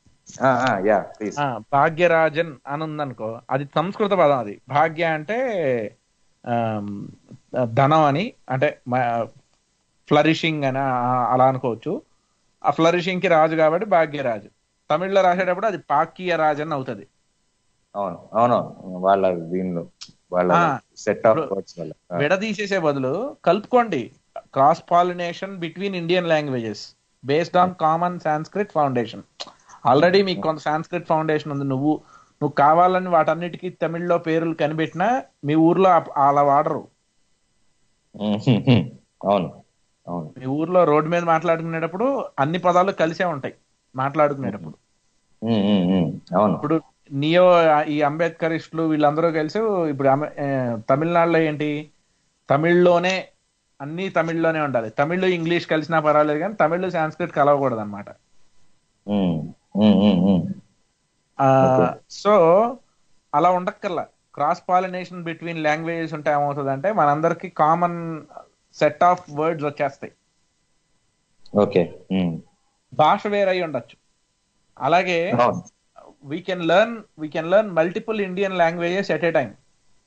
భాగ్యరాజన్ అని ఉందనుకో, అది సంస్కృత పదం. అది భాగ్య అంటే ధనం అని, అంటే ఫ్లరిషింగ్ అని అలా అనుకోవచ్చు. ఆ ఫ్లరిషింగ్ కి రాజు కాబట్టి భాగ్యరాజు. తమిళ్లో రాసేటప్పుడు అది పాక్య రాజన్ అవుతుంది. అవును అవును, వాళ్ళ దీనిలో వాళ్ళ సెట్ ఆఫ్ వర్డ్స్ వల్ల విడదీసేసే బదులు కలుపుకోండి. Cross pollination between Indian languages based on common Sanskrit foundation. Already మీకు కొంత సాంస్క్రిట్ ఫౌండేషన్ ఉంది. నువ్వు నువ్వు కావాలని వాటన్నిటికీ తమిళ్లో పేర్లు కనిపెట్టినా మీ ఊర్లో అలా వాడరు. అవును అవును, మీ ఊర్లో రోడ్డు మీద మాట్లాడుకునేటప్పుడు అన్ని పదాలు కలిసే ఉంటాయి మాట్లాడుకునేటప్పుడు. ఇప్పుడు నియో ఈ అంబేద్కరిస్టులు వీళ్ళందరూ కలిసి ఇప్పుడు తమిళనాడులో ఏంటి, తమిళ్లోనే అన్ని తమిళ్లోనే ఉండాలి. తమిళ్ ఇంగ్లీష్ కలిసినా పర్వాలేదు కానీ తమిళ్ సాంస్క్రిట్ కలవకూడదు అనమాట. సో అలా ఉండక్కర్లా. క్రాస్ పాలినేషన్ బిట్వీన్ లాంగ్వేజెస్ ఉంటే ఏమవుతుంది అంటే మనందరికి కామన్ సెట్ ఆఫ్ వర్డ్స్ వచ్చేస్తాయి. ఓకే, భాష వేరై ఉండొచ్చు. అలాగే we can learn we can learn multiple Indian languages at a time.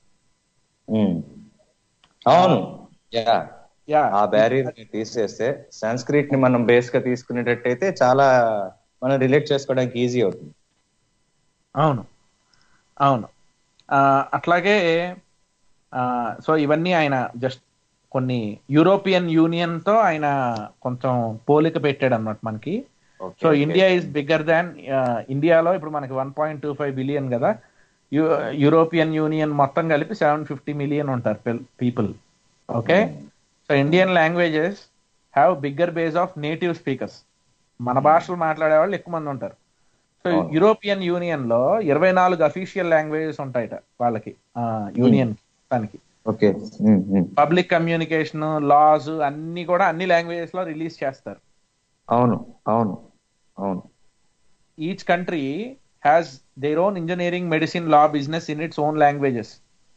అవును, యా యా ఆ బ్యారియర్ ని తీసేస్తే సంస్కృత్ ని మనం బేస్ గా తీసుకునేటట్టయితే చాలా మనం రిలేట్ చేసుకోవడానికి ఈజీ అవుతుంది. అవును అవును, అట్లాగే సో ఇవన్నీ ఆయన జస్ట్ కొన్ని యూరోపియన్ యూనియన్ తో ఆయన కొంచెం పోలిక పెట్టాడు అన్నమాట మనకి. So India is bigger than ఇండియాలో ఇప్పుడు మనకి one point two five billion కదా, యూరోపియన్ యూనియన్ మొత్తం కలిపి సెవెన్ ఫిఫ్టీ మిలియన్ ఉంటారు people. Okay, so Indian languages have bigger base of native speakers. మన భాషలు మాట్లాడే వాళ్ళు ఎక్కువ మంది ఉంటారు. సో యూరోపియన్ యూనియన్ లో ఇరవై నాలుగు అఫీషియల్ లాంగ్వేజెస్ ఉంటాయట వాళ్ళకి, యూనియన్ దానికి. పబ్లిక్ కమ్యూనికేషన్, లాస్ అన్ని కూడా అన్ని లాంగ్వేజెస్ లో రిలీజ్ చేస్తారు. అవును అవును అవును. Each country has their own engineering, medicine, law, business in its own languages.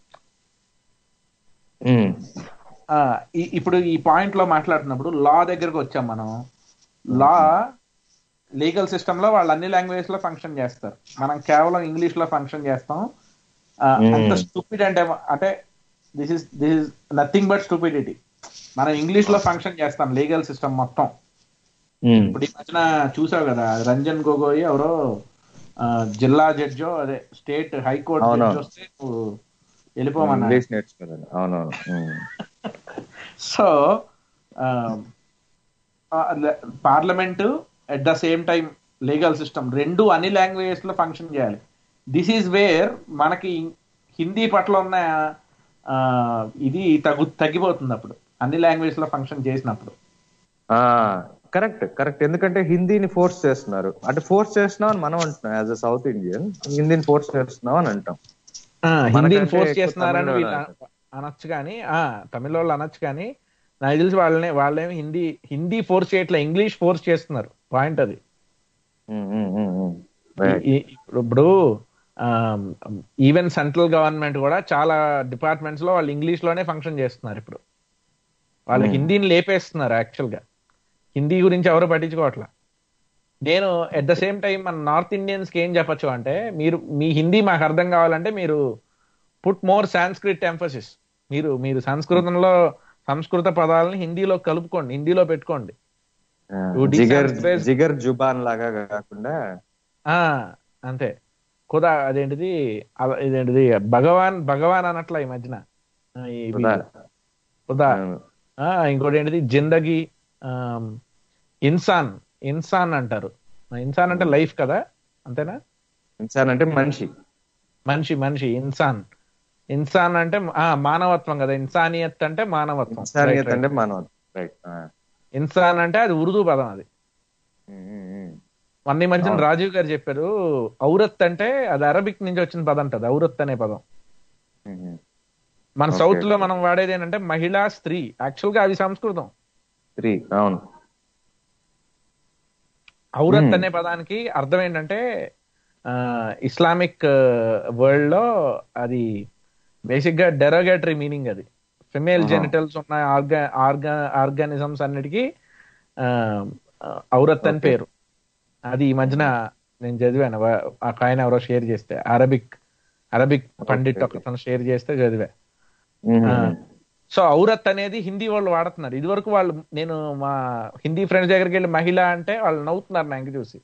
ఇప్పుడు ఈ పాయింట్ లో మాట్లాడుతున్నప్పుడు లా దగ్గరకు వచ్చాం మనం. లా లీగల్ సిస్టమ్ లో వాళ్ళు అన్ని లాంగ్వేజెస్ లో ఫంక్షన్ చేస్తారు, మనం కేవలం ఇంగ్లీష్ లో ఫంక్షన్ చేస్తాం. అంత స్టూపిడ్ అంటే అంటే this is this is nothing but stupidity. మనం ఇంగ్లీష్ లో ఫంక్షన్ చేస్తాం లీగల్ సిస్టమ్ మొత్తం. ఇప్పుడు ఈ మధ్యన చూసావు కదా, రంజన్ గొగోయ్ ఎవరో జిల్లా జడ్జో అదే స్టేట్ హైకోర్టు జడ్జి వస్తే నువ్వు వెళ్ళిపోమన్నా. So parliament at the same time legal system రెండు అన్ని లాంగ్వేజెస్ లో ఫంక్షన్ చేయాలి. దిస్ ఈజ్ వేర్ మనకి హిందీ పట్ల ఉన్న ఇది తగ్గు తగ్గిపోతుంది అప్పుడు అన్ని లాంగ్వేజ్ లో ఫంక్షన్ చేసినప్పుడు. కరెక్ట్ కరెక్ట్ ఎందుకంటే హిందీని ఫోర్స్ చేస్తున్నారు, అంటే ఫోర్స్ చేస్తున్నాం అని మనం అంటున్నాం. యాజ్ అ సౌత్ ఇండియన్ హిందీని ఫోర్స్ చేస్తున్నాం అని అంటాం. హిందీని ఫోర్స్ చేస్తున్నారని వీళ్ళు అనొచ్చు కానీ, తమిళ వాళ్ళు అనొచ్చు కానీ, నాకు తెలిసి వాళ్ళని వాళ్ళేమి హిందీ హిందీ ఫోర్స్ చేయట్లే, ఇంగ్లీష్ ఫోర్స్ చేస్తున్నారు. పాయింట్ అది. ఇప్పుడు ఈవెన్ సెంట్రల్ గవర్నమెంట్ కూడా చాలా డిపార్ట్మెంట్స్ లో వాళ్ళు ఇంగ్లీష్ లోనే ఫంక్షన్ చేస్తున్నారు. ఇప్పుడు వాళ్ళు హిందీని లేపేస్తున్నారు. యాక్చువల్ గా హిందీ గురించి ఎవరు పట్టించుకోవట్లా. నేను ఎట్ ద సేమ్ టైం మన నార్త్ ఇండియన్స్ కి ఏం చెప్పచ్చు అంటే, మీరు మీ హిందీ మాకు అర్థం కావాలంటే మీరు పుట్ మోర్ సాంస్క్రిట్ ఎంఫసిస్. మీరు మీరు సంస్కృతంలో సంస్కృత పదాలని హిందీలో కలుపుకోండి, హిందీలో పెట్టుకోండి. జిగర్ జుబాన్ లాగా కాకుండా అంతే. కుదా అదేంటిది ఇదేంటిది భగవాన్ భగవాన్ అనట్లా ఈ మధ్యన. కుదా ఇంకోటి ఏంటిది జిందగీ, ఇన్సాన్ ఇన్సాన్ అంటారు. ఇన్సాన్ అంటే లైఫ్ కదా, అంతేనా? ఇన్సాన్ అంటే మనిషి మనిషి మనిషి ఇన్సాన్ ఇన్సాన్ అంటే మానవత్వం కదా. ఇన్సానియత్ అంటే మానవత్వం. అంటే మానవత్వం. ఇన్సాన్ అంటే అది ఉర్దూ పదం. అది మొన్న ఈ మధ్యన రాజీవ్ గారు చెప్పారు, ఔరత్ అంటే అది అరబిక్ నుంచి వచ్చిన పదం అంటది, ఔరత్ అనే పదం. మన సౌత్ లో మనం వాడేది ఏంటంటే మహిళా, స్త్రీ. యాక్చువల్ గా అది సంస్కృతం. స్త్రీ, అవును. ఔరత్ అనే పదానికి అర్థం ఏంటంటే ఇస్లామిక్ వరల్డ్ లో అది బేసిక్ గా డెరోగేటరీ మీనింగ్. అది ఫిమేల్ జెనిటల్స్ ఉన్న ఆర్గా ఆర్గా ఆర్గానిజమ్స్ అన్నిటికీ ఔరత్ అని పేరు. అది ఈ మధ్యన నేను చదివాను, ఒక ఆయన ఎవరో షేర్ చేస్తే, అరబిక్ అరబిక్ పండిట్ ఒకతను షేర్ చేస్తే చదివా. సో ఔరత్ అనేది హిందీ వాళ్ళు వాడుతున్నారు. ఇది వరకు వాళ్ళు, నేను మా హిందీ ఫ్రెండ్స్ దగ్గరికి వెళ్ళి మహిళ అంటే వాళ్ళు నవ్వుతున్నారు నాకు చూసి.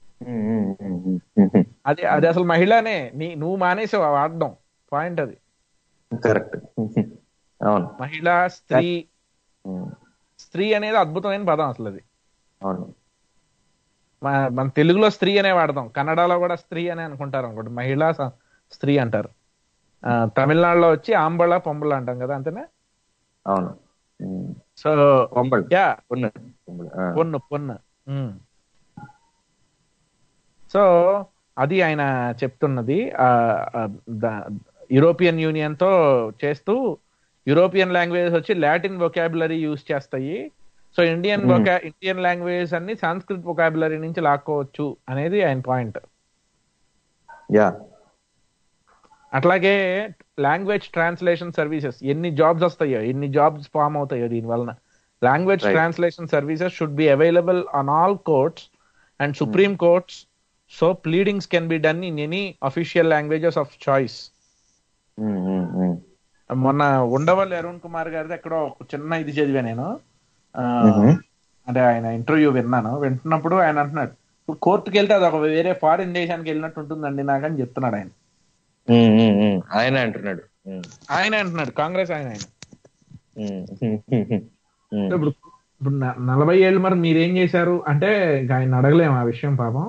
అది అది అసలు మహిళనే, నీ నువ్వు మానేసావు వాడడం. పాయింట్ అది. కరెక్ట్. మహిళ, స్త్రీ. స్త్రీ అనేది అద్భుతమైన పదం అసలు. అది మన తెలుగులో స్త్రీ అనే వాడదాం, కన్నడలో కూడా స్త్రీ అనే అనుకుంటారు అనుకోండి, మహిళ స్త్రీ అంటారు. తమిళనాడులో వచ్చి ఆంబళ పొంబళ అంటాం కదా, అంతేనా? అవును. సో యా పొన్ను పొన్ను. సో అది ఆయన చెప్తున్నది. యూరోపియన్ యూనియన్ తో చేస్తూ యూరోపియన్ లాంగ్వేజెస్ వచ్చి లాటిన్ వొకాబులరీ యూజ్ చేస్తాయి. So Indian voca Indian languages అన్ని సాంస్క్రిట్ వొకాబులరీ నుంచి లాక్కోవచ్చు అనేది ఆయన పాయింట్. యా అట్లాగే లాంగ్వేజ్ ట్రాన్స్లేషన్ సర్వీసెస్, ఎన్ని జాబ్స్ వస్తాయో, ఎన్ని జాబ్స్ ఫామ్ అవుతాయో దీని వలన. Language translation services should be available on all courts and supreme courts. So pleadings can be done in any official languages of choice. మొన్న ఉండవల్లి అరుణ్ కుమార్ గారిది ఎక్కడో చిన్న ఇది చదివా నేను, అంటే ఆయన ఇంటర్వ్యూ విన్నాను. వింటున్నప్పుడు ఆయన అంటున్నాడు, ఇప్పుడు కోర్టుకి వెళ్తే అది ఒక వేరే ఫారిన్ దేశానికి వెళ్ళినట్టు ఉంటుందండి నాకని చెప్తున్నాడు ఆయన. ఆయన అంటున్నాడు ఆయన అంటున్నాడు కాంగ్రెస్ ఆయన ఆయన ఇప్పుడు ఇప్పుడు నలభై ఏళ్ళు మరి మీరేం చేశారు అంటే ఇంకా ఆయన అడగలేము ఆ విషయం పాపం.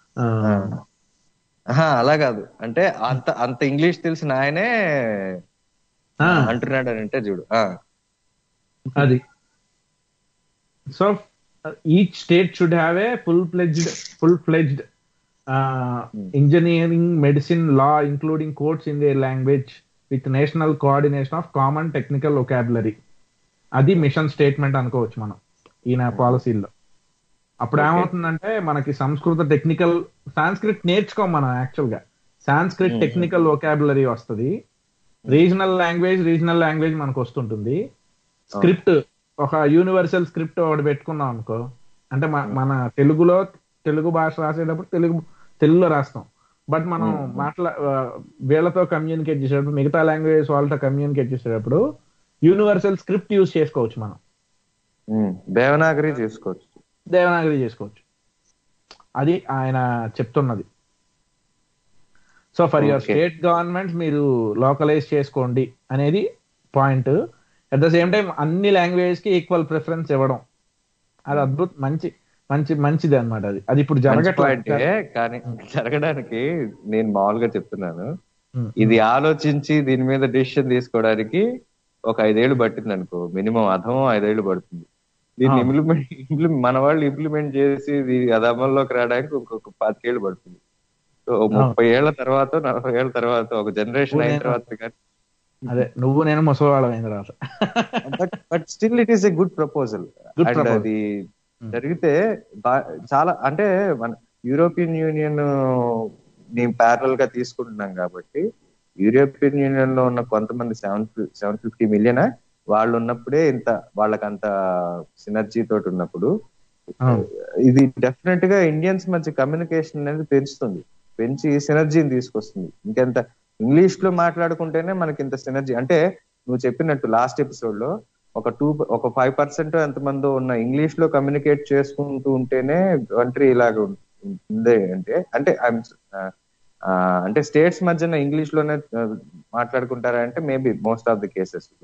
అలా కాదు అంటే అంత అంత ఇంగ్లీష్ తెలిసిన ఆయనే అంటున్నాడు అని అంటే చూడు అది. So each state should have a full fledged full fledged engineering, medicine, law, including courts in their language with national coordination of common technical vocabulary. అది మిషన్ స్టేట్మెంట్ అనుకోవచ్చు మనం ఈయన పాలసీల్లో. అప్పుడు ఏమవుతుందంటే మనకి సంస్కృత టెక్నికల్, సాంస్క్రిట్ నేర్చుకోం మనం. యాక్చువల్ గా సాంస్క్రిట్ టెక్నికల్ వొకాబులరీ వస్తుంది. రీజనల్ లాంగ్వేజ్ రీజనల్ లాంగ్వేజ్ మనకు వస్తుంటుంది. స్క్రిప్ట్, ఒక యూనివర్సల్ స్క్రిప్ట్ ఒకటి పెట్టుకున్నాం అనుకో, అంటే మన తెలుగులో తెలుగు భాష రాసేటప్పుడు తెలుగు తెలుగులో రాస్తాం. బట్ మనం మాట్లా వీళ్ళతో కమ్యూనికేట్ చేసేటప్పుడు, మిగతా లాంగ్వేజ్ వాళ్ళతో కమ్యూనికేట్ చేసేటప్పుడు యూనివర్సల్ స్క్రిప్ట్ యూజ్ చేసుకోవచ్చు. మనం దేవనాగరి చేసుకోవచ్చు దేవనాగరి చేసుకోవచ్చు అది ఆయన చెప్తున్నది. So for your state government మీరు లోకలైజ్ చేసుకోండి అనేది పాయింట్. అట్ ద సేమ్ టైం అన్ని లాంగ్వేజ్ కి ఈక్వల్ ప్రిఫరెన్స్ ఇవ్వడం అది అద్భుత మంచి మంచి మంచిది అనమాట. అది అది ఇప్పుడు జరగట్లేదు. కానీ జరగడానికి నేను మామూలుగా చెప్తున్నాను, ఇది ఆలోచించి దీని మీద డిసిషన్ తీసుకోవడానికి ఒక ఐదేళ్లు పట్టింది అనుకో, మినిమం అధమం ఐదేళ్లు పడుతుంది. దీన్ని ఇంప్లిమెంట్ ఇంప్లిమెంట్ మన వాళ్ళు ఇంప్లిమెంట్ చేసి అది అమల్లోకి రావడానికి ఇంకొక పాతికేళ్ళు పడుతుంది. సో ముప్పై ఏళ్ల తర్వాత నలభై ఏళ్ల తర్వాత ఒక జనరేషన్ అయిన తర్వాత కానీ అదే నువ్వు నేను ముసలివాళ్ళం అయిన తర్వాత but but still it is a good proposal. And అది జరిగితే చాలా, అంటే మన యూరోపియన్ యూనియన్ ని ప్యారల్ గా తీసుకుంటున్నాం కాబట్టి యూరోపియన్ యూనియన్ లో ఉన్న కొంతమంది సెవెన్ సెవెన్ ఫిఫ్టీ మిలియన్ వాళ్ళు ఉన్నప్పుడే ఇంత వాళ్ళకంత సినర్జీ తోటి ఉన్నప్పుడు ఇది డెఫినెట్ గా ఇండియన్స్ మధ్య కమ్యూనికేషన్ అనేది పెంచుతుంది, పెంచి సినర్జీని తీసుకొస్తుంది. ఇంకెంత ఇంగ్లీష్ లో మాట్లాడుకుంటేనే మనకి ఇంత సినర్జీ. అంటే నువ్వు చెప్పినట్టు లాస్ట్ ఎపిసోడ్ లో ఒక టూ ఒక ఫైవ్ పర్సెంట్ ఎంతమంది ఉన్న ఇంగ్లీష్ లో కమ్యూనికేట్ చేసుకుంటూ ఉంటేనే కంట్రీ ఇలాగ ఉంది. అంటే అంటే అంటే స్టేట్స్ మధ్యన ఇంగ్లీష్ లోనే మాట్లాడుకుంటారా అంటే maybe most of the cases లో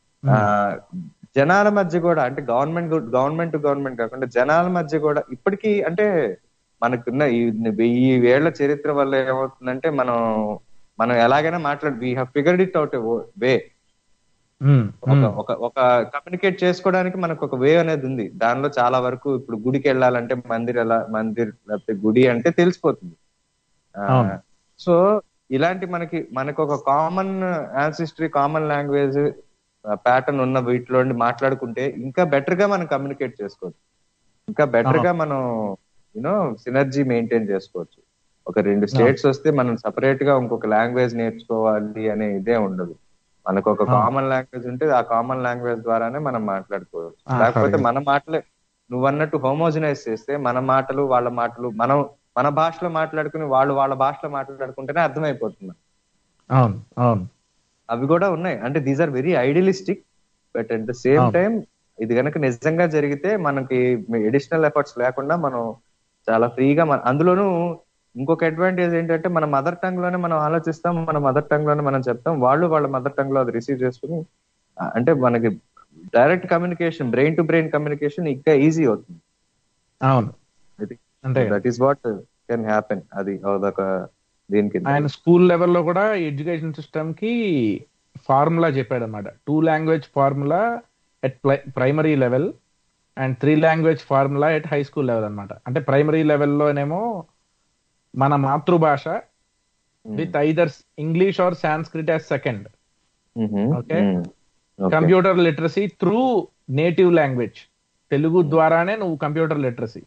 జనాల మధ్య కూడా, అంటే గవర్నమెంట్ గవర్నమెంట్ టు గవర్నమెంట్ కాకుండా జనాల మధ్య కూడా ఇప్పటికీ, అంటే మనకున్న ఈ వెయ్యి వేళ్ల చరిత్ర వల్ల ఏమవుతుందంటే మనం మనం ఎలాగైనా మాట్లాడు we have figured it out way. ఒక ఒక కమ్యూనికేట్ చేసుకోవడానికి మనకు ఒక వే అనేది ఉంది. దానిలో చాలా వరకు ఇప్పుడు గుడికి వెళ్ళాలంటే మందిర్ ఎలా మందిర్ లేకపోతే గుడి అంటే తెలిసిపోతుంది. సో ఇలాంటి మనకి మనకు ఒక common ancestry, common language pattern ఉన్న వీటిలో మాట్లాడుకుంటే ఇంకా బెటర్ గా మనం కమ్యూనికేట్ చేసుకోవచ్చు, ఇంకా బెటర్ గా మనం యూనో సినర్జీ మెయింటైన్ చేసుకోవచ్చు. ఒక రెండు స్టేట్స్ వస్తే మనం సపరేట్ గా ఇంకొక లాంగ్వేజ్ నేర్చుకోవాలి అనే ఇదే ఉండదు. మనకు ఒక కామన్ లాంగ్వేజ్ ఉంటే ఆ కామన్ లాంగ్వేజ్ ద్వారానే మనం మాట్లాడుకోవచ్చు. లేకపోతే మన మాటలే నువ్వు అన్నట్టు హోమోజనైజ్ చేస్తే మన మాటలు వాళ్ళ మాటలు మనం మన భాషలో మాట్లాడుకుని వాళ్ళు వాళ్ళ భాషలో మాట్లాడుకుంటేనే అర్థమైపోతుంది. అవును అవును అవి కూడా ఉన్నాయి. అంటే these are very idealistic, but at the same time ఇది కనుక నిజంగా జరిగితే మనకి ఎడిషనల్ ఎఫర్ట్స్ లేకుండా మనం చాలా ఫ్రీగా మన అందులోనూ ఇంకొక అడ్వాంటేజ్ ఏంటంటే మన మదర్ టంగ్ లోనే మనం ఆలోచిస్తాం, మన మదర్ టంగ్ లోనే మనం చెప్తాం, వాళ్ళు వాళ్ళ మదర్ టంగ్ లో అది రిసీవ్ చేసుకుని అంటే మనకి direct communication, brain to brain communication ఇంకా ఈజీ అవుతుంది. అవును, that is what can happen. అది అదొక దీనికి ఆయన స్కూల్ లెవెల్లో కూడా ఎడ్యుకేషన్ సిస్టమ్ కి ఫార్ములా చెప్పాడు అనమాట. Two language formula at primary level and three language formula at high school level అనమాట. అంటే ప్రైమరీ లెవెల్లోనేమో మన మాతృభాష with either English or Sanskrit as second. Okay, computer literacy through native language, Telugu ద్వారానే నువ్వు కంప్యూటర్ లిటరసీ.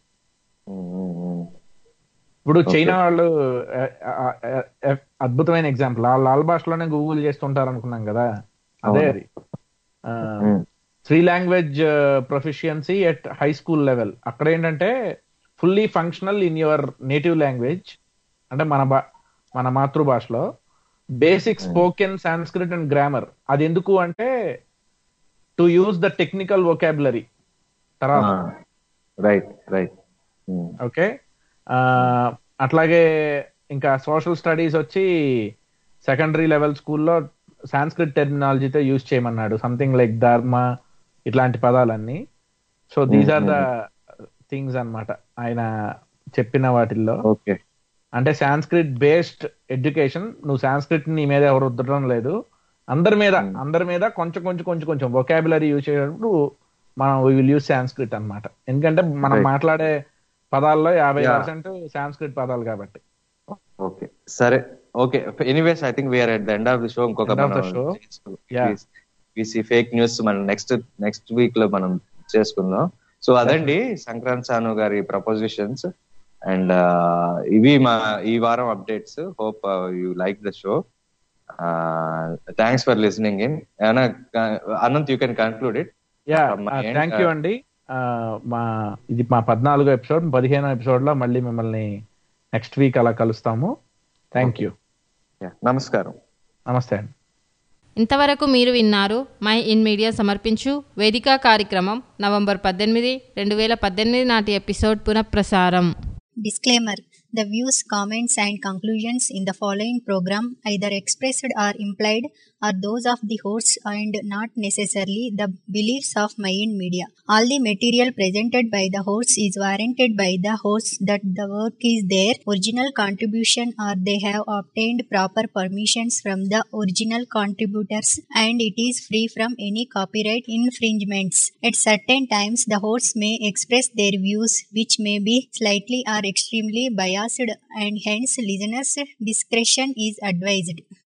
ఇప్పుడు చైనా వాళ్ళు అద్భుతమైన ఎగ్జాంపుల్, ఆ లాల్ భాషలోనే గూగుల్ చేస్తుంటారు అనుకున్నాం కదా, అదే అది. Three language proficiency at high school level. అక్కడ ఏంటంటే fully functional in your native language, అంటే మన బా మన మాతృభాషలో, basic spoken Sanskrit and grammar. అది ఎందుకు అంటే to use the technical vocabulary తర్వాత. రైట్ రైట్ ఓకే, అట్లాగే ఇంకా సోషల్ స్టడీస్ వచ్చి సెకండరీ లెవెల్ స్కూల్లో సాంస్క్రిట్ టెర్మినాలజీతో యూజ్ చేయమన్నాడు, సంథింగ్ లైక్ ధర్మ, ఇట్లాంటి పదాలన్నీ. So these are the things అన్నమాట ఆయన చెప్పిన వాటిల్లో. ఓకే, అంటే సాంస్క్రిట్ బేస్డ్ ఎడ్యుకేషన్. నువ్వు సాంస్క్రిట్ నీ మీద ఎవరు రుద్దడం లేదు, అందరి మీద అందరి మీద కొంచెం కొంచెం కొంచెం కొంచెం వొకాబులరీ యూజ్ చేసేటప్పుడు మనం వీ విల్ యూజ్ సాంస్క్రిట్ అన్నమాట. ఎందుకంటే మనం మాట్లాడే పదాల్లో యాభై పర్సెంట్ సాంస్క్రిట్ పదాలు కాబట్టి. ఓకే సరే, okay. Anyways I think we're at the end of the show. ఇంకొక ఫేక్ న్యూస్ మనం నెక్స్ట్ నెక్స్ట్ వీక్ లో మనం చేసుకుందాం. సో అదండి సంక్రాంత్ సాను గారి ప్రపోజిషన్స్. అండ్ ఇవి మా ఈ వారం updates. Hope you like the show. Thanks for listening in. Anant, you can conclude it. Yeah, thank you అండి. మా ఇది మా పద్నాలుగో ఎపిసోడ్. పదిహేనో ఎపిసోడ్ లో మళ్ళీ మిమ్మల్ని నెక్స్ట్ వీక్ అలా కలుస్తాము. Thank you. నమస్కారం. నమస్తే అండి. ఇంతవరకు మీరు విన్నారు మై ఇన్ మీడియా సమర్పించు వేదిక కార్యక్రమం నవంబర్ పద్దెనిమిది రెండు వేల పద్దెనిమిది నాటి ఎపిసోడ్ పునఃప్రసారం. Disclaimer: the views, comments, and conclusions in the following program, either expressed or implied, are those of the hosts and not necessarily the beliefs of Mayan Media. All the material presented by the hosts is warranted by the hosts that the work is their original contribution or they have obtained proper permissions from the original contributors and it is free from any copyright infringements. At certain times, the hosts may express their views which may be slightly or extremely biased and hence listeners' discretion is advised.